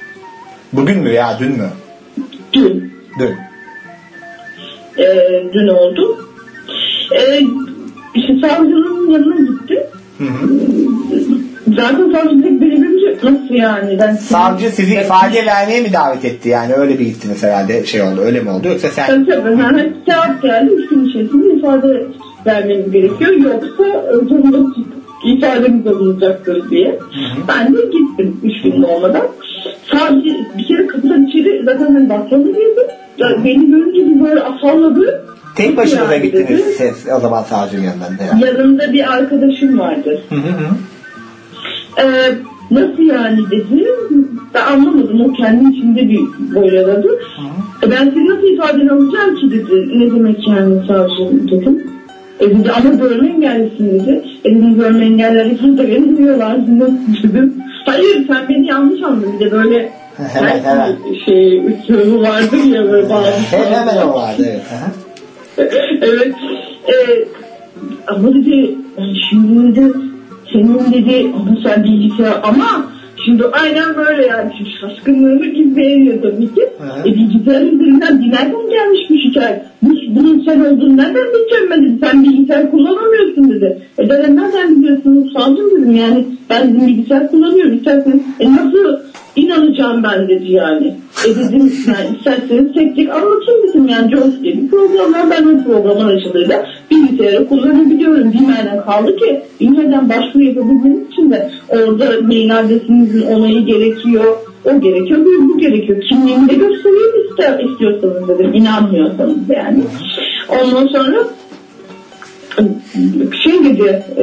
Bugün mü ya dün mü? Dün. Dün. Ee, dün oldu. Ee, işte savcının yanına gitti. Hı hı. Zaten savcı tek belirlenince nasıl yani? Ben savcı sizi ben... ifade vermeye mi davet etti yani? Öyle bir gittiniz herhalde şey oldu öyle mi oldu? Yoksa sen... Tabii tabii. Yani, kağıt geldi. Üç gün içerisinde ifade vermeniz gerekiyor. Yoksa zorunda ifademiz alınacaktır diye. Hı hı. Ben de gittim üç gün olmadan. Sadece bir kere kapıdan içeri zaten hani baksana girdim. Yani beni görünce bir böyle afalladı. Tek başınıza yani gittiniz siz o zaman savcının yanından. Yanımda bir arkadaşım vardı. Hı hı hı. Ee, Nasıl yani dedi. Ben anlamadım. O kendi içinde bir boyaladı. E ben seni nasıl ifadeni alacağım ki dedi. Ne demek yani savcı dedim. E dedi ama görme engellisin dedi. E dedim görme engelleri burada beni duyuyorlar. Nasıl dedim. Hayır sen beni yanlış anladın. Bir de böyle evet, evet. şey üslubu vardır ya böyle bazı. Hemen o vardı evet. Evet. E, ama dedi şimdi dedi senin dedi ama sen bilgisayar ama şimdi aynen böyle yani şimdi şaşkınlığımı gizleyemiyor tabii ki. E, bilgisayar üzerinden bir nereden gelmiş bu şikayet? Bu, bunun sen olduğunu nereden bileceğim ben dedi. Sen bilgisayar kullanamıyorsun dedi. E dedim nereden biliyorsunuz savcım dedim yani ben dedim bilgisayar kullanıyorum isterseniz. E nasıl inanacağım ben dedi yani. E dedim yani isterseniz tek tek anlatayım dedim yani Jones diye bir program var. Ben o programın aracılığıyla bilgisayarı kullanabiliyorum. Bilmeden kaldı ki bilmeden başvuru yapabilmeniz için de orada mail adresinizin onayı gerekiyor. O gerekiyor, bu, bu gerekiyor. Kimliğimi de göstereyim ister, istiyorsanız dedim. İnanmıyorsanız yani. Ondan sonra şey dedi e,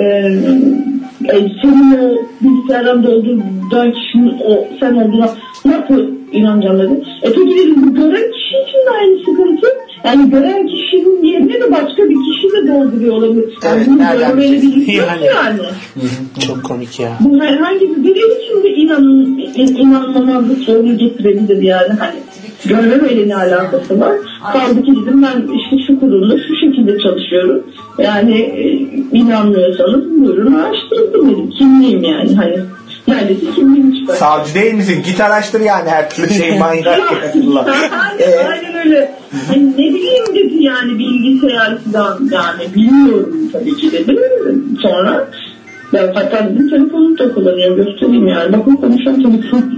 e, senin o bilgisayardan doldurduğun kişinin o sen olduğuna nasıl inanacağım dedi. E peki dedim bu gören kişi için de aynı sıkıntı. Yani gören kişinin yerine de başka bir kişi de dolduruyor olabilir. Yani evet, bunun böyle bir ilgisi yok yani. Çok komik ya. Bu herhangi bir birey için de inanın, in, inanmamazlık sorunu getirebilir yani. Hani görmemeyle ne alakası var? Kaldı ki dedim ben işte şu kurumda şu şekilde çalışıyorum. Yani e, inanmıyorsanız buyurun araştırın dedim. Kimliğim yani hani. Neredeyse kimliğim çıkar. Savcı değil misin? Git araştır yani her türlü şey manyak. aynen, aynen öyle. Hani ne bileyim dedi yani bilgisayardan yani bilmiyorum tabii ki dedim. Sonra ben hatta dedim telefonunu da kullanıyorum göstereyim yani. Bakın konuşan telefonunu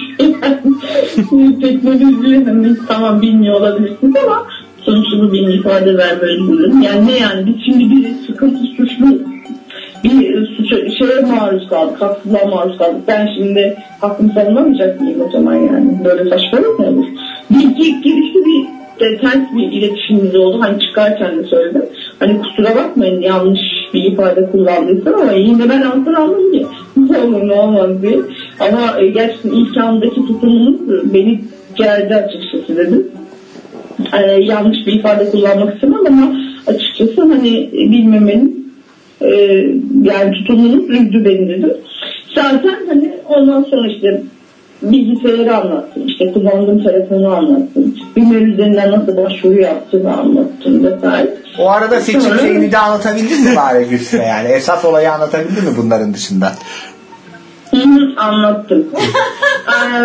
yani. Teknoloji hani tamam bilmiyor olabilirsiniz ama sonuçta bir ifade vermeliyiz. Yani ne yani biz şimdi bir sıkıntı suçlu bir suça, şeye maruz kaldık, haksızlığa maruz kaldık. Ben şimdi hakkımı savunamayacak mıyım o zaman yani? Böyle saçmalık mı olur? Bir girişte bir de, ters bir iletişimimiz oldu. Hani çıkarken de söyledim. Hani kusura bakmayın yanlış bir ifade kullandıysam ama yine ben altın aldım ki ne olur ne olmaz diye. Ama e, gerçekten ilk andaki tutumunuz beni geldi açıkçası dedim. E, yanlış bir ifade kullanmak istemem ama açıkçası hani bilmemenin Ee, yani tutumunuz üzdü beni dedim. Zaten hani ondan sonra işte bilgisayarı anlattım. İşte kullandığım telefonu anlattım. Bilmem üzerinden nasıl başvuru yaptığımı anlattım vesaire. O arada seçim sonra... şeyini de anlatabildin mi bari Gülsüme yani? Esas olayı anlatabildin mi bunların dışında? Hı hı, anlattım. ee,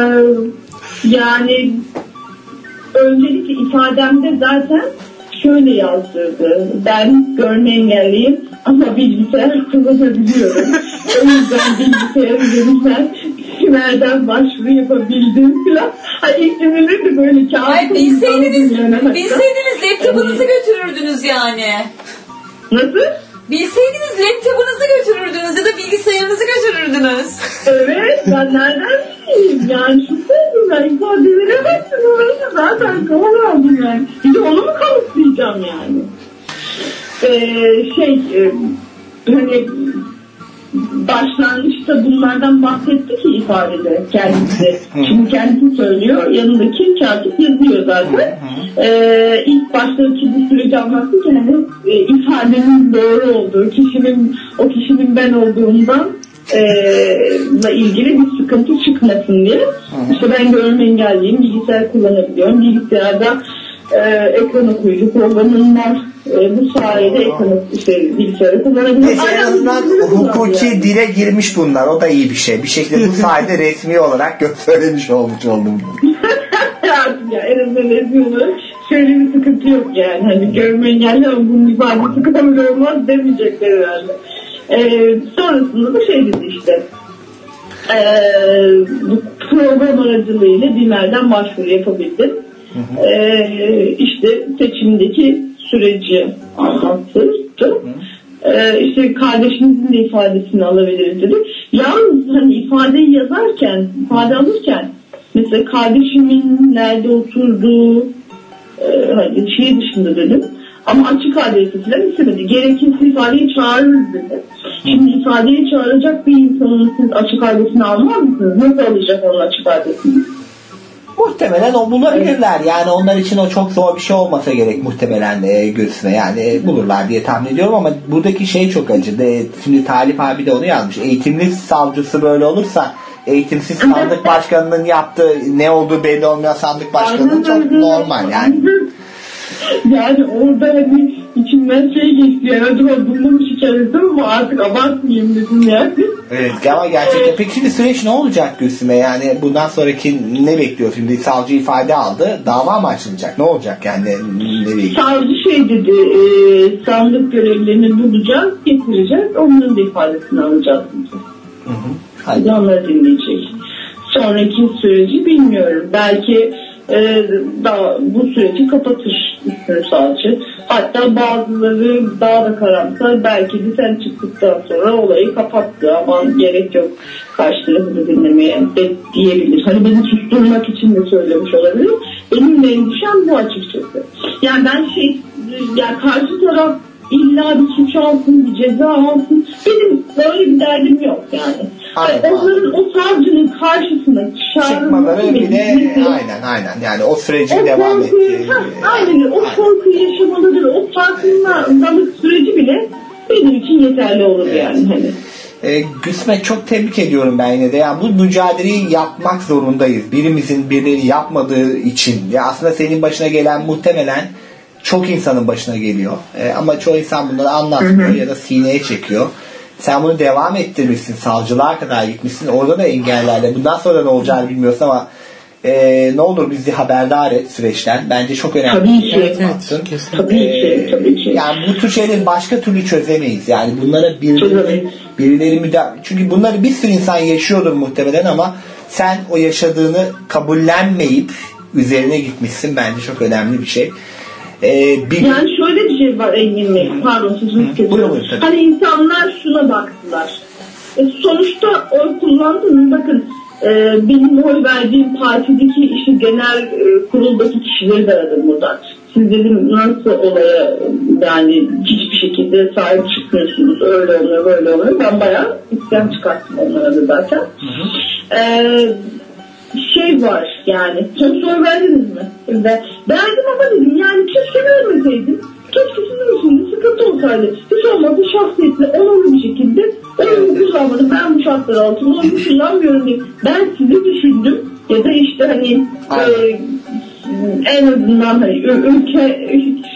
yani öncelikle ifademde zaten şöyle yazdırdı. Ben görme engelliyim ama bilgisayar kullanabiliyorum. O yüzden bilgisayar üzerinden nereden başvuru yapabildim falan. Ha ilk cümleleri de böyle kağıt. Ay bilseydiniz, bilseydiniz laptopunuzu götürürdünüz yani. Nasıl? Bilseydiniz laptopunuzu götürürdünüz ya da bilgisayarınızı götürürdünüz. Evet ben nereden bileyim yani şu sevdim ben ifade veremezsin orası zaten kalan aldım yani. Bir de onu mu kanıtlayacağım yani? Ee, şey e, hani başlangıçta bunlardan bahsetti ki ifadede kendisi. Şimdi kendisi söylüyor yanındaki katip yazıyor zaten. Ee, ilk baştaki bu süreci anlattı ki hani e, ifadenin doğru olduğu kişinin o kişinin ben olduğundan ile ilgili bir sıkıntı çıkmasın diye. İşte ben görme engelliyim, bilgisayar kullanabiliyorum. Bilgisayarda e, ekran okuyucu programım var. E, bu sayede ekran işte, bilgisayarı kullanabiliyorum. Neyse en azından hukuki yani. Dile girmiş bunlar. O da iyi bir şey. Bir şekilde bu sayede resmi olarak söylemiş olmuş oldum. Artık ya en azından resmi olarak şöyle bir sıkıntı yok yani. Hani görme engelli ama bunun ifadesi kabul olmaz demeyecekler herhalde. Ee, sonrasında da şey dedi işte e, bu program aracılığıyla BİMER'den başvuru yapabildim. Hı hı. Ee, işte seçimdeki süreci anlattırdı. Ee, işte kardeşinizin de ifadesini alabiliriz dedi. Yalnız hani ifadeyi yazarken, ifade alırken mesela kardeşimin nerede oturduğu e, hani şey dışında dedim. Ama açık adresi falan istemedi. Gerekirse ifadeyi çağırırız dedi. Şimdi ifadeyi çağıracak bir insanın siz açık adresini almaz mısınız? Nasıl alacak onun açık adresini? Muhtemelen o bulabilirler. Yani onlar için o çok zor bir şey olmasa gerek muhtemelen e, Gülsüm'e. Yani e, bulurlar diye tahmin ediyorum ama buradaki şey çok acı. De, şimdi Talip abi de onu yazmış. Eğitimli savcısı böyle olursa eğitimsiz sandık başkanının yaptığı ne olduğu belli olmayan sandık başkanının çok normal yani. Yani orada hani içimden şey geçti yani acaba bunun şikayeti ama artık abartmayayım dedim yani. Evet ama gerçekten. Peki şimdi süreç ne olacak Gülsüm'e? Yani bundan sonraki ne bekliyor? Şimdi savcı ifade aldı. Dava mı açılacak? Ne olacak yani? Nereye? Savcı şey dedi e, sandık görevlerini bulacağız, getireceğiz. Onların da ifadesini alacağız. Hı hı. Hadi onları dinleyecek. Sonraki süreci bilmiyorum. Belki e, daha bu süreci kapatır üstünü savcı. Hatta bazıları daha da karamsar. Belki de sen çıktıktan sonra olayı kapattı ama gerek yok karşı tarafı da dinlemeye de diyebilir. Hani beni susturmak için de söylemiş olabilir. Benim de endişem bu açıkçası. Yani ben şey yani karşı taraf illa bir suç alsın, bir ceza alsın. Benim böyle bir derdim yok yani. Aynen, yani onların aynen. O savcının karşısına çıkmaları bile aynen aynen yani o sürecin o devam ettiği. Aynen o korkuyu yaşamaları, o farkındalık süreci bile benim için yeterli olur evet. Yani. Hani. E, Güsme çok tebrik ediyorum ben yine de. Yani bu mücadeleyi yapmak zorundayız. Birimizin birileri yapmadığı için. Ya aslında senin başına gelen muhtemelen çok insanın başına geliyor. E, ama çoğu insan bunları anlatmıyor hı hı. Ya da sineye çekiyor. Sen bunu devam ettirmişsin. Savcılığa kadar gitmişsin. Orada da engellerle. Bundan sonra ne olacağını bilmiyorsun ama e, ne olur bizi haberdar et süreçten. Bence çok önemli. Tabii ki. Evet, evet, tabii ki. Tabii ki. Yani bu tür şeyleri başka türlü çözemeyiz. Yani bunlara birileri, birileri müdahale. Çünkü bunları bir sürü insan yaşıyordur muhtemelen ama sen o yaşadığını kabullenmeyip üzerine gitmişsin. Bence çok önemli bir şey. Ee, bir... Yani şöyle bir şey var Engin Bey, pardon sözünü kesiyorum. Hani insanlar şuna baktılar. E, sonuçta oy kullandınız. Bakın e, benim oy verdiğim partideki işte genel e, kuruldaki kişileri de aradım buradan. Siz dedim nasıl olaya yani hiçbir şekilde sahip çıkmıyorsunuz. Öyle oluyor böyle oluyor. Ben bayağı isyan çıkarttım onlara da zaten. Eee şey var yani sonuçta oy verdiniz mi? Ve verdim ama dedim yani keşke vermeseydim. Keşke sizin için de sıkıntı olsaydı. Hiç olmazsa şahsiyetle onurlu bir şekilde oyumu kullanmadım. Ben bu şartlar altında oyumu kullanmıyorum diye. Ben sizi düşündüm ya da işte hani e, en azından hani ülke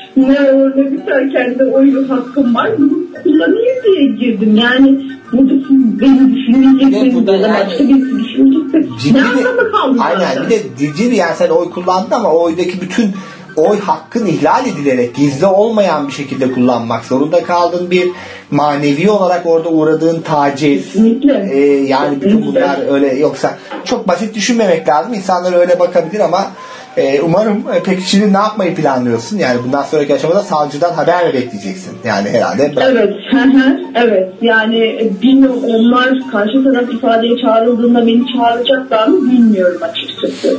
ne olur ne biter kendi oyu hakkım var. Bunu kullanayım diye girdim. Yani burada siz beni düşünmeyeceksiniz ya da başka birisi düşünmeyeceksiniz. Ne anlamı kaldı aynen zaten? Bir de ciddi yani sen oy kullandın ama oydaki bütün oy hakkın ihlal edilerek gizli olmayan bir şekilde kullanmak zorunda kaldın. Bir manevi olarak orada uğradığın taciz. E, yani bütün bunlar öyle yoksa çok basit düşünmemek lazım. İnsanlar öyle bakabilir ama e, umarım e, peki şimdi ne yapmayı planlıyorsun? Yani bundan sonraki aşamada savcıdan haber mi bekleyeceksin? Yani herhalde. Ben... Evet. evet. Yani bilmiyorum onlar karşı taraf ifadeye çağrıldığında beni çağıracaklar mı bilmiyorum açıkçası.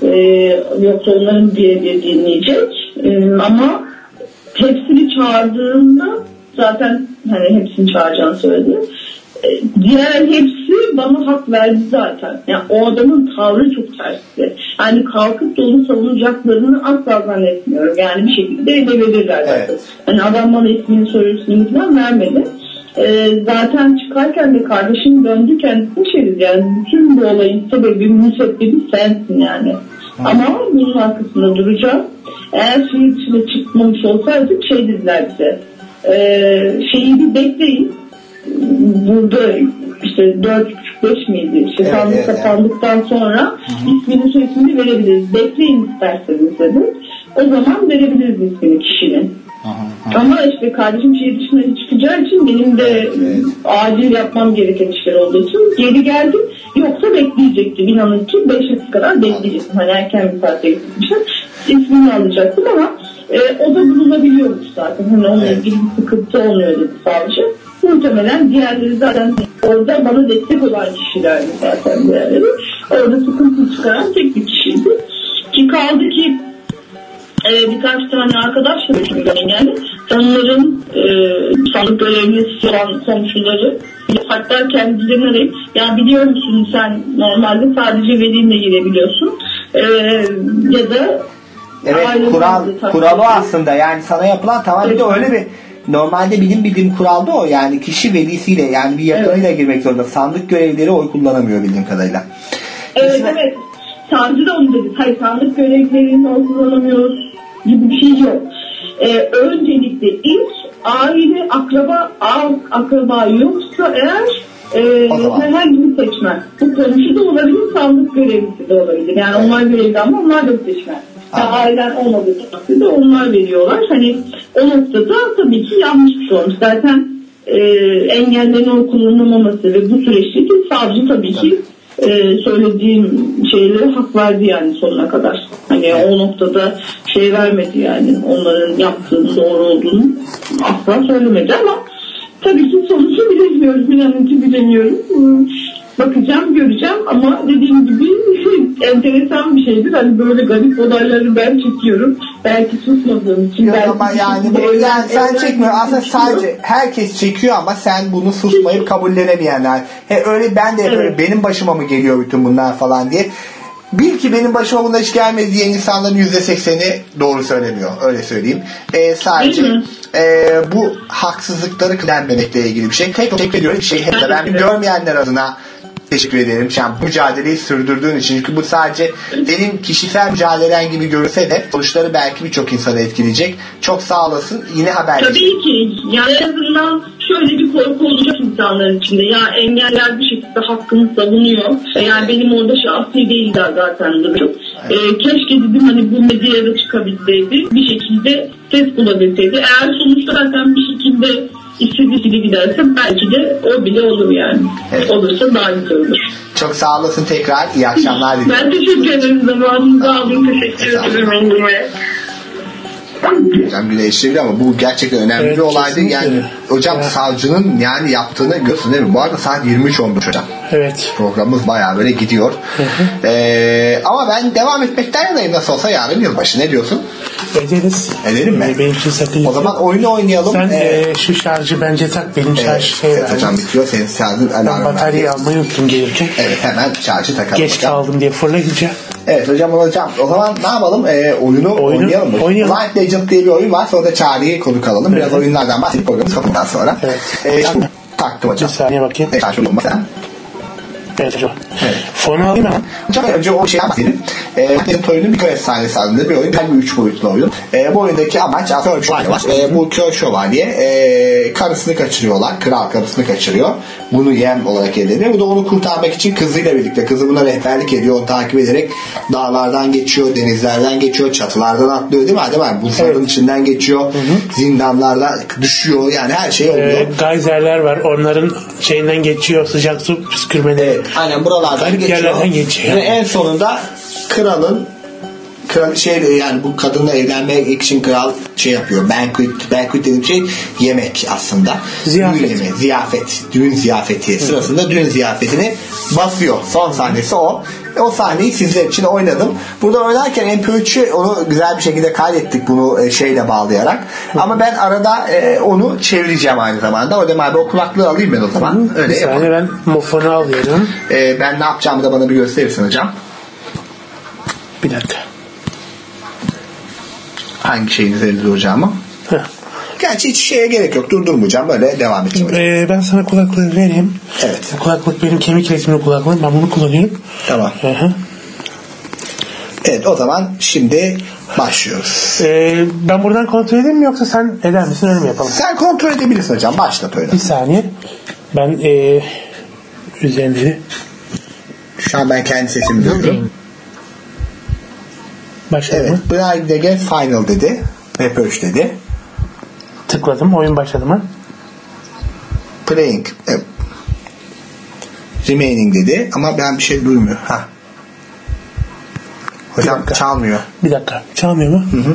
Ee, yoksa onların birebir dinleyecek. Ee, ama hepsini çağırdığında zaten hani hepsini çağıracağını söyledi. Ee, diğer hepsi bana hak verdi zaten. Yani o adamın tavrı çok tersti. Yani kalkıp da onu savunacaklarını asla zannetmiyorum. Yani bir şekilde edebilirler zaten. Evet. Yani adam bana ismini soruyorsun falan vermedi. Ee, zaten çıkarken de kardeşim döndü kendisine şey dedi yani bütün bu olayın sebebi müsebbibi sensin yani. Hı. Ama bunun arkasında duracağım. Eğer şehir dışına çıkmamış olsaydık şey dediler bize ee, şeyi bir bekleyin burada işte dört buçuk beş miydi işte evet, sandık evet, kapandıktan evet. sonra Hı-hı. ismini soyismini verebiliriz bekleyin isterseniz dedi. O zaman verebiliriz ismini kişinin. Aha, aha. Ama işte kardeşim şehir dışına çıkacağı için benim de evet, evet. acil yapmam gereken işler olduğu için geri geldim. Yoksa bekleyecektim. İnanın ki beşe kadar bekleyecektim. Hani erken bir saatte gitmişim. İsmini alacaktım ama e, o da bulunabiliyormuş zaten. Hani onunla evet. ilgili bir sıkıntı olmuyor dedi savcı. Muhtemelen diğerleri zaten orada bana destek olan kişilerdi zaten diğerleri. Orada sıkıntı çıkaran tek bir kişiydi. Ki kaldı ki e, birkaç tane arkadaşla görüşmüştüm yani. Onların e, sandık görevlisi olan komşuları, hatta kendilerine arayıp, ya biliyor musun sen normalde sadece velinle girebiliyorsun e, ya da evet, kural, kuralı aslında yani sana yapılan tamam evet. Bir de öyle bir normalde bilim bildiğim kuralda o yani kişi velisiyle yani bir yakınıyla evet. Girmek zorunda. Sandık görevlileri oy kullanamıyor bildiğim kadarıyla. Evet İsmi... evet. Savcı da onu dedi. Hayır, sandık görevlilerinin oy kullanamıyoruz gibi bir şey yok. Ee, öncelikle ilk aile, akraba, akraba yoksa eğer e, herhangi bir seçmen. Bu komşu da olabilir, sandık görevlisi de olabilir. Yani evet. Onlar görevli ama onlar da seçmen. Yani ailen olmadığı takdirde onlar veriyorlar. Hani o noktada tabii ki yanlış bir şey olmuş. Zaten e, engellerin oy kullanılmaması ve bu süreçte savcı tabii ki e, söylediğim şeylere hak verdi yani sonuna kadar. Hani evet. O noktada şey vermedi yani onların yaptığının doğru olduğunu asla söylemedi ama tabii ki sonucu bilemiyoruz. İnanın ki bilemiyorum. Bakacağım, göreceğim ama dediğim gibi enteresan bir şeydir. Hani böyle garip olayları ben çekiyorum. Belki susmadığım için. Yok ama yani, yani sen çekmiyor. Aslında sadece herkes çekiyor ama sen bunu susmayıp kabullenemeyenler. He, öyle ben de yapıyorum. Evet. Benim başıma mı geliyor bütün bunlar falan diye. Bil ki benim başıma bunda hiç gelmedi diye insanların yüzde sekseni doğru söylemiyor. Öyle söyleyeyim. Ee, sadece e, bu haksızlıkları kıdemlemekle ilgili bir şey. Tek tek ediyorum bir şey. Hem de ben görmeyenler adına teşekkür ederim. Yani bu mücadeleyi sürdürdüğün için. Çünkü bu sadece senin kişisel mücadelen gibi görülse de sonuçları belki birçok insanı etkileyecek. Çok sağ olasın. Yine haberleşelim. Tabii ki. Yani en azından şöyle bir korku olacak insanların içinde. Ya engeller bir şekilde hakkını savunuyor. Yani benim orada şahsi değil zaten durum. Evet. Ee, keşke dedim hani bu medyaya da çıkabilseydi. Bir şekilde ses bulabilseydi. Eğer sonuçta zaten bir şekilde istediği giderse belki de o bile olur yani. Evet. Olursa daha güzel olur. Çok sağ olasın tekrar. İyi akşamlar dilerim. Ben teşekkür ederim. Zamanınızı aldım. Teşekkür ederim Engin. Hocam güneşli ama bu gerçekten önemli evet, bir olaydı. Yani hocam evet. Savcının yani yaptığını görüyorsun değil mi? Bu arada saat yirmi üç olmuş hocam. Evet. Programımız bayağı böyle gidiyor. Hı hı. Ee, ama ben devam etmekten yanayım nasıl olsa yarın yılbaşı. Ne diyorsun? Ederiz. Edelim mi? Benim için sakın. O zaman oyunu oynayalım. Sen ee, e, şu şarjı bence tak. Benim evet, şarj şey evet, hocam bitiyor. Senin şarjın alarmı. Bataryayı almayı unuttum gelirken. Evet hemen şarjı takalım. Geç hocam. Kaldım diye fırlayınca. Evet hocam hocam. O zaman ne yapalım? Ee, oyunu, oyunu oynayalım mı? Oynayalım. Light Legend diye bir oyun var. Sonra da Çağrı'yı konuk alalım. Biraz evet. Oyunlardan bahsedip programımız kapından sonra. Evet. Ee, şimdi taktım hocam. Bir saniye bakayım. Evet, şarjı olmaz sen. Evet hocam. Evet. Fonu alayım hemen. Hocam önce o şeyden bahsedelim. Ee, benim oyunun bir köy efsanesi adında bir oyun. Hem bir üç boyutlu oyun. Ee, bu oyundaki amaç aslında köy şövalye var. Ee, bu köy şövalye e, karısını kaçırıyorlar. Kral karısını kaçırıyor. Bunu yem olarak elde ediyor. Bu da onu kurtarmak için kızıyla birlikte. Kızı buna rehberlik ediyor. Onu takip ederek dağlardan geçiyor, denizlerden geçiyor, çatılardan atlıyor değil mi? Değil mi? Buzların evet. içinden geçiyor. Hı hı. Zindanlarda düşüyor. Yani her şey oluyor. Ee, gayzerler var. Onların şeyinden geçiyor. Sıcak su püskürmeleri. Evet. Aynen buralardan geçiyor. geçiyor. Ve en sonunda kralın kral şey yani bu kadınla evlenmek için kral şey yapıyor. Banquet, banquet dediğim şey yemek aslında. Ziyafet. Düğün yemeği, ziyafet. Düğün ziyafeti evet. Sırasında düğün ziyafetini basıyor. Son sahnesi o. Ve o sahneyi sizler için oynadım. Burada oynarken M P üç'ü onu güzel bir şekilde kaydettik bunu şeyle bağlayarak. Ama ben arada e, onu çevireceğim aynı zamanda. O zaman abi o kulaklığı alayım ben o zaman. Öyle bir saniye ben mofonu alıyorum. E, ben ne yapacağımı da bana bir gösterirsin hocam. Bir dakika. Hangi şeyin üzerinde duracağımı? Heh. Gerçi hiç şeye gerek yok. Durdurmayacağım. Böyle devam edeceğim. Ee, ben sana kulaklığı vereyim. Evet. Kulaklık benim kemik iletişimli kulaklığım. Ben bunu kullanıyorum. Tamam. Hı-hı. Evet o zaman şimdi başlıyoruz. Ee, ben buradan kontrol edeyim mi yoksa sen eder misin? Öyle mi yapalım? Sen kontrol edebilirsin hocam. Başlat oyunu. Bir saniye. Ben ee, üzerinde şu an ben kendi sesimi duyuyorum. Başladı evet. mı? Blind Dege Final dedi. M P üç dedi. Tıkladım. Oyun başladı mı? Playing. Evet. Remaining dedi. Ama ben bir şey duymuyorum. Ha. Hocam bir çalmıyor. Bir dakika. Çalmıyor mu? Hı hı.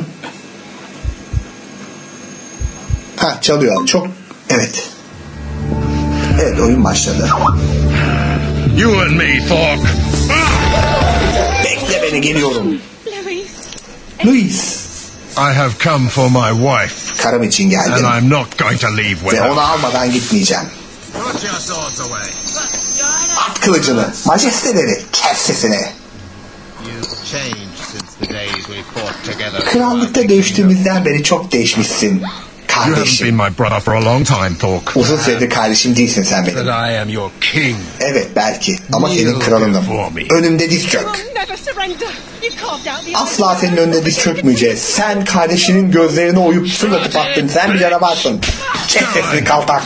Ha çalıyor. Çok evet. Evet oyun başladı. You and me talk. Bekle beni geliyorum. Louis. I have come for my wife. Karım için geldim. And I'm not going to leave without. Ve onu almadan gitmeyeceğim. Put your swords away. At kılıcını, majesteleri, kes sesini. You've changed since the days we fought together. Krallıkta dövüştüğümüzden beri çok değişmişsin. You haven't been my brother for a long time, Thork. Uzun süredir kardeşim değilsin sen benim. But I am your king. Evet belki ama senin kralınım. Önümde diz çök. Asla senin önünde diz çökmeyeceğiz. Sen kardeşinin gözlerine oyup fırlatıp attın. Sen bir canavarsın. Kes sesini kaltak.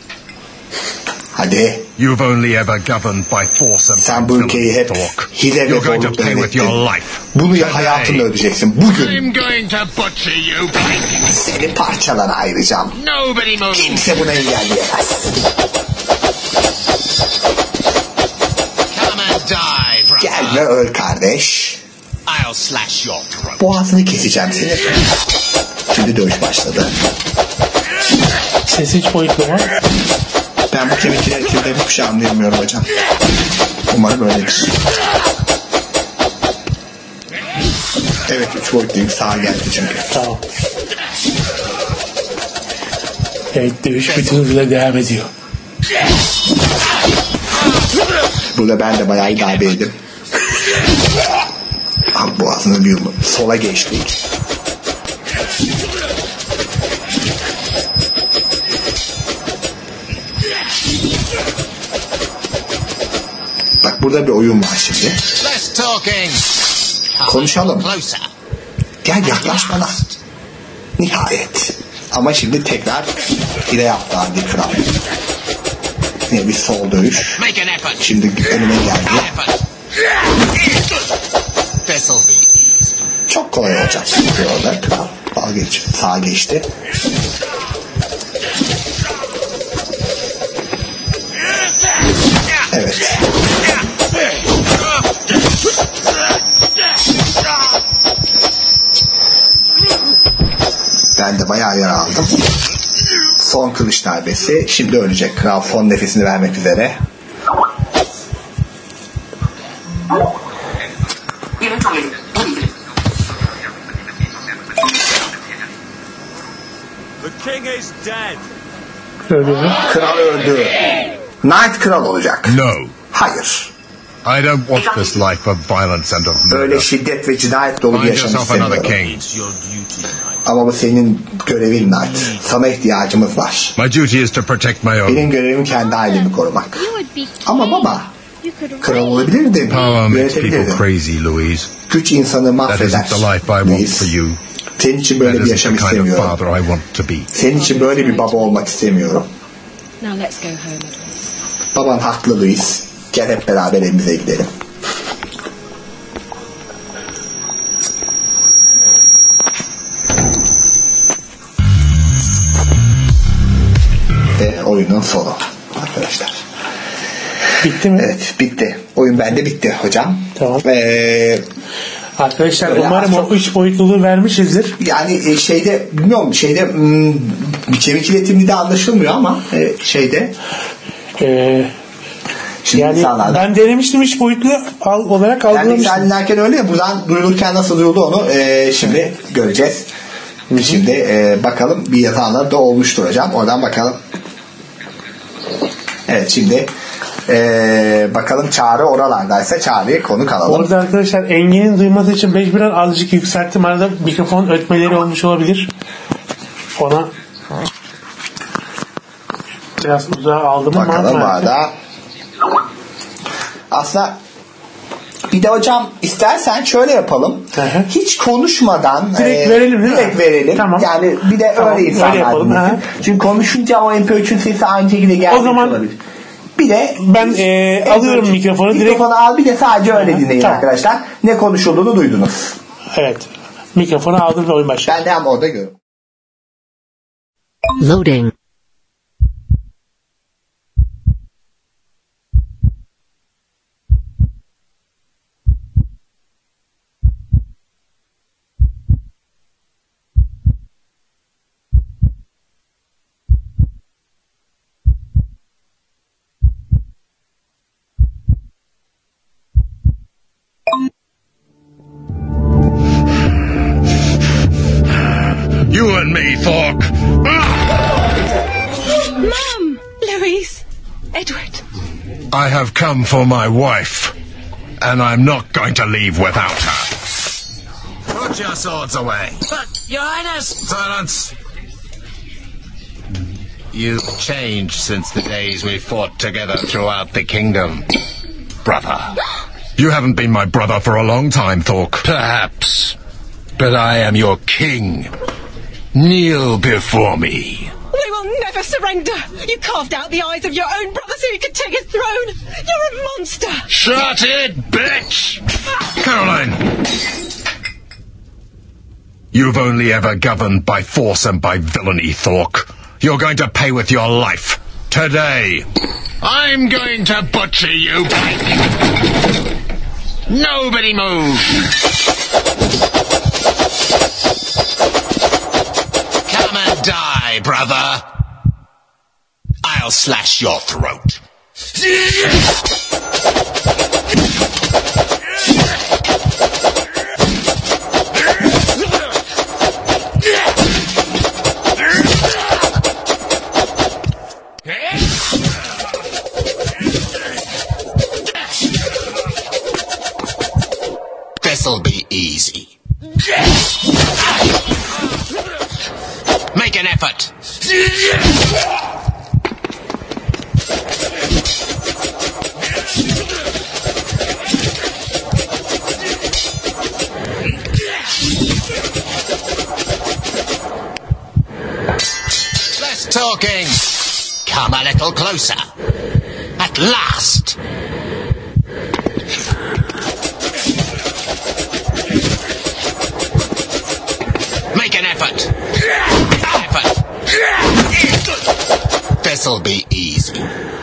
Hadi. You've only ever governed by force and sen bu ülkeyi hep hile ve zorlukla yönettin. Bunu hayatınla ödeyeceksin. Bugün I'm going to butcher you. Seni parçalara ayıracağım. Kimse buna engelleyemez. Come and die, brother. Gel ve öl kardeş. I'll slash your throat. Boğazını keseceğim seni. Şimdi dövüş başladı. Ses hiç boyutlu mu? Ben bu kemikleri kirde bir şey anlayamıyorum hocam. Umarım öyledir. Evet, üç boyutluyum. Sağa geldi çünkü. Tamam. Evet, dövüş bütün hızla devam ediyor. Burada ben de bayağı darbe yedim. Ah, boğazını bir yumruk. Sola geçtik. Bak burada bir oyun var şimdi. Konuşalım. Gel yaklaş bana. Nihayet. Ama şimdi tekrar hile yaptı Adi Kral. Yine bir sol dövüş. Şimdi önüme geldi. Çok kolay olacak. Orada Kral sağ geç, sağa geçti. Evet. Ben de bayağı yara aldım. Son kılıç darbesi. Şimdi ölecek. Kral son nefesini vermek üzere. The king is dead. Kral öldü. Knight kral olacak. No. Hayır. I don't want this life of violence and of murder. Böyle şiddet ve cinayet dolu bir yaşam istemiyorum. King. Ama bu senin görevin Knight. Sana ihtiyacımız var. My duty is to protect my own. Benim görevim kendi ailemi korumak. Ama baba, kral olabilirdim. Power makes people crazy, Louise. Güç insanı mahveder. That isn't the life I want for you. Senin için böyle bir yaşam istemiyorum. Senin için böyle bir baba olmak istemiyorum. Baban haklı Louise. Gel hep beraber evimize gidelim. Ve oyunun sonu arkadaşlar. Bitti mi? Evet, bitti. Oyun bende bitti hocam. Tamam. Ee, Arkadaşlar umarım o üç boyutluluğu vermişizdir. Yani şeyde bilmiyorum şeyde bir kemik iletimli de anlaşılmıyor ama şeyde Ee, yani insanlardan. Ben denemiştim üç boyutlu al, olarak algılamıştım. Yani sen dinlerken öyle ya, buradan duyulurken nasıl duyuldu onu e, şimdi göreceğiz. Hı-hı. Şimdi e, bakalım bir yazanlar da olmuştur hocam. Oradan bakalım. Evet şimdi e, bakalım Çağrı oralardaysa Çağrı'yı konuk alalım. Orada arkadaşlar Engin'in duyması için mecburen azıcık yükselttim. Arada mikrofon ötmeleri olmuş olabilir. Ona biraz uzağa aldım ama bakalım Bağda. Aslında bir de hocam istersen şöyle yapalım. Hı-hı. Hiç konuşmadan direkt e, verelim değil direkt mi? verelim. Tamam. Yani bir de tamam, öyle insanlar. Çünkü konuşunca o M P üçün sesi aynı şekilde gelmiş olabilir. Bir de ben e, alıyorum üç, mikrofonu direkt. Mikrofonu al bir de sadece öyle Hı-hı. dinleyin tamam. Arkadaşlar. Ne konuşulduğunu duydunuz. Evet. Mikrofonu aldım ve oyun başladı. Ben de ama orada görüyorum. Loading. me, Thork. Mum! Louise! Edward! I have come for my wife, and I'm not going to leave without her. Put your swords away. But, Your Highness... Silence! You've changed since the days we fought together throughout the kingdom, brother. You haven't been my brother for a long time, Thork. Perhaps. But I am your king. Kneel before me. We will never surrender! You carved out the eyes of your own brother so you could take his throne! You're a monster! Shut it, bitch! Caroline! You've only ever governed by force and by villainy, Thork. You're going to pay with your life. Today. I'm going to butcher you, Pike. Nobody move. Come and die, brother. I'll slash your throat. This'll be easy. Make an effort. Less talking. Come a little closer. At last. Make an effort. Effort. This'll be easy.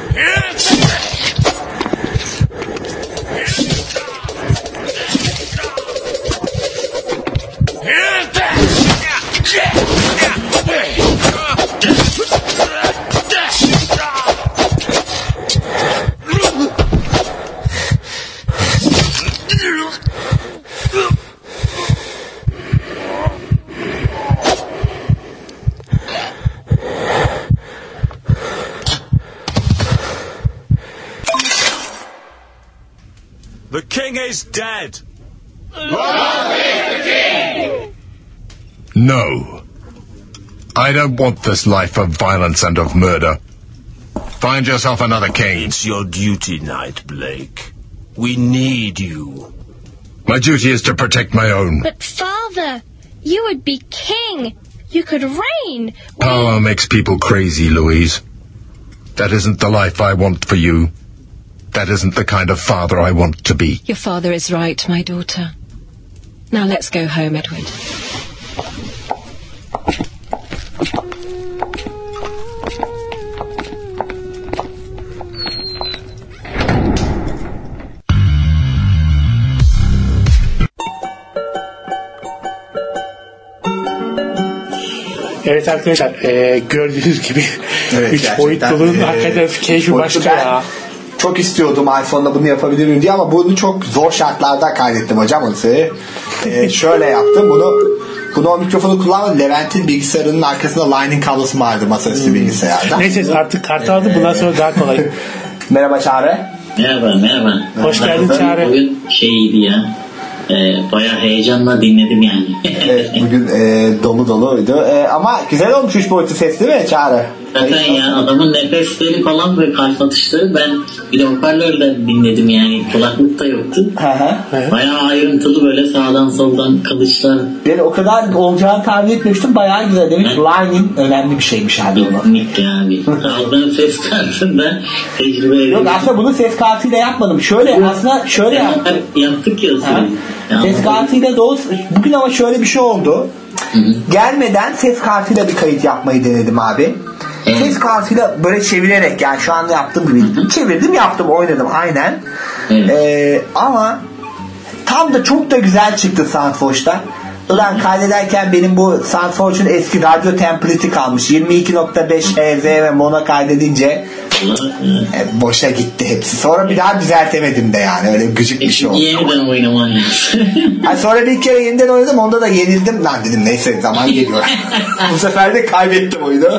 The king is dead. No. I don't want this life of violence and of murder. Find yourself another king. It's your duty, Knight Blake. We need you. My duty is to protect my own. But father, you would be king. You could reign. Power makes people crazy, Louise. That isn't the life I want for you. That isn't the kind of father I want to be. Your father is right, my daughter. Now let's go home, Edward. Evet arkadaşlar, e, gördüğünüz gibi evet, üç boyutluluğun e, hakikaten keyfi başka ya. Çok istiyordum iPhone'da bunu yapabilir miyim diye ama bunu çok zor şartlarda kaydettim hocam. Onu ee, şöyle yaptım bunu. Bunu o mikrofonu kullanmadım. Levent'in bilgisayarının arkasında Lightning kablosu vardı masaüstü hmm. bilgisayarda. Neyse artık kartı aldım. Bundan sonra daha kolay. Merhaba Çağrı. Merhaba merhaba. Hoş geldin Çağrı. Bugün şeydi ya. E, bayağı heyecanla dinledim yani. Evet bugün e, dolu doluydu. E, ama güzel olmuş üç boyutlu ses değil mi Çağrı? Zaten ya adamın nefesleri falan ve kalp atışları ben bir de hoparlörden dinledim yani kulaklık da yoktu. Bayağı ayrıntılı böyle sağdan soldan kılıçlar. Ben o kadar olacağını tahmin etmemiştim. Bayağı güzel demiş. Lining önemli bir şeymiş abi onu. Kesinlikle abi. Aldığım ses kartında tecrübe edildim. Yok aslında bunu ses kartıyla yapmadım. Şöyle bu, aslında şöyle yaptım. Yaptık ya. Ses kartıyla da bugün ama şöyle bir şey oldu. Hı-hı. Gelmeden ses kartıyla bir kayıt yapmayı denedim abi. Evet. Ses kartıyla böyle çevirerek yani şu anda yaptığım gibi Hı-hı. çevirdim yaptım oynadım aynen. Evet. Ee, ama tam da çok da güzel çıktı Soundforge'da. Ulan kaydederken benim bu Soundforge'un eski radyo template'i kalmış. yirmi iki nokta beş E Z ve mono kaydedince valla. E, boşa gitti hepsi. Sonra bir daha düzeltemedim de yani. Öyle gıcık bir şey oldu. Yeniden oynaman lazım. Yani sonra bir kere yeniden oynadım. Onda da yenildim. Lan dedim neyse zaman geliyor. Bu sefer de kaybettim oyunu.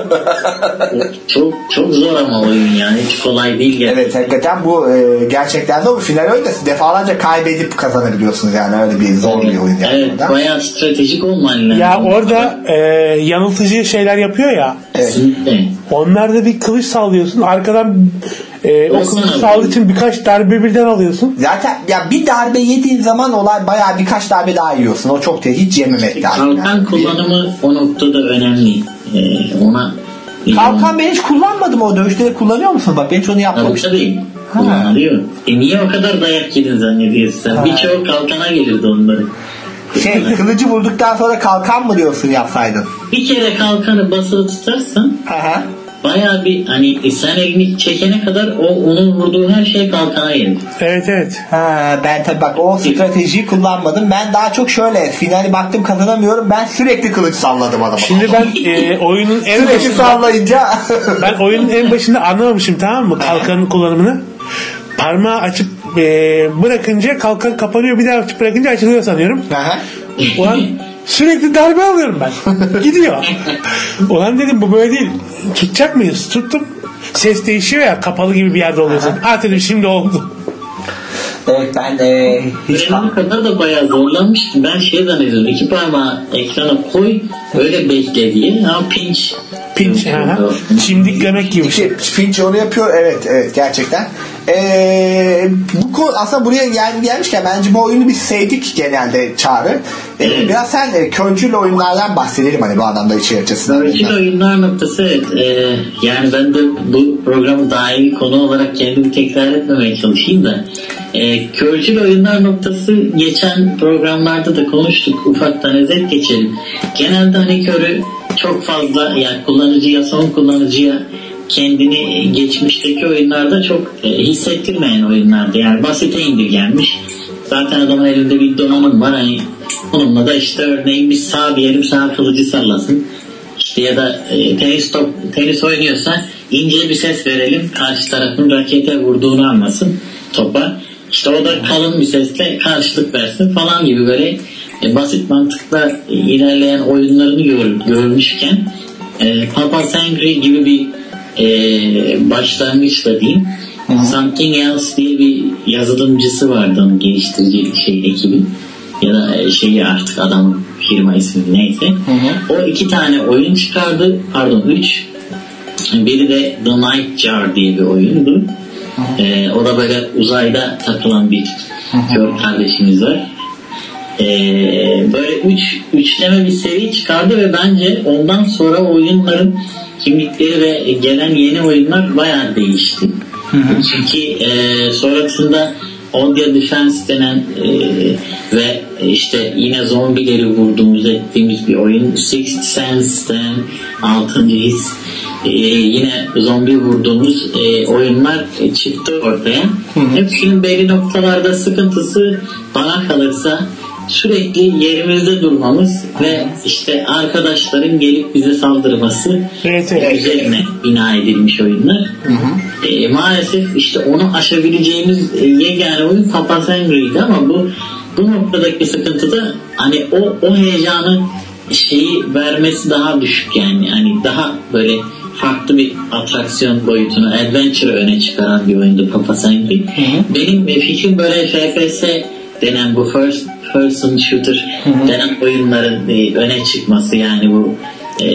çok çok zor ama oyun yani. Hiç kolay değil. Gerçekten. Evet hakikaten bu e, gerçekten de o final oyunda defalarca kaybedip kazanabiliyorsunuz yani. Öyle bir zor evet, bir oyun yani. Evet orada. Bayağı stratejik olman lazım. Ya orada e, yanıltıcı şeyler yapıyor ya. Evet. Onlarda bir kılıç sallıyorsun. Arkadan e, o kılıç saldığı için birkaç darbe birden alıyorsun. Zaten ya bir darbe yediğin zaman olay bayağı birkaç darbe daha yiyorsun. O çok değil. Hiç yememek lazım. Kalkan yani. Kullanımı o noktada önemli. Ee, ona Kalkan ben hiç kullanmadım o dövüşte. Kullanıyor musun? Bak ben hiç onu yapmamıştım. Tabii. Kullanılıyor. E niye o kadar dayak yedin zannediyorsun? Birçoğu kalkana gelirdi onların. Şey kılıcı vurduktan sonra kalkan mı diyorsun yapsaydın? Bir kere kalkanı basılı tutarsan bayağı bir hani sen elini çekene kadar o onun vurduğu her şey kalkana gelir. Evet evet. Ha, ben tabii bak o stratejiyi kullanmadım. Ben daha çok şöyle finali baktım kazanamıyorum. Ben sürekli kılıç salladım adama. Şimdi ben e, oyunun en sürekli başında sallayınca ben oyunun en başında anlamamışım tamam mı kalkanın kullanımını. Parmağı açıp e, bırakınca kalkan kapanıyor bir daha açıp bırakınca açılıyor sanıyorum. Aha. Ulan sürekli darbe alıyorum ben. Gidiyor. Ulan dedim bu böyle değil. Tutacak mıyız? Tuttum. Ses değişiyor ya kapalı gibi bir yerde oluyorsun. Ha dedim şimdi oldu. Evet ben de hiç Benim kadar da bayağı zorlanmıştım. Ben şey zannediyorum. İki parmağı ekrana koy öyle bekle diye. Ama pinch. Pinch. Çimdiklemek gibi. İki, pinch onu yapıyor. Evet evet gerçekten. Ee, bu konu aslında buraya gel, gelmişken bence bu oyunu biz sevdik genelde Çağrı. Ee, evet. Biraz sen e, köncül oyunlardan bahsedelim hani bu anlamda içi açısından. Köncül oyunlar noktası evet. Ee, yani ben de bu programı dahil konu olarak kendimi tekrar etmemeye çalışayım da. E, köncül oyunlar noktası geçen programlarda da konuştuk. Ufaktan özet geçelim. Genelde hani körü çok fazla yani kullanıcıya son kullanıcıya kendini geçmişteki oyunlarda çok e, hissettirmeyen oyunlardı. Yani basite indirgenmiş. Zaten adamın elinde bir donanım var. Hani onunla da işte örneğin bir sağ diyelim sağ kılıcı sallasın. İşte ya da e, tenis top, tenis oynuyorsa ince bir ses verelim. Karşı tarafın rakete vurduğunu anlasın topa. İşte o da kalın bir sesle karşılık versin falan gibi böyle e, basit mantıkla e, ilerleyen oyunlarını gör, görmüşken e, Papa Sangri gibi bir e, başlangıçla diyeyim. Hı-hı. Something Else diye bir yazılımcısı vardı onun geliştirici şey ekibi ya da şeyi artık adamın firma ismi neyse. Hı-hı. O iki tane oyun çıkardı. Pardon üç. Biri de The Nightjar diye bir oyundu. Ee, o da böyle uzayda takılan bir kör kardeşimiz var. Ee, böyle üç üçleme bir seri çıkardı ve bence ondan sonra oyunların kimlikleri ve gelen yeni oyunlar bayağı değişti. Hı hı. Çünkü e, sonrasında Audio Defense denen e, ve işte yine zombileri vurduğumuz ettiğimiz bir oyun Sixth Sense denen altıncı his e, yine zombi vurduğumuz e, oyunlar e, çıktı ortaya. Hı hı. Hepsinin belli noktalarda sıkıntısı bana kalırsa sürekli yerimizde durmamız ve işte arkadaşların gelip bize saldırması evet, evet. üzerine bina edilmiş oyunlar. Hı hı. E, maalesef işte onu aşabileceğimiz e, yegane oyun Papa Sangri'ydi ama bu bu noktadaki sıkıntı da hani o o heyecanı şeyi vermesi daha düşük yani hani daha böyle farklı bir atraksiyon boyutunu adventure öne çıkaran bir oyundu Papa Sangri. Hı hı. Benim fikrim böyle F P S denen bu first person shooter hı hı. denen oyunların e, öne çıkması yani bu e,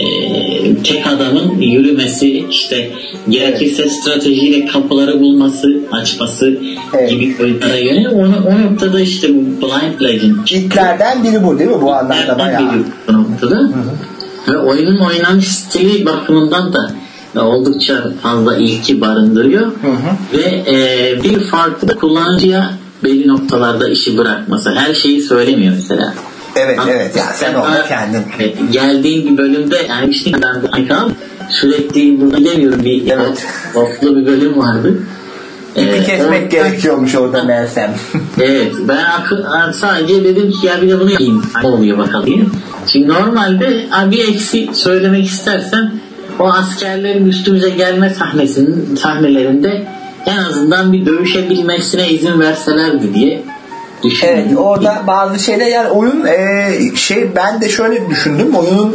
tek adamın yürümesi işte gerekirse evet. stratejiyle kapıları bulması açması evet. gibi oyunlara yönelik onu, o noktada işte bu Blind Legend İlklerden biri bu değil mi bu anlamda bayağı bu noktada hı hı. ve oyunun oynanış stili bakımından da oldukça fazla ilki barındırıyor hı hı. ve e, bir farklı kullanıcıya belli noktalarda işi bırakması. Her şeyi söylemiyor mesela. Evet Ama evet. Ya sen orada kendin. Geldiğin bir bölümde yani bir şey ben de sürekli burada demiyorum bir evet. Otlu bir bölüm vardı. İpi ee, kesmek o, gerekiyormuş orada meğersem. Evet. Ben akıl, sadece dedim ki ya bir de bunu yapayım. Ne oluyor bakalım diye. Şimdi normalde bir eksi söylemek istersen o askerlerin üstümüze gelme sahnesinin sahnelerinde en azından bir dövüşebilmesine izin verselerdi diye düşünüyorum. Evet, orada bazı şeyler yani oyun e, şey ben de şöyle düşündüm. Oyunun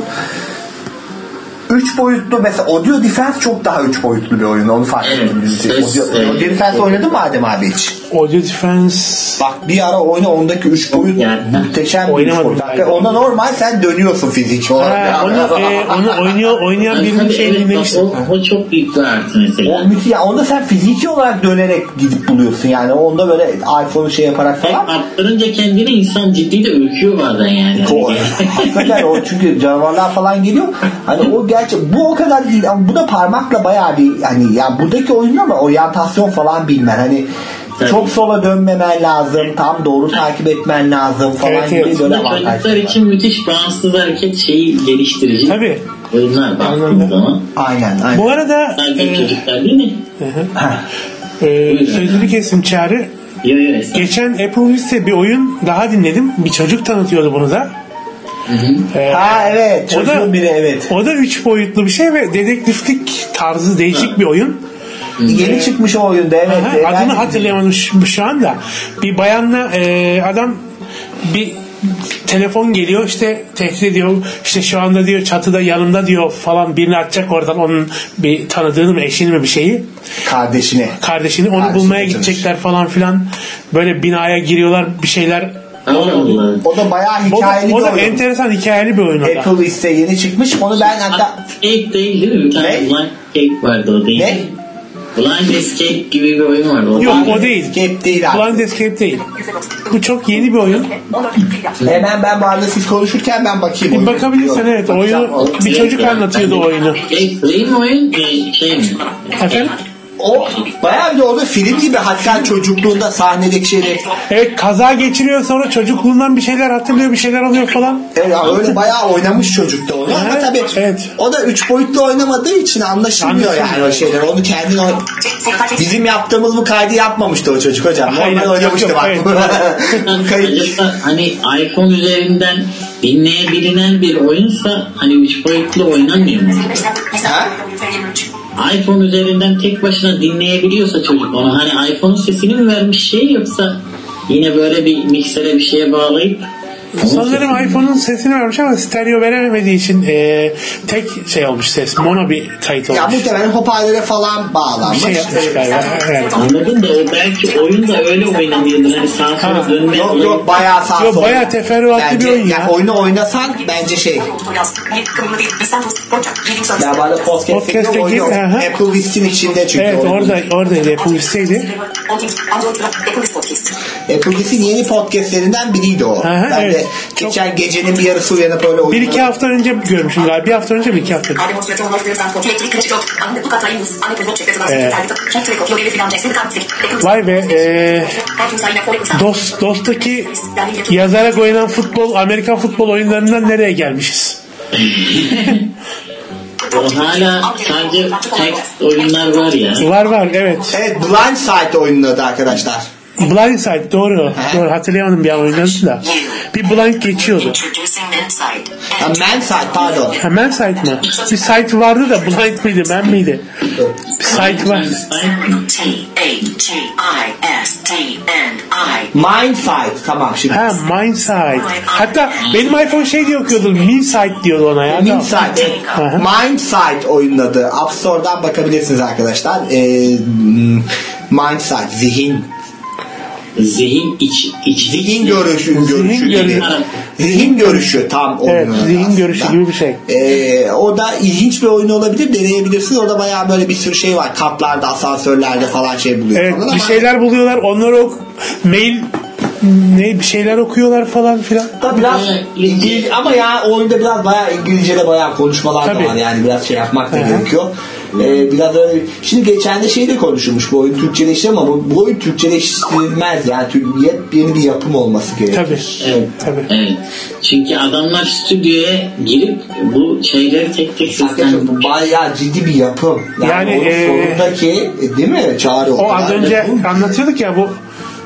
üç boyutlu mesela Audio Defense çok daha üç boyutlu bir oyun. Onu fark ettim. Evet, Audio, evet, Audio Defense evet. Oynadın mı Adem abi hiç? Audio Defense bak bir ara oyna ondaki üç boyut yani, muhteşem bir üç boyut. Onda normal sen dönüyorsun fiziki olarak. Ha, onu, e, onu oynuyor, oynayan birinin şeyini dinlemiştim. O, o çok büyük bir artı mesela. O müthiş. Onda sen fiziki olarak dönerek gidip buluyorsun yani. Onda böyle iPhone'u şey yaparak falan. Arttırınca kendini insan ciddi de ürküyor bazen yani. Hakikaten o çünkü canavarlar falan geliyor. Hani o gerçek bu o kadar değil ama bu da parmakla bayağı bir hani ya buradaki oyun ama oryantasyon falan bilmen hani tabii. Çok sola dönmemen lazım, tam doğru takip etmen lazım falan evet, gibi evet. Böyle avantajlar. Çocuklar için müthiş bağımsız hareket şeyi geliştirici. Tabii. Oyunlar baktığım zaman. Aynen, aynen. Bu arada sadece e, çocuklar değil mi? e, sözünü kesim Çağrı. Yo, yo, geçen Apple Vista bir oyun daha dinledim. Bir çocuk tanıtıyordu bunu da. Hı hı. Ee, ha evet. O da, biri, evet. O da üç boyutlu bir şey ve dedektiflik tarzı değişik ha. bir oyun. Yeni çıkmış o oyunda evet. Aha, adını hatırlayamadım şu, şu anda. Bir bayanla e, adam bir telefon geliyor işte tehdit ediyor işte şu anda diyor çatıda yanımda diyor falan birini atacak oradan onun bir tanıdığını mı eşini mi bir şeyi. Kardeşini. Kardeşini onu Kardeşini bulmaya gidecekler çalışır. Falan filan böyle binaya giriyorlar bir şeyler. Allah. O da bayağı hikayeli o da, bir oyun. O da enteresan hikayeli bir oyun. Apple Vista yeni çıkmış. Onu ben hatta... Escape değil değil mi? Bir tane Blind Escape vardı o değil. Ne? Blind Escape gibi bir oyun vardı. O Yok o değil. Escape değil abi. Blind Escape değil. Bu çok yeni bir oyun. Hemen ben bu arada siz konuşurken ben bakayım. Bir bakabilirsen evet. Oyunu bir çocuk anlatıyordu oyunu. Değil mi oyun? Şey mi? Efendim? O bayağı bir de orada film gibi hatta çocukluğunda sahnedeki şeyleri. Evet kaza geçiriyor sonra çocukluğundan bir şeyler hatırlıyor bir şeyler oluyor falan. Evet öyle bayağı oynamış çocukta onu evet, ama tabii evet. O da üç boyutlu oynamadığı için anlaşılmıyor yani o şeyler. Onu kendin o... Bizim yaptığımız bu kaydı yapmamıştı o çocuk hocam. Normal oynamıştı bak. Evet. Hani iPhone üzerinden dinleyebilinen bir oyunsa hani üç boyutlu oynanmıyor mu? Ha? iPhone üzerinden tek başına dinleyebiliyorsa çocuk onu hani iPhone'un sesini mi vermiş şey yoksa yine böyle bir miksere bir şeye bağlayıp sanırım iPhone'un sesini vermiş ama stereo veremediği için e, tek şey olmuş ses. Mono bir kayıt olmuş. Ya muhtemelen hoparlöre falan bağlanmış. Şey yapmış galiba. Evet. Anladım da o belki oyun da öyle oynanıyordur. Hani sağa sola dönme. Yok yok bayağı sağ sola. Yok bayağı teferruatlı bir oyun ya. Yani oyunu oynasan bence şey. Ya bana podcast'te oynuyor. Apple List'in içinde çünkü. Evet orada, oradaydı. Apple List'teydi. Apple List'in yeni podcastlerinden biriydi o. Aha, ben evet. de geçen çok... gecenin bir yarısı uyanıp öyle oynadım. Bir iki hafta önce görmüşüm galiba. Bir hafta önce mi iki hafta önce? Evet. Vay be. E, Dost, Dost'taki yazarak oynanan futbol, Amerikan futbol oyunlarından nereye gelmişiz? Hala sadece text oyunlar var ya. Var var evet. Evet Blind Side oyunun adı arkadaşlar. Blind Side doğru. He? Doğru hatırlayamadım bir an oynadım da. Bir blind geçiyordu. Ha, Man Side pardon. Ha, Man Side mi? Bir site vardı da blind miydi man miydi? Bir site var. Mind Side tamam şimdi. Ha Mind Side. Hatta benim iPhone şey diye okuyordu. Min Side diyordu ona ya. Min Side. Mind Side oyunun adı. App Store'dan bakabilirsiniz arkadaşlar. Ee, Mind Side zihin. Zihin iç, iç zihin görüşü görüşü zihin, zihin görüşü tam evet, zihin aslında. Görüşü gibi bir şey. Ee, o da ilginç bir oyun olabilir, deneyebilirsiniz. Orada bayağı böyle bir sürü şey var. Katlarda, asansörlerde falan şey buluyor. Evet, falan bir ama... şeyler buluyorlar. Onları ok mail ne bir şeyler okuyorlar falan filan. Tabii biraz İngiliz, ama ya oyunda biraz bayağı İngilizce'de bayağı konuşmalar Tabii. da var. Yani biraz şey yapmak da gerekiyor. Ee, biraz öyle. Şimdi geçen de şey de konuşulmuş bu oyun Türkçeleşti ama bu, bu oyun Türkçeleştirilmez yani yeni bir yapım olması gerekiyor. Tabii. Evet. Tabii. Evet. Çünkü adamlar stüdyoya girip bu şeyleri tek tek sistem bayağı ciddi bir yapım. Yani, yani onun ee, sonundaki değil mi? Çağrı o az önce yapım. Anlatıyorduk ya bu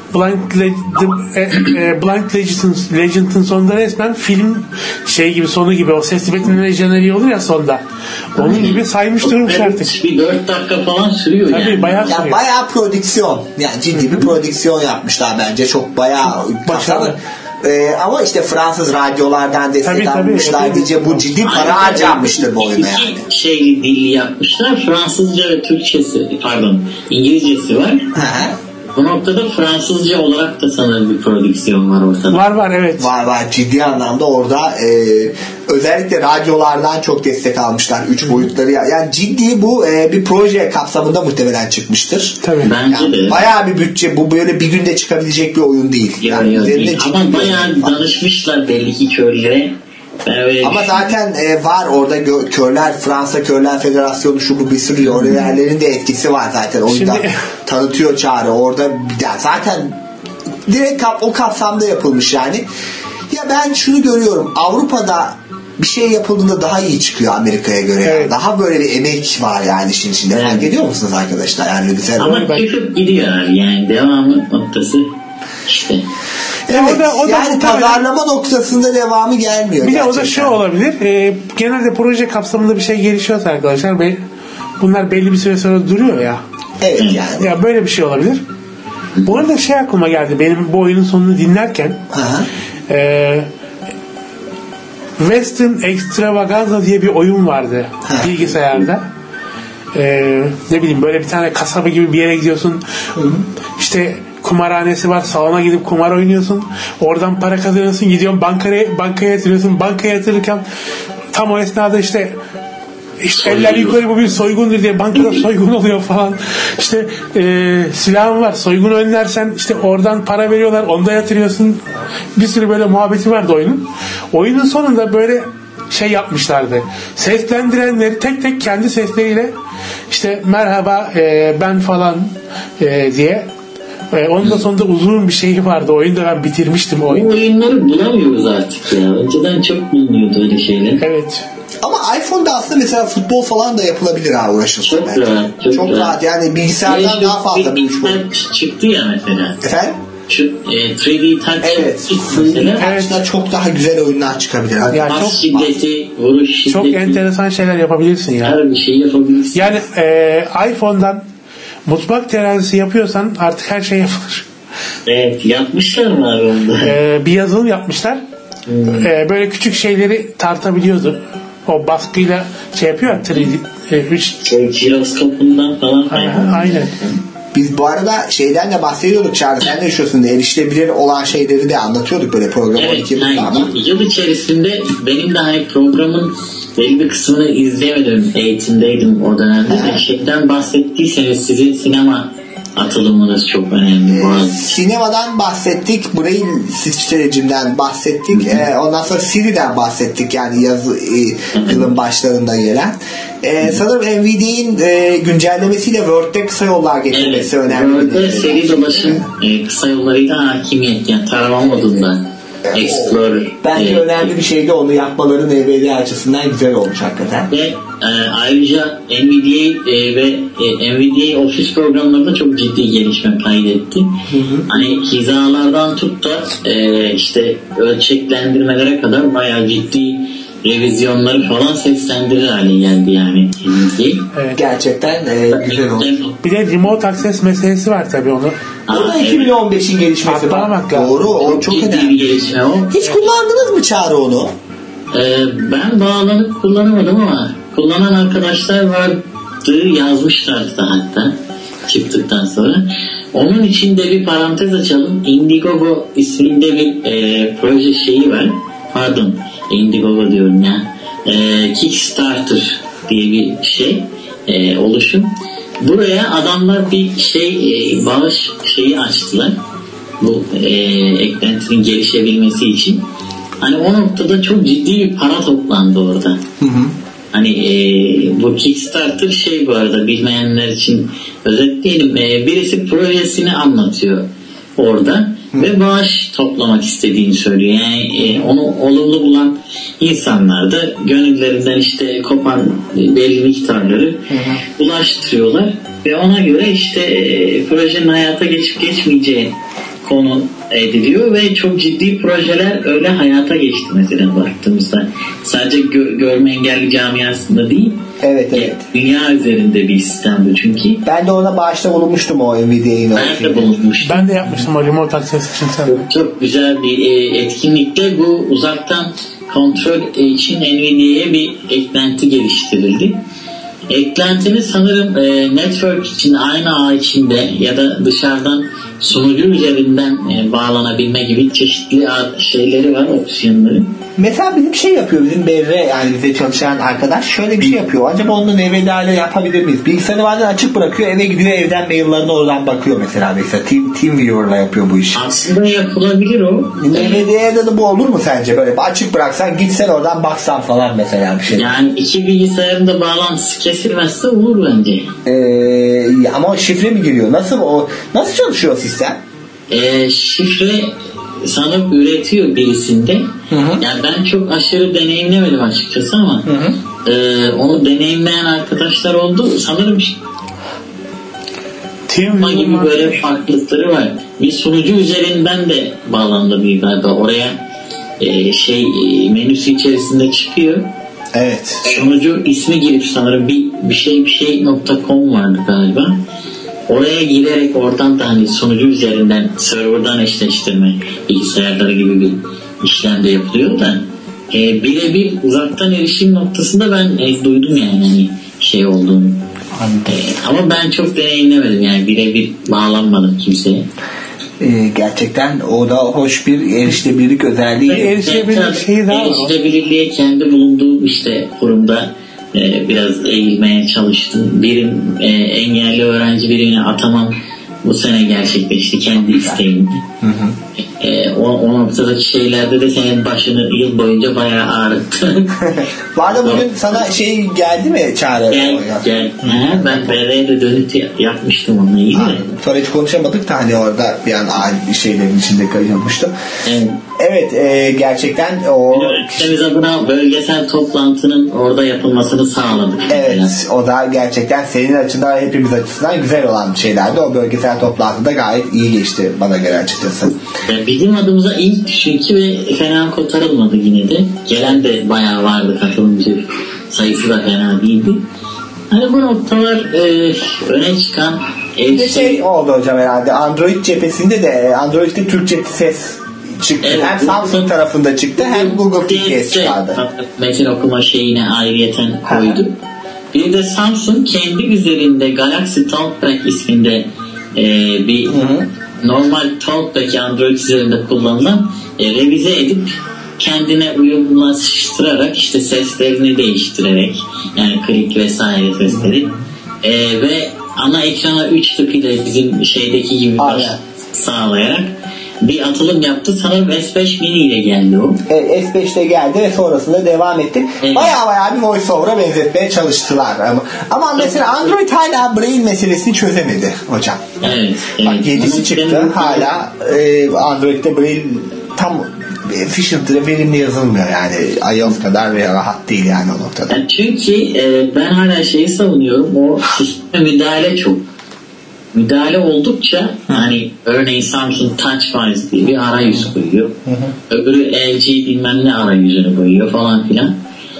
Blind, Le- e, e, Blind Legend'ın, Legend'ın sonunda resmen film şey gibi, sonu gibi, o sesli betimleme jeneriği olur ya sonda. Onun yani, gibi saymış durmuş artık. Bir dört dakika falan sürüyor. Tabii yani. bayağı ya sürüyor. Bayağı prodüksiyon. Yani ciddi Hı-hı. bir prodüksiyon yapmışlar bence. Çok bayağı başarılı. Ee, ama işte Fransız radyolardan destek almışlar diyece bu ciddi para harcanmıştır bu oyuna yani. İki şey dili yapmışlar. Fransızca ve Türkçesi, pardon İngilizcesi var. Hı-hı. Bu noktada Fransızca olarak da sanırım bir prodüksiyon var ortada. Var var evet. Var var ciddi anlamda orada e, özellikle radyolardan çok destek almışlar. Üç boyutları ya. Yani ciddi bu e, bir proje kapsamında muhtemelen çıkmıştır. Tabii. Bence yani de. Bayağı bir bütçe. Bu böyle bir günde çıkabilecek bir oyun değil. Ya, yani ya, değil. Ama bayağı var. danışmışlar belli ki köylere. Ama zaten e, var orada gö- körler, Fransa Körler Federasyonu şu bu bir sürü orada yerlerin de etkisi var zaten. Oyunda Şimdi... tanıtıyor Çağrı. Orada yani zaten direkt kap, o kapsamda yapılmış yani. Ya ben şunu görüyorum. Avrupa'da bir şey yapıldığında daha iyi çıkıyor Amerika'ya göre. Evet. Yani. Daha böyle bir emek var yani işin içinde. Evet. Fark ediyor musunuz arkadaşlar? Yani güzel. Ama çıkıp gidiyor yani devamı noktası işte. Evet, o da, o da yani pazarlama noktasında devamı gelmiyor. Bir gerçekten. de o da şu olabilir. E, genelde proje kapsamında bir şey gelişiyorsa arkadaşlar be, bunlar belli bir süre sonra duruyor ya. Evet yani. Ya böyle bir şey olabilir. Bu arada şey aklıma geldi benim bu oyunun sonunu dinlerken. E, Western Extravaganza diye bir oyun vardı Aha. bilgisayarda. E, ne bileyim böyle bir tane kasaba gibi bir yere gidiyorsun. Hı-hı. İşte kumarhanesi var. Salona gidip kumar oynuyorsun. Oradan para kazanıyorsun. Gidiyorsun bankaya, bankaya yatırıyorsun. Bankaya yatırırken tam o esnada işte işte eller yukarı bu bir soygundur diye bankada soygun oluyor falan. İşte e, silahın var. Soygunu önlersen işte oradan para veriyorlar. Onda yatırıyorsun. Bir sürü böyle muhabbeti vardı oyunun. Oyunun sonunda böyle şey yapmışlardı. Seslendirenleri tek tek kendi sesleriyle işte merhaba e, ben falan e, diye Ee, onun da sonunda uzun bir şey vardı. Oyunda ben bitirmiştim oyunu. Bu oyunları bulamıyoruz artık ya. Önceden çok bulunuyordu öyle şeyler. Evet. Ama iPhone'da aslında mesela futbol falan da yapılabilir ha uğraşılsa. Çok bence. rahat. Çok, çok rahat. rahat. Yani bilgisayardan yani daha fazla. Bilgisayar çıktı ya mesela. Efendim? Şu e, üç D Touch evet. Evet. Çok daha güzel oyunlar çıkabilir. Yani yani çok şiddeti, vuruş şiddeti. Çok enteresan şeyler yapabilirsin ya. Her bir şey yapabilirsin. Yani e, iPhone'dan mutfak terazisi yapıyorsan artık her şey yapılır. Evet, yapmışlar mı abi onda? Ee, bir yazılım yapmışlar. Hmm. Ee, böyle küçük şeyleri tartabiliyordu. O baskıyla şey yapıyor ya, üç D. Jiroskopundan falan. Aynen. aynen. Biz bu arada şeyden de bahsediyorduk Çağrı. Sen de yaşıyorsun. Erişilebilir olan şeyleri de anlatıyorduk böyle program evet, on iki yani, ama. Yıl içerisinde benim de hani programın belli bir kısmını izleyemedim. Eğitimdeydim o dönemde. De şeyden bahsettiyseniz sizin sinema atılımınız çok önemli. Ee, sinemadan bahsettik. Braille sürecinden bahsettik. Ee, ondan sonra Siri'den bahsettik. Yani yazı e, yılın başlarında gelen. Ee, sanırım N V D A'nin e, güncellemesiyle Word'de kısa yollar getirmesi evet, önemli. Word'de seri dolaşım e, kısa yollarıyla hakimiyet. Yani tarama modunda. Explorer. Bence evet. önemli bir şeydi. Onu yapmaları N V D A açısından güzel olmuş hakikaten. Ve e, ayrıca N V D A e, ve e, N V D A Office programlarında çok ciddi gelişme kaydetti. Hı hı. Hani hizalardan tut da e, işte ölçeklendirmelere kadar bayağı ciddi revizyonları falan seslendirir hale geldi yani. Evet. Gerçekten e, güzel oldu. Bir de remote access meselesi var tabii onu. O da iki bin on beşin gelişmesi var. Doğru. O çok önemli. Gelişme o. Hiç kullandınız mı Çağrı onu? Ee, ben bağlanıp kullanamadım ama kullanan arkadaşlar vardı, yazmışlardı da hatta çıktıktan sonra. Onun için de bir parantez açalım. Indiegogo isminde bir e, proje şeyi var. Pardon. Indiegogo diyorum ya. E, Kickstarter diye bir şey. E, oluşum. Buraya adamlar bir şey e, bağış şeyi açtılar. Bu e, eklentinin gelişebilmesi için. Hani o noktada çok ciddi bir para toplandı orada. Hı hı. Hani e, bu Kickstarter şey bu arada bilmeyenler için özetleyelim. E, birisi projesini anlatıyor orada. Hı. Ve bağış toplamak istediğini söylüyor. Yani e, onu olumlu bulan insanlar da gönüllerinden işte kopan e, belli miktarları hı hı. ulaştırıyorlar ve ona göre işte e, projenin hayata geçip geçmeyeceği konu ediliyor ve çok ciddi projeler öyle hayata geçti mesela baktığımızda. Sadece gö- görme engelli camiasında değil. Evet evet. Dünya üzerinde bir sistemdi çünkü. Ben de ona bağışta bulunmuştum o Nvidia'yı. Ben de bulunmuştum. Ben de yapmıştım o remote access için sen. Çok, çok güzel bir e, etkinlikte bu uzaktan kontrol için Nvidia'ya bir eklenti geliştirildi. Eklentini sanırım e, network için aynı ağ içinde ya da dışarıdan sunucu üzerinden e, bağlanabilme gibi çeşitli şeyleri var, opsiyonları. Mesela bizim şey yapıyor, bizim B R yani bize çalışan arkadaş şöyle bir şey yapıyor. Acaba onu Nvidia ile yapabilir miyiz? Bilgisayarı bazen açık bırakıyor, eve gidiyor, evden maillerine oradan bakıyor mesela. Mesela Team, TeamViewer'la yapıyor bu işi. Aslında yapılabilir o. Nvidia'da da bu olur mu sence? Böyle açık bıraksan, gitsen oradan baksan falan mesela bir şey. Yani iki bilgisayarın da bağlantısı kesilmezse olur bence. Ee, ama şifre mi giriyor? Nasıl o? Nasıl çalışıyor sistem? Ee, şifre sanıp üretiyor birisinde. Hı hı. Yani ben çok aşırı deneyimlemedim açıkçası ama hı hı. E, onu deneyimleyen arkadaşlar oldu. Sanırım Team gibi böyle farklılıkları var. Bir sunucu üzerinden de bağlanabiliyor galiba. Oraya e, şey e, menüsü içerisinde çıkıyor. Evet. Sunucu ismi girip sanırım bir, bir şey bir şey nokta com vardı galiba. Oraya girerek oradan da hani sunucu üzerinden serverdan eşleştirme bilgisayarları gibi bir işlem de yapılıyor da e, birebir uzaktan erişim noktasında ben e, duydum yani hani şey olduğunu. E, ama ben çok deneyimlemedim yani birebir bağlanmadım kimseye. Ee, gerçekten o da hoş bir erişilebilirlik özelliği. Erişilebilirlik şeyi daha erişilebilirliğe kendi bulunduğum işte kurumda e, biraz eğilmeye çalıştım. Birim e, engelli öğrenci birimine atamam bu sene gerçekleşti kendi isteğimle. Hı hı. E, o, o noktadaki şeylerde de senin başını yıl boyunca bayağı ağrıttı. Var da bugün sana şey geldi mi Çağrı? Gel, gel. Ha, ben B R'ye de dönüt yapmıştım onunla ilgili. Sonra hiç konuşamadık da hani orada bir an bir şeylerin içinde kayılmıştım. Evet. Evet e, gerçekten o üniversitemiz adına bölgesel toplantının orada yapılmasını sağladık. Evet mesela. O da gerçekten senin açından hepimiz açısından güzel olan şeylerdi. O bölgesel toplantıda gayet iyi geçti bana göre açıkçası. Yani bizim adımıza ilk çünkü ve fena kotarılmadı yine de. Gelen de bayağı vardı, katılımcı sayısı da fena değildi. Hani bu noktalar e, öne çıkan bir de şey oldu hocam herhalde Android cephesinde de Android'de Türkçe ses çıktı. Evet, hem Samsung tarafında çıktı hem Google T K S çıkardı. Metin okuma şeyine ayrıyeten koydu. Bir de Samsung kendi üzerinde Galaxy Talkback isminde e, bir hı hı. normal Talkback Android üzerinde kullanılan e, revize edip kendine uyumlaştırarak işte seslerini değiştirerek yani klik vesaire sesleri e, ve ana ekrana üç tık ile bizim şeydeki gibi sağlayarak bir atılım yaptı. Sanırım S beş mini ile geldi o. Evet, S beş ile geldi ve sonrasında devam etti. Evet. Baya baya bir voiceover'a benzetmeye çalıştılar. Ama, ama mesela Android hala Braille meselesini çözemedi hocam. Evet. evet. Bak yedisi çıktı. Hala e, Android'de Braille tam efficient'ı verimli yazılmıyor yani. iOS kadar veya rahat değil yani o noktada. Yani çünkü e, ben hala şeyi savunuyorum. O sisteme müdahale çok. Müdahale oldukça hani örneğin Samsung TouchWiz diye bir arayüz koyuyor. Hı hı. Öbürü L G bilmem ne arayüzünü koyuyor falan filan.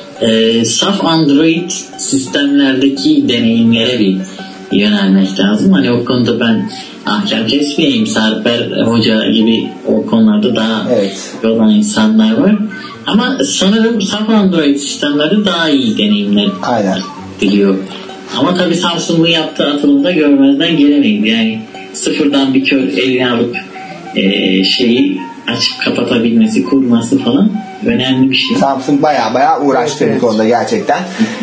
Ee, saf Android sistemlerdeki deneyimlere bir yönelmek lazım. Hani o konuda ben ahkam kesmeyeyim. Sarper Hoca gibi o konularda daha evet. olan insanlar var. Ama sanırım saf Android sistemlerde daha iyi deneyimler diliyor. Ama tabii Samsung'un yaptığı atılımda görmezden gelemeyiz. Yani sıfırdan bir kör eline alıp e, şeyi açıp kapatabilmesi, kurması falan önemli bir şey. Samsung baya baya uğraştı evet. bu konuda gerçekten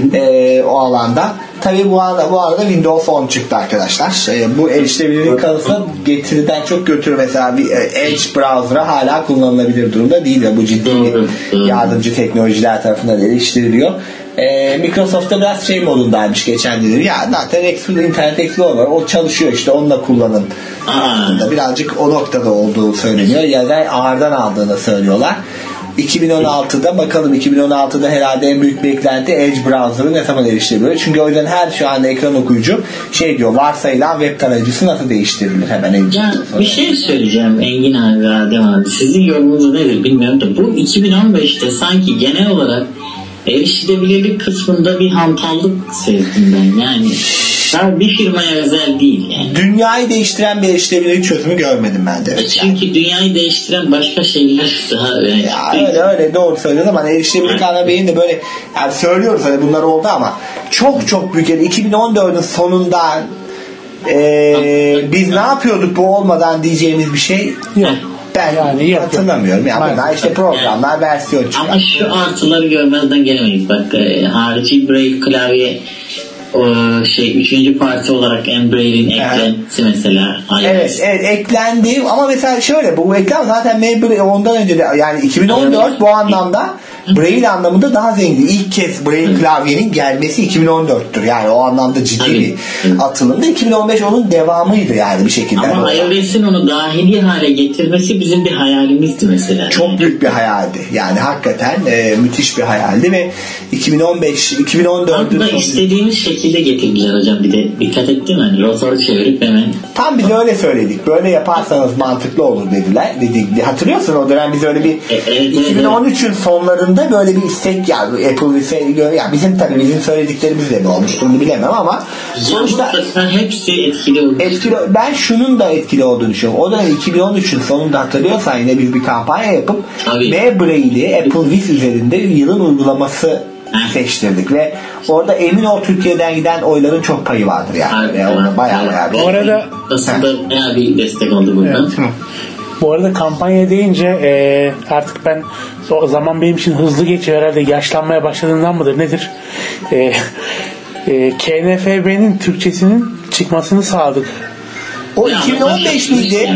e, o alanda. Tabii bu arada, bu arada Windows on çıktı arkadaşlar. E, bu erişilebilirlik kalırsa getiriden çok götürür. Mesela bir e, Edge browser'a hala kullanılabilir durumda değil de bu ciddi bir yardımcı teknolojiler tarafından eriştiriliyor. Ee, Microsoft'ta biraz şey modundaymış geçen dedi. Ya zaten Internet Explorer var. O çalışıyor işte onunla kullanın. Aa. Birazcık o noktada olduğu söyleniyor. Ya da ağırdan aldığını söylüyorlar. iki bin on altıda bakalım iki bin on altıda herhalde en büyük beklenti Edge browser'ı ne zaman erişilebilir? Çünkü o yüzden her şu anda ekran okuyucu şey diyor, varsayılan web tarayıcısı nasıl değiştirilir hemen Edge. Ya bir şey söyleyeceğim Engin abi ve Adem abi. Sizin yorumunuz nedir bilmiyorum da bu iki bin on beşte sanki genel olarak erişilebilirlik kısmında bir hantallık sezdim ben. Yani daha bir firmaya özel değil yani. Dünyayı değiştiren bir erişilebilirlik çözümü görmedim ben de. E çünkü yani dünyayı değiştiren başka şeyler daha önemli. Ya öyle öyle doğru söylüyorsun ama erişilebilirlik ana beyin de böyle yani söylüyoruz hani bunlar oldu ama çok çok büyük yani iki bin on dördün sonunda ee, biz ne yapıyorduk bu olmadan diyeceğimiz bir şey yok. Ben yani hatırlamıyorum. Yani bunlar işte programlar, yani, versiyon çıkıyor. Ama şu artıları görmezden gelemeyiz. Bak e, harici braille klavye o şey üçüncü parti olarak Embraer'in eklentisi mesela. Evet, evet eklendi ama mesela şöyle bu ekran zaten Embraer ondan önce de yani iki bin on dört bu anlamda Braille anlamında daha zengin. İlk kez Braille klavyenin gelmesi iki bin on dörttür. Yani o anlamda ciddi Tabii. bir atılımdı. iki bin on beş onun devamıydı yani bir şekilde. Ama iOS'in onu dahili hale getirmesi bizim bir hayalimizdi mesela. Çok büyük bir hayaldi. Yani hakikaten e, müthiş bir hayaldi ve iki bin on beş iki bin on dört'ün sonunda istediğimiz şekilde getirdiler hocam. Bir de dikkat ettin mi? Rotoru çevirip hemen. Tam biz öyle söyledik. Böyle yaparsanız mantıklı olur dediler. Dedik. Hatırlıyorsun o dönem biz öyle bir e, evet, iki bin on üçün evet. sonlarında böyle bir istek ya Apple ise ya bizim tabii bizim söylediklerimizle mi olmuştur bunu bilemem ama sonuçta hepsi etkili olmuş. Etkili, ben şunun da etkili olduğunu düşünüyorum. O da iki bin on üçün sonunda hatırlıyorsan yine biz bir kampanya yapıp M Braille'i Apple Viz üzerinde yılın uygulaması seçtirdik ve orada emin ol Türkiye'den giden oyların çok payı vardır yani. Evet, orada bayağı bayağı. Bu arada aslında bayağı bir destek oldu buradan. Evet. Bu arada kampanya deyince e, artık ben o zaman benim için hızlı geçiyor herhalde yaşlanmaya başladığından mıdır nedir? E, e, K N F B'nin Türkçesinin çıkmasını sağladık. O iki bin on beş miydi?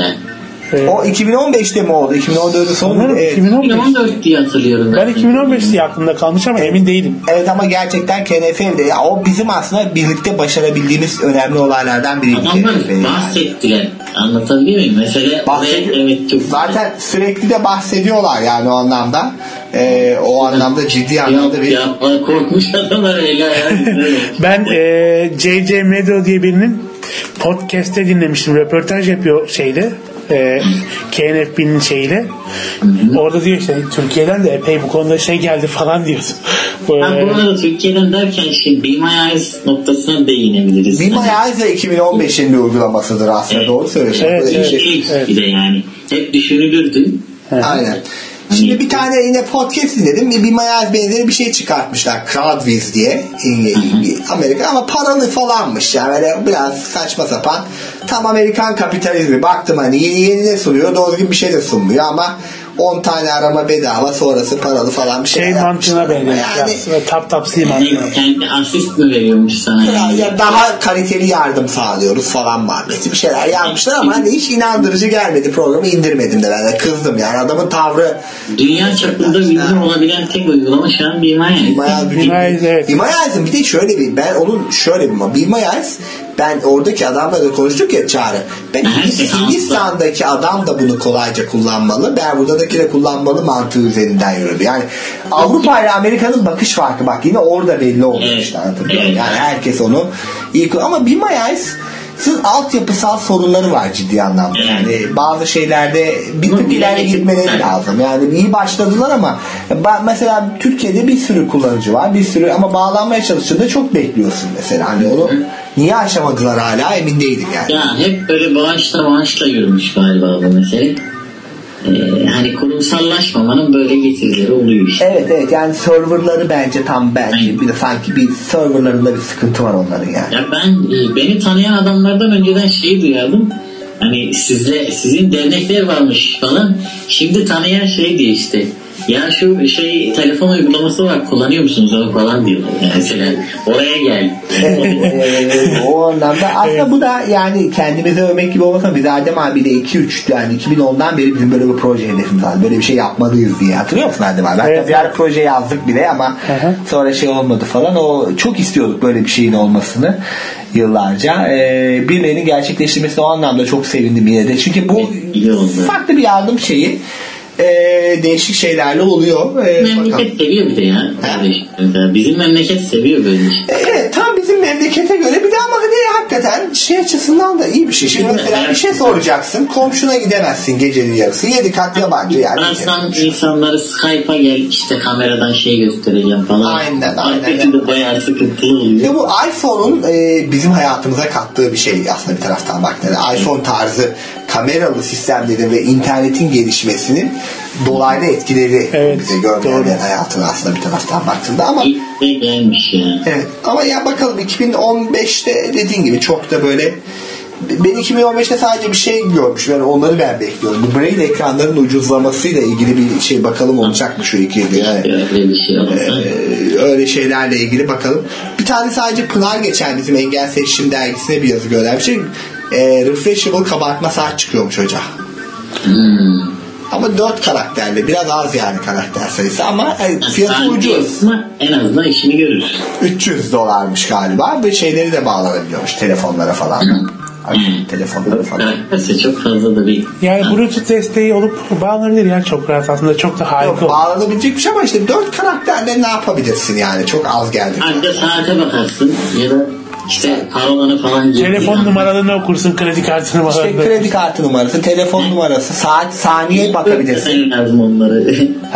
Evet. O iki bin on beşte mi oldu? iki bin on dört'ün sonu. Evet. iki bin on dört diye hatırlıyorum. Ben, ben iki bin on beş diye aklımda kalmış ama emin değilim. Evet ama gerçekten K N F B'de ya o bizim aslında birlikte başarabildiğimiz önemli olaylardan biriydi. Adamlar bahsettiler. Anlatabiliyor muyum? Mesela Bahsed- evet, çok zaten sürekli de bahsediyorlar yani o anlamda. Ee, o anlamda ciddi anlamda bir... Yapma korkmuş adamlar öyle. Ben e, J J Meadow diye birinin podcast'te dinlemiştim. Röportaj yapıyor şeyle. E, K N F B'nin şeyiyle. Orada diyor işte Türkiye'den de epey bu konuda şey geldi falan diyordu. Ha, bu arada Türkiye'den derken şey Be My Eyes noktasına değinebiliriz. Be My Eyes de iki bin on beş'in bir uygulamasıdır aslında. Evet. Doğru söylüyorsun. Evet, evet, şey. evet. Bir de yani hep düşünülürdü. Aynen. Şimdi bir tane yine podcast dinledim. Bir Mayaz benzeri bir şey çıkartmışlar. Crowdviz diye. Amerika ama paralı falanmış. Yani böyle biraz saçma sapan. Tam Amerikan kapitalizmi. Baktım hani yeni yeni ne sunuyor? Doğru gibi bir şey de sunmuyor ama on tane arama bedava sonrası paralı falan bir şey, şey mantığına benziyor. Yani, tap tap si mantığına. Kendi asist mi veriyormuş sana? Ya, ya daha kaliteli yardım sağlıyoruz falan muhabbeti. Bir şeyler yazmışlar ama hani hiç inandırıcı gelmedi. Programı indirmedim de ben de kızdım yani. Adamın tavrı dünya çapında bildirim olabilen tek uygulama şu an Be My Eyes. Be My Eyes evet. Be My Eyes'ın bir de şöyle bir ben onun şöyle bir Be My Eyes ben oradaki adamla da konuştuk ya Çağrı. Ben Hindistan'daki adam da bunu kolayca kullanmalı. Ben buradaki de kullanmalı mantığı üzerinden yürüdü. Yani Avrupa ile Amerika'nın bakış farkı bak yine orada belli oldu evet. işte anlatabiliyor muyum? Yani herkes onu iyi ama Be My Eyes sırf altyapısal sorunları var ciddi anlamda. Yani bazı şeylerde bir tık ileri gitmeleri lazım. Yani iyi başladılar ama mesela Türkiye'de bir sürü kullanıcı var. Bir sürü ama bağlanmaya çalıştığında çok bekliyorsun mesela. Hani onu niye aşamadılar hala emin değilim yani. Ya hep böyle bağışla bağışla yürümüş galiba bu mesele. Ee, hani kurumsallaşmamanın böyle getirileri oluyor işte. Evet evet yani serverları bence tam bence bir de sanki bir serverlarında bir sıkıntı var onların yani. Ya ben beni tanıyan adamlardan önceden şeyi duyardım. Hani sizle sizin dernekler varmış falan. Şimdi tanıyan şey diye işte. Ya şu şey telefon uygulaması var kullanıyor musunuz onu falan diyorlar. Yani mesela oraya gel. O anlamda aslında bu da yani kendimize övmek gibi olmasa biz Adem abiyle iki üç yani iki bin ondan beri bizim böyle bir proje hedefimiz var. Böyle bir şey yapmalıyız diye. Hatırlıyor musun Adem abi? Evet. Hatta bir proje yazdık bile ama hı-hı. sonra şey olmadı falan. O çok istiyorduk böyle bir şeyin olmasını yıllarca. Ee, birilerinin gerçekleştirmesine o anlamda çok sevindim yine de. Çünkü bu farklı bir yardım şeyi. Ee, e, değişik şeylerle oluyor. E, memleket bakalım. Seviyor bir de ya. Mesela bizim memleket seviyor böyle şey. Evet, tam bizim memlekete göre bir de ama hani hakikaten şey açısından da iyi bir şey. Şimdi mesela bir şey soracaksın, komşuna gidemezsin gecenin yarısı. Yedi kat yabancı yani. Bazen insanları Skype'a gel işte kameradan şey göstereceğim falan. Aynen aynen. Hakikaten de bayağı sıkıntılı oluyor. Ya bu iPhone'un e, bizim hayatımıza kattığı bir şey aslında bir taraftan baktığında. iPhone tarzı kameralı sistemlerin ve internetin gelişmesinin dolaylı etkileri evet, bize görmeyen hayatına aslında bir taraftan baktığında ama İyi gelmiş yani. Evet. Ama ya bakalım iki bin on beşte dediğin gibi çok da böyle ben iki bin on beşte sadece bir şey görmüşüm. Yani onları ben bekliyorum. Bu Braille ekranların ucuzlamasıyla ilgili bir şey bakalım olacak mı şu iki yılda yani. Öyle bir şey oldu. Ee, öyle şeylerle ilgili bakalım. Bir tane sadece Pınar geçen bizim Engel Seçim dergisine bir yazı göndermiş. E, refreshable kabartma saat çıkıyormuş hoca. Hmm. Ama dört karakterli. Biraz az yani karakter sayısı ama yani fiyatı ucuz. En azından işini görür. üç yüz dolarmış galiba. Ve şeyleri de bağlanabiliyormuş. Telefonlara falan. Telefonlara falan. Karakterse çok fazla da değil. Yani Bluetooth desteği olup bağlanabilir yani çok rahat aslında. Çok da harika. Yok, bağlanabilecek bir şey ama işte dört karakterle ne yapabilirsin yani? Çok az geldi. Anca saate bakarsın ya da İşte parolanı falan gibi. Telefon numaralarını okursun, kredi kartı numaralarını. İşte kredi kartı numarası, telefon numarası, saat, saniye bakabilirsin. Sen lazım onları.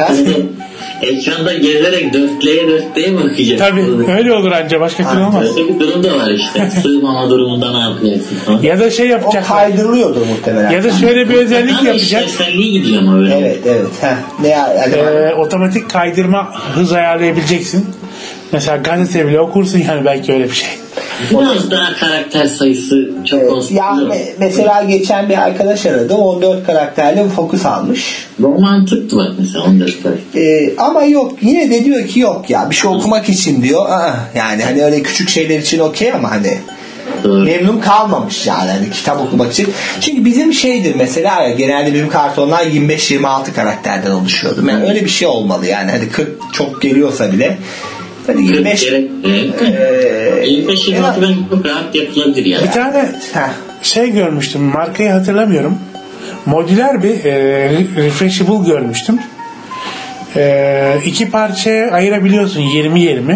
Ekranda gezerek dörtlüğe dörtlüğe bakacak. Tabii öyle olur anca başka türlü olmaz. Öyle bir durum da var işte. Sığmama durumunda ne yapacaksın falan. Ya da şey yapacak. O kaydırılıyordur muhtemelen. Ya da şöyle bir özellik Ama yapacak. işlevselliği gidiyor ama öyle. Evet evet. Heh. Ne yani? Ee, otomatik kaydırma hız ayarlayabileceksin. Mesela gazete bile okursun yani belki öyle bir şey. Biraz daha karakter sayısı çok evet, olsun. Ya me- mesela geçen bir arkadaş aradı. on dört karakterli Focus almış. Mantıklı bak mesela on dört karakter. Ee, ama yok yine de diyor ki yok ya bir şey okumak için diyor. Aa, yani hani öyle küçük şeyler için okey ama hani doğru. Memnun kalmamış yani hani kitap okumak için. Çünkü bizim şeydir mesela genelde bizim kartonlar yirmi beş yirmi altı karakterden oluşuyordu. Yani öyle bir şey olmalı yani hani kırk çok geliyorsa bile hani yirmi beş yirmi beş yirmi altı ben çok rahat yapılabilir yani. Bir tane şey görmüştüm, markayı hatırlamıyorum. Modüler bir e, refreshable görmüştüm. E, iki parçaya ayırabiliyorsun yirmi yirmi.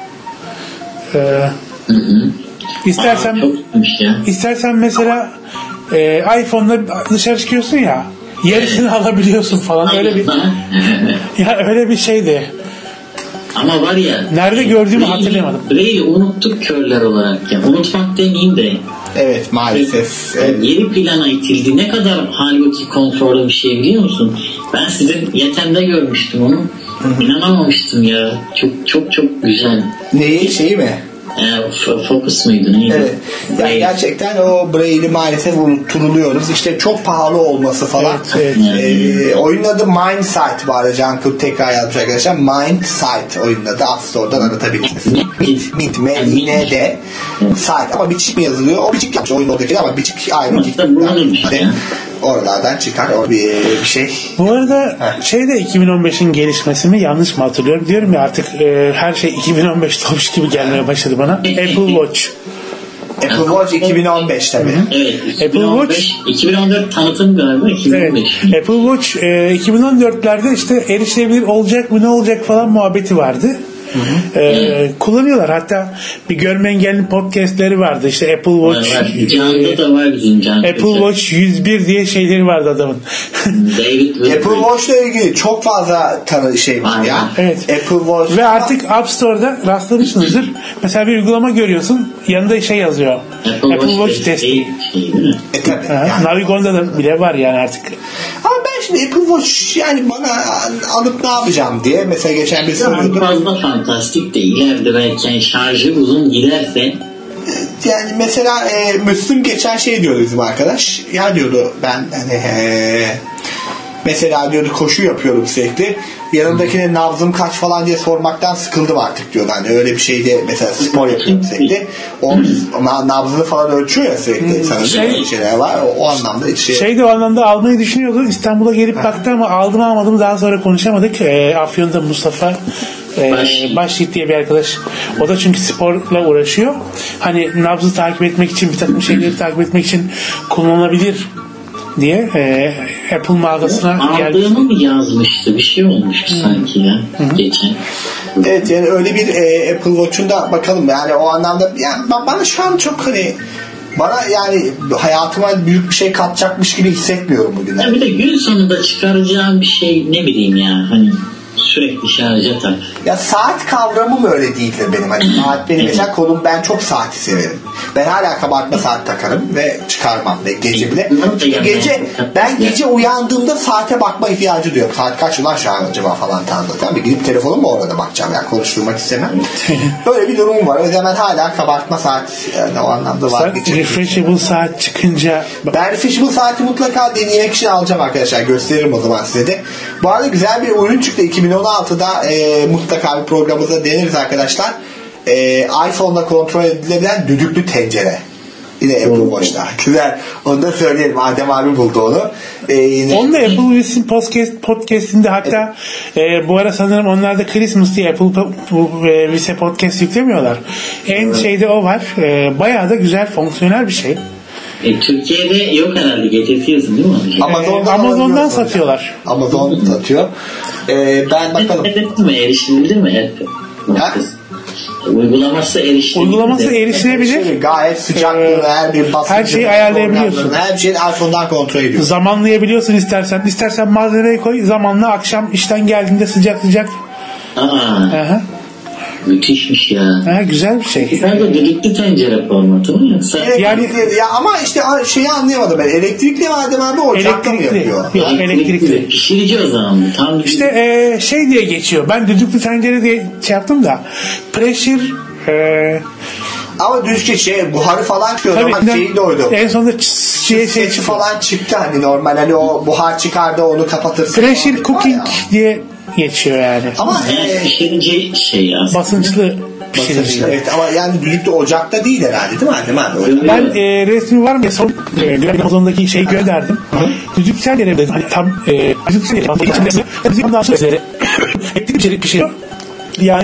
E, hı hı. İstersen Aa, istersen mesela e, iPhone'la dışarı çıkıyorsun ya yarısını alabiliyorsun falan öyle bir ya öyle bir şeydi. Ama var ya nerede gördüğümü hatırlayamadım. Braille'i unuttuk körler olarak ya. Unutmak demeyeyim de. Evet maalesef. Evet. Geri plana itildi. Ne kadar halbuki konforlu bir şey biliyor musun? Ben sizin Yetem'de görmüştüm onu. Hı-hı. İnanamamıştım ya. Çok çok çok güzel. Neyi? Şeyi mi? E, Focus muydu? Neydi? Evet. Yani gerçekten o Braille'i maalesef unutturuluyoruz. İşte çok pahalı olması falan. Evet, evet. Ee, oyunun adı Mindsight bu arada. Can Kurt tekrar yazmış arkadaşlar. Mindsight oyunun adı. App Store'dan aratabilirsiniz. Mint, mint, M, I, N, D Sight. Ama biçik mi yazılıyor? O biçik yapmış oyun oradaki ama biçik ayrı. Oralardan çıkar o bir, bir şey. Bu arada Heh. şey de iki bin on beşin gelişmesi mi yanlış mı hatırlıyorum? Diyorum ya artık e, her şey iki bin on beşte olmuş gibi gelmeye başladı bana. Apple Watch. Apple Watch iki bin on beş tabii. Evet. iki bin on beş, Apple Watch iki bin on dört tanıtım galiba. iki bin on beş. Evet. Apple Watch e, iki bin on dörtlerde işte erişilebilir olacak mı ne olacak falan muhabbeti vardı. Ee, kullanıyorlar. Hatta bir görme engelli podcastleri vardı. İşte Apple Watch var, var. Can'da da var bizim Can. Apple Watch yüz bir diye şeyleri vardı adamın. Apple Watch'la ilgili çok fazla tanı şey var ya. Evet. Apple Watch ve artık App Store'da rastlamışsınızdır. Mesela bir uygulama görüyorsun. Yanında şey yazıyor. Apple, Apple Watch, Watch testi. Şey, e, tabii. Yani. Navigon'da da bile var yani artık. Ama ben şimdi Apple Watch yani bana alıp ne yapacağım diye mesela geçen bir soruyordum. Fazla fantastik de ileride belki yani şarjı uzun giderse yani mesela e, Müslüm geçen şey diyordu bizim arkadaş ya diyordu ben hani e, mesela diyordu koşu yapıyorum sürekli yanımdakine nabzım kaç falan diye sormaktan sıkıldım artık diyordu hani öyle bir şeyde mesela spor yapıyorum sürekli o nabzını falan ölçüyor ya sürekli sana şey, şeyler var o, o anlamda hiç şey şey de o anlamda almayı düşünüyordu İstanbul'a gelip baktı ama aldım almadım daha sonra konuşamadık e, Afyon'da Mustafa Ee, Başyiğit diye bir arkadaş. O da çünkü sporla uğraşıyor. Hani nabzı takip etmek için bir takım şeyleri takip etmek için kullanılabilir diye e, Apple mağazasına geldi. Aldığımı mı yazmıştı? Bir şey olmuştu hmm. sanki ya. Hı-hı. Geçen. Evet yani öyle bir e, Apple Watch'un da bakalım yani o anlamda yani bana şu an çok hani bana yani hayatıma büyük bir şey katacakmış gibi hissetmiyorum bugün. Ya bir de gün sonunda çıkaracağım bir şey ne bileyim ya hani sürekli şarja tak. Ya saat kavramım öyle değildir benim. Hani saat benim mesela konum ben çok saati severim. Ben hala kabartma saat takarım ve çıkarmam ve gece bile. Gece ben gece uyandığımda saate bakma ihtiyacı duyuyorum. Saat kaç ulan şu an acaba falan tanıdım. Bir gidip telefonum mu orada bakacağım yani konuşturmak istemem. Böyle bir durumum var. O yüzden ben hala kabartma saat yani o anlamda var. Refreshable saat çıkınca ben refreshable saati mutlaka denemek için alacağım arkadaşlar. Gösteririm o zaman size de. Bu arada güzel bir oyun çıktı. iki bin on altıda e, mutlaka bir programımızda deneriz arkadaşlar. E, iPhone'la kontrol edilebilen düdüklü tencere. Yine Apple Watch'ta. Güzel. Onu da söyleyelim. Adem abi buldu onu. Ee, yine... Onu da Apple Wish'in podcast, podcast'inde hatta evet. e, bu ara sanırım onlar da Christmas diye Apple Wish'e podcast yüklemiyorlar. En evet. şeyde o var. E, bayağı da güzel fonksiyonel bir şey. E, Türkiye'de yok herhalde. Getirtiyorsun değil mi? Amazon'dan, e, Amazon'dan satıyorlar. Amazon satıyor. E, ben bakalım. Evet mi? Erişilebilir mi? Ha? Uygulaması erişilebilir. Uygulaması erişilebilir. Gayet sıcaklığını, ee, her bir basıncı, her şeyi ayarlayabiliyorsun. Her şeyi iPhone'dan kontrol ediyorsun. Zamanlayabiliyorsun istersen. İstersen malzemeyi koy. Zamanla akşam işten geldiğinde sıcak sıcak. Aa. Aha. Müthişmiş ya. Ha, güzel bir şey. Sen de düdüklü tencere formatı mı yoksa? Yani ya ama işte şeyi anlayamadım ben. Elektrikli madem abi ocakta mı yapıyor? Yok, elektrikli. Pişirici o zaman. Tam işte e, şey diye geçiyor. Ben düdüklü tencere diye şey yaptım da pressure e, ama düzce şey buharı falan çıkıyor. Tabii, şeyi de oydu. En sonunda şey, şey falan çıktı hani normal hani o buhar çıkardı onu kapatırsın. Pressure cooking diye geçiyor yani. Ama e, pişirici şey aslında. Basınçlı pişirici. Evet ama yani düdüklü ocakta değil herhalde değil mi annem abi? Ben e, resmi var mı? Son e, Amazon'daki şeyi gönderdim. Düdüklü tencere hani tam e, düdüklü tencere içinde ondan sonra etli içerik pişiriyor. Yani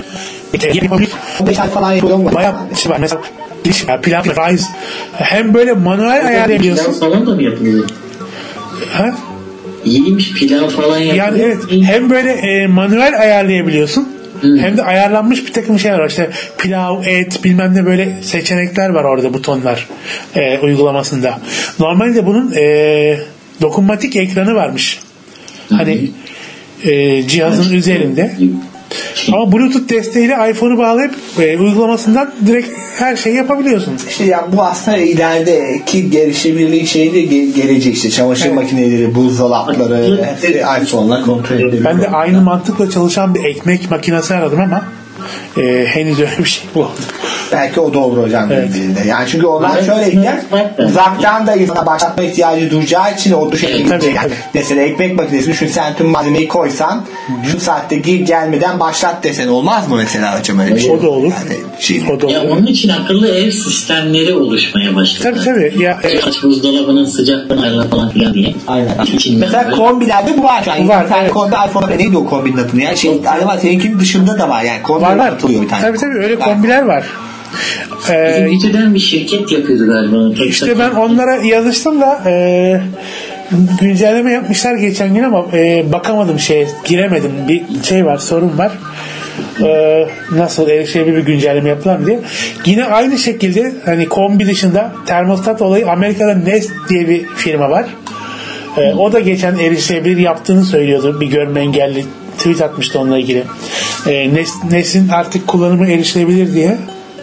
beş ay falan yapıyor mu? Bayağı şey var mesela diş, pilav, rice hem böyle manuel ayarlayabiliyorsun. Pilav falan da mı yapılıyor? Ha? İyiymiş pilav falan yapıyor. Yani evet hem böyle e, manuel ayarlayabiliyorsun hmm. hem de ayarlanmış bir takım şeyler var. İşte pilav, et bilmem ne böyle seçenekler var orada butonlar e, uygulamasında. Normalde bunun e, dokunmatik ekranı varmış. Hmm. Hani e, cihazın hmm. üzerinde. Ama Bluetooth desteğiyle iPhone'u bağlayıp e, uygulamasından direkt her şeyi yapabiliyorsun. İşte ya bu aslında ilerideki gelişebilirliği şeyde ge- gelecek işte çamaşır evet. makineleri, buzdolapları hepsi iPhone'la kontrol edebiliyor. Ben de aynı mantıkla çalışan bir ekmek makinesi aradım ama e, henüz öyle bir şey bulamadım. Belki o da olur hocam. Evet. Yani çünkü onlar şöyle ihtiyaç uzaktan da insana başlatma ihtiyacı duyacağı için o tuşa gidecek. Yani mesela ekmek makinesi düşün sen tüm malzemeyi koysan Hı-hı. şu saatte gir gelmeden başlat desen olmaz mı mesela hocam öyle bir şey? O da olur. Yani şey o da olur. Ya onun için akıllı ev sistemleri oluşmaya başladı. Tabii tabii. Ya, Kaç buzdolabının sıcaklığını ayarla falan filan diye. Aynen. Mesela kombilerde bu var şu an. Var. Sen kombi iPhone'da neydi o kombinin adı ya? Şey, araba seninkinin dışında da var yani. Kombi var var. Bir tane. Tabii tabii öyle kombiler var. Ee, Bizim bir şirket yapıyordu galiba. İşte ben onlara yazıştım da e, güncelleme yapmışlar geçen gün ama e, bakamadım şeye giremedim. Bir şey var sorun var. E, nasıl erişebilir bir güncelleme yapılan diye. Yine aynı şekilde hani kombi dışında termostat olayı Amerika'da Nest diye bir firma var. E, o da geçen erişebilir yaptığını söylüyordu. Bir görme engelli tweet atmıştı onunla ilgili. E, Nest, Nest'in artık kullanımı erişilebilir diye.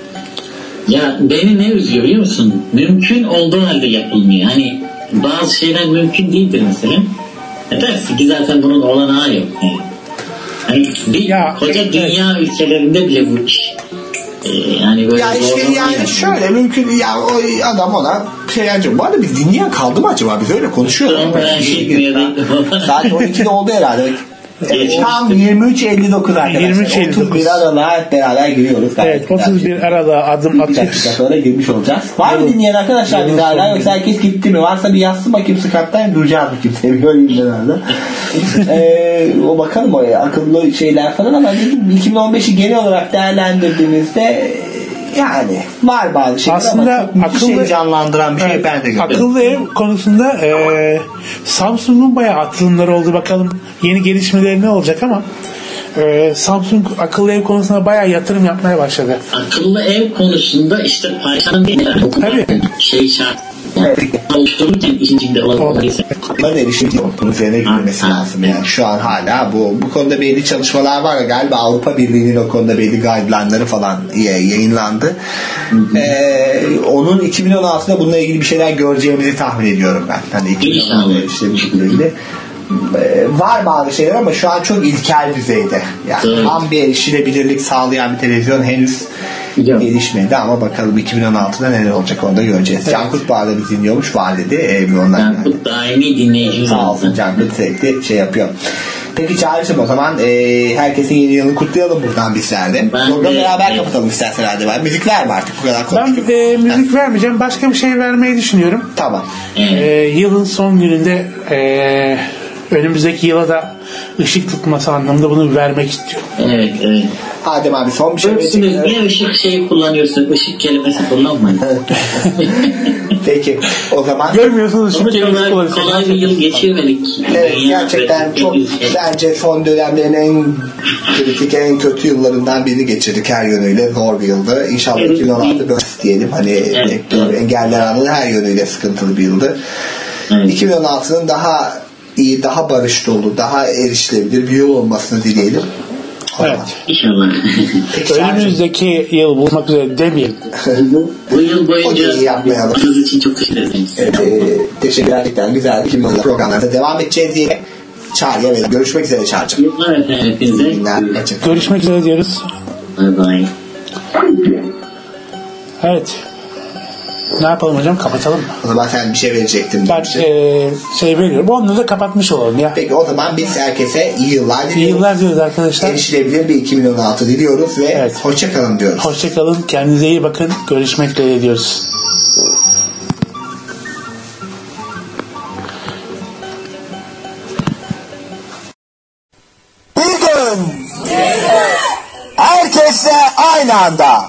Ya beni ne üzüyor biliyor musun? Mümkün olduğu halde yapılmıyor. Hani bazı şeyler mümkün değildir mesela. E dersin ki zaten bunun olanağı yok. Yani, hani bir ya, koca evet. dünya ülkelerinde bile bu iş. Ee, yani böyle ya işte yani yok. Şöyle mümkün ya o adam ona şey acaba bu arada biz dinleyen kaldı mı acaba? Biz öyle konuşuyoruz. Saat on ikide oldu herhalde. Evet, tam yirmi üç elli dokuz arkadaşlar. yirmi üç elli dokuz. otuz bir aralığa hep beraber giriyoruz. Evet, otuz bir aralığa adım atıyoruz. Bir dakika sonra girmiş olacağız. Var mı dinleyen arkadaşlar bize hala yoksa herkes gitti mi? Varsa bir yazsın bakayım Skype'dan duracağız mı kimse? Böyle herhalde. ee, o bakalım o ya, akıllı şeyler falan ama iki bin on beşi genel olarak değerlendirdiğimizde Yani var bazı şeyler aslında ama akıllı, şey canlandıran bir şey evet, ben de görüyorum. Akıllı ev konusunda e, Samsung'un bayağı atılımları oldu. Bakalım yeni gelişmeleri ne olacak ama e, Samsung akıllı ev konusunda bayağı yatırım yapmaya başladı. Akıllı ev konusunda işte paylaşan değil. Tabii. Şey şart. Oluştururken işin içinde olabilse. Bunların erişim yok. Bunun üzerine gidilmesi lazım. Yani şu an hala bu bu konuda belli çalışmalar var. Galiba Avrupa Birliği'nin o konuda belli guideline'ları falan yayınlandı. Ee, onun iki bin on altıda bununla ilgili bir şeyler göreceğimizi tahmin ediyorum ben. Hani iki bin on altıda erişilebilirlikle ilgili. Var bazı şeyler ama şu an çok ilkel düzeyde. Yani evet. Tam bir erişilebilirlik sağlayan bir televizyon henüz gelişmedi ama bakalım iki bin on altıda neler olacak onu da göreceğiz. Evet. Cankut Bağ'da bizi dinliyormuş. Var dedi. Ee, Cankut yani. Daimi dinleyicimiz. Sağ olsun. Cankut sürekli şey yapıyor. Peki Çağrı'cığım o zaman e, herkesin yeni yılını kutlayalım buradan bizlerle. Programı beraber kapatalım istersen hadi. Ben müzik verme artık bu kadar konuştuk. Ben e, müzik ha. vermeyeceğim. Başka bir şey vermeyi düşünüyorum. Tamam. E, yılın son gününde e, önümüzdeki yıla da ışık tutması anlamında bunu vermek istiyorum. Evet, evet. Adem abi son bir şey verecek. Niye ışık şeyi kullanıyorsun? Işık kelimesi kullanmayın. Peki o zaman. Görmüyorsunuz ışık kelimesi kullanıyorsun. Kolay bir yıl geçirmedik. Evet gerçekten çok bence son dönemlerin en kritik en kötü yıllarından birini geçirdik her yönüyle. Zor bir yıldı. İnşallah evet. iki bin on altı böyle diyelim. Hani evet, evet. engeller anlamında her yönüyle sıkıntılı bir yıldı. Evet. iki bin on altının daha iyi, daha barış dolu, daha erişilebilir bir yıl olmasını dileyelim. Evet. İnşallah. Önümüzdeki yıl bulmak üzere demeyelim. Bu yıl boyunca yapmayalım. için çok teşekkür ederiz. Evet, e, teşekkürler. Gerçekten güzel iki bin on programlarda devam edeceğiz diye Çağrı'ya ve görüşmek üzere Çağrı'cığım. Yıllar efendim hepinize. Görüşmek üzere diyoruz. Bye bye. Evet. Ne yapalım hocam? Kapatalım mı? O zaman sen bir şey verecektin. Ben şey. E, şey veriyorum. Onu da kapatmış olalım ya. Peki o zaman biz herkese iyi yıllar diliyoruz. İyi yıllar diliyoruz arkadaşlar. Erişilebilir bir iki bin on altı diliyoruz ve evet. Hoşçakalın diyoruz. Hoşçakalın. Kendinize iyi bakın. Görüşmek dileğiyle diyoruz. Bir gün herkesle aynı anda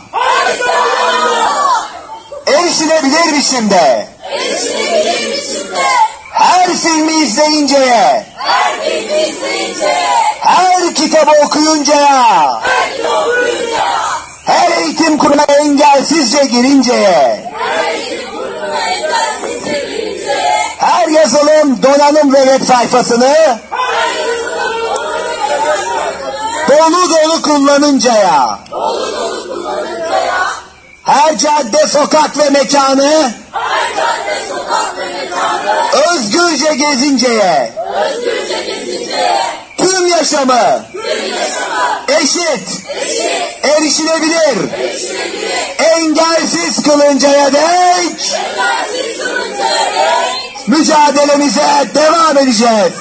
erişilebilir biçimde erişilebilir biçimde her filmi izleyinceye her filmi izleyinceye her kitabı okuyuncaya her kitabı okuyuncaya her eğitim kurumuna engelsizce girinceye her eğitim kurumuna engelsizce girinceye her yazılım, donanım ve web sayfasını her yazılım, donanım ve web sayfasını dolu dolu kullanıncaya dolu dolu kullanıncaya her cadde, sokak ve mekanı her cadde, sokak ve mekanı özgürce gezinceye özgürce gezinceye tüm yaşamı tüm yaşamı eşit, eşit erişilebilir, erişilebilir engelsiz kılıncaya dek engelsiz kılıncaya dek mücadelemize devam edeceğiz.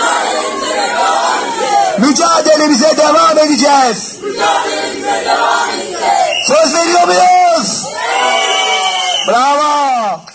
Mücadelemize devam edeceğiz. Mücadelemize devam edeceğiz. Mücadelemize devam edeceğiz. Söz veriyor muyuz? Evet. Bravo.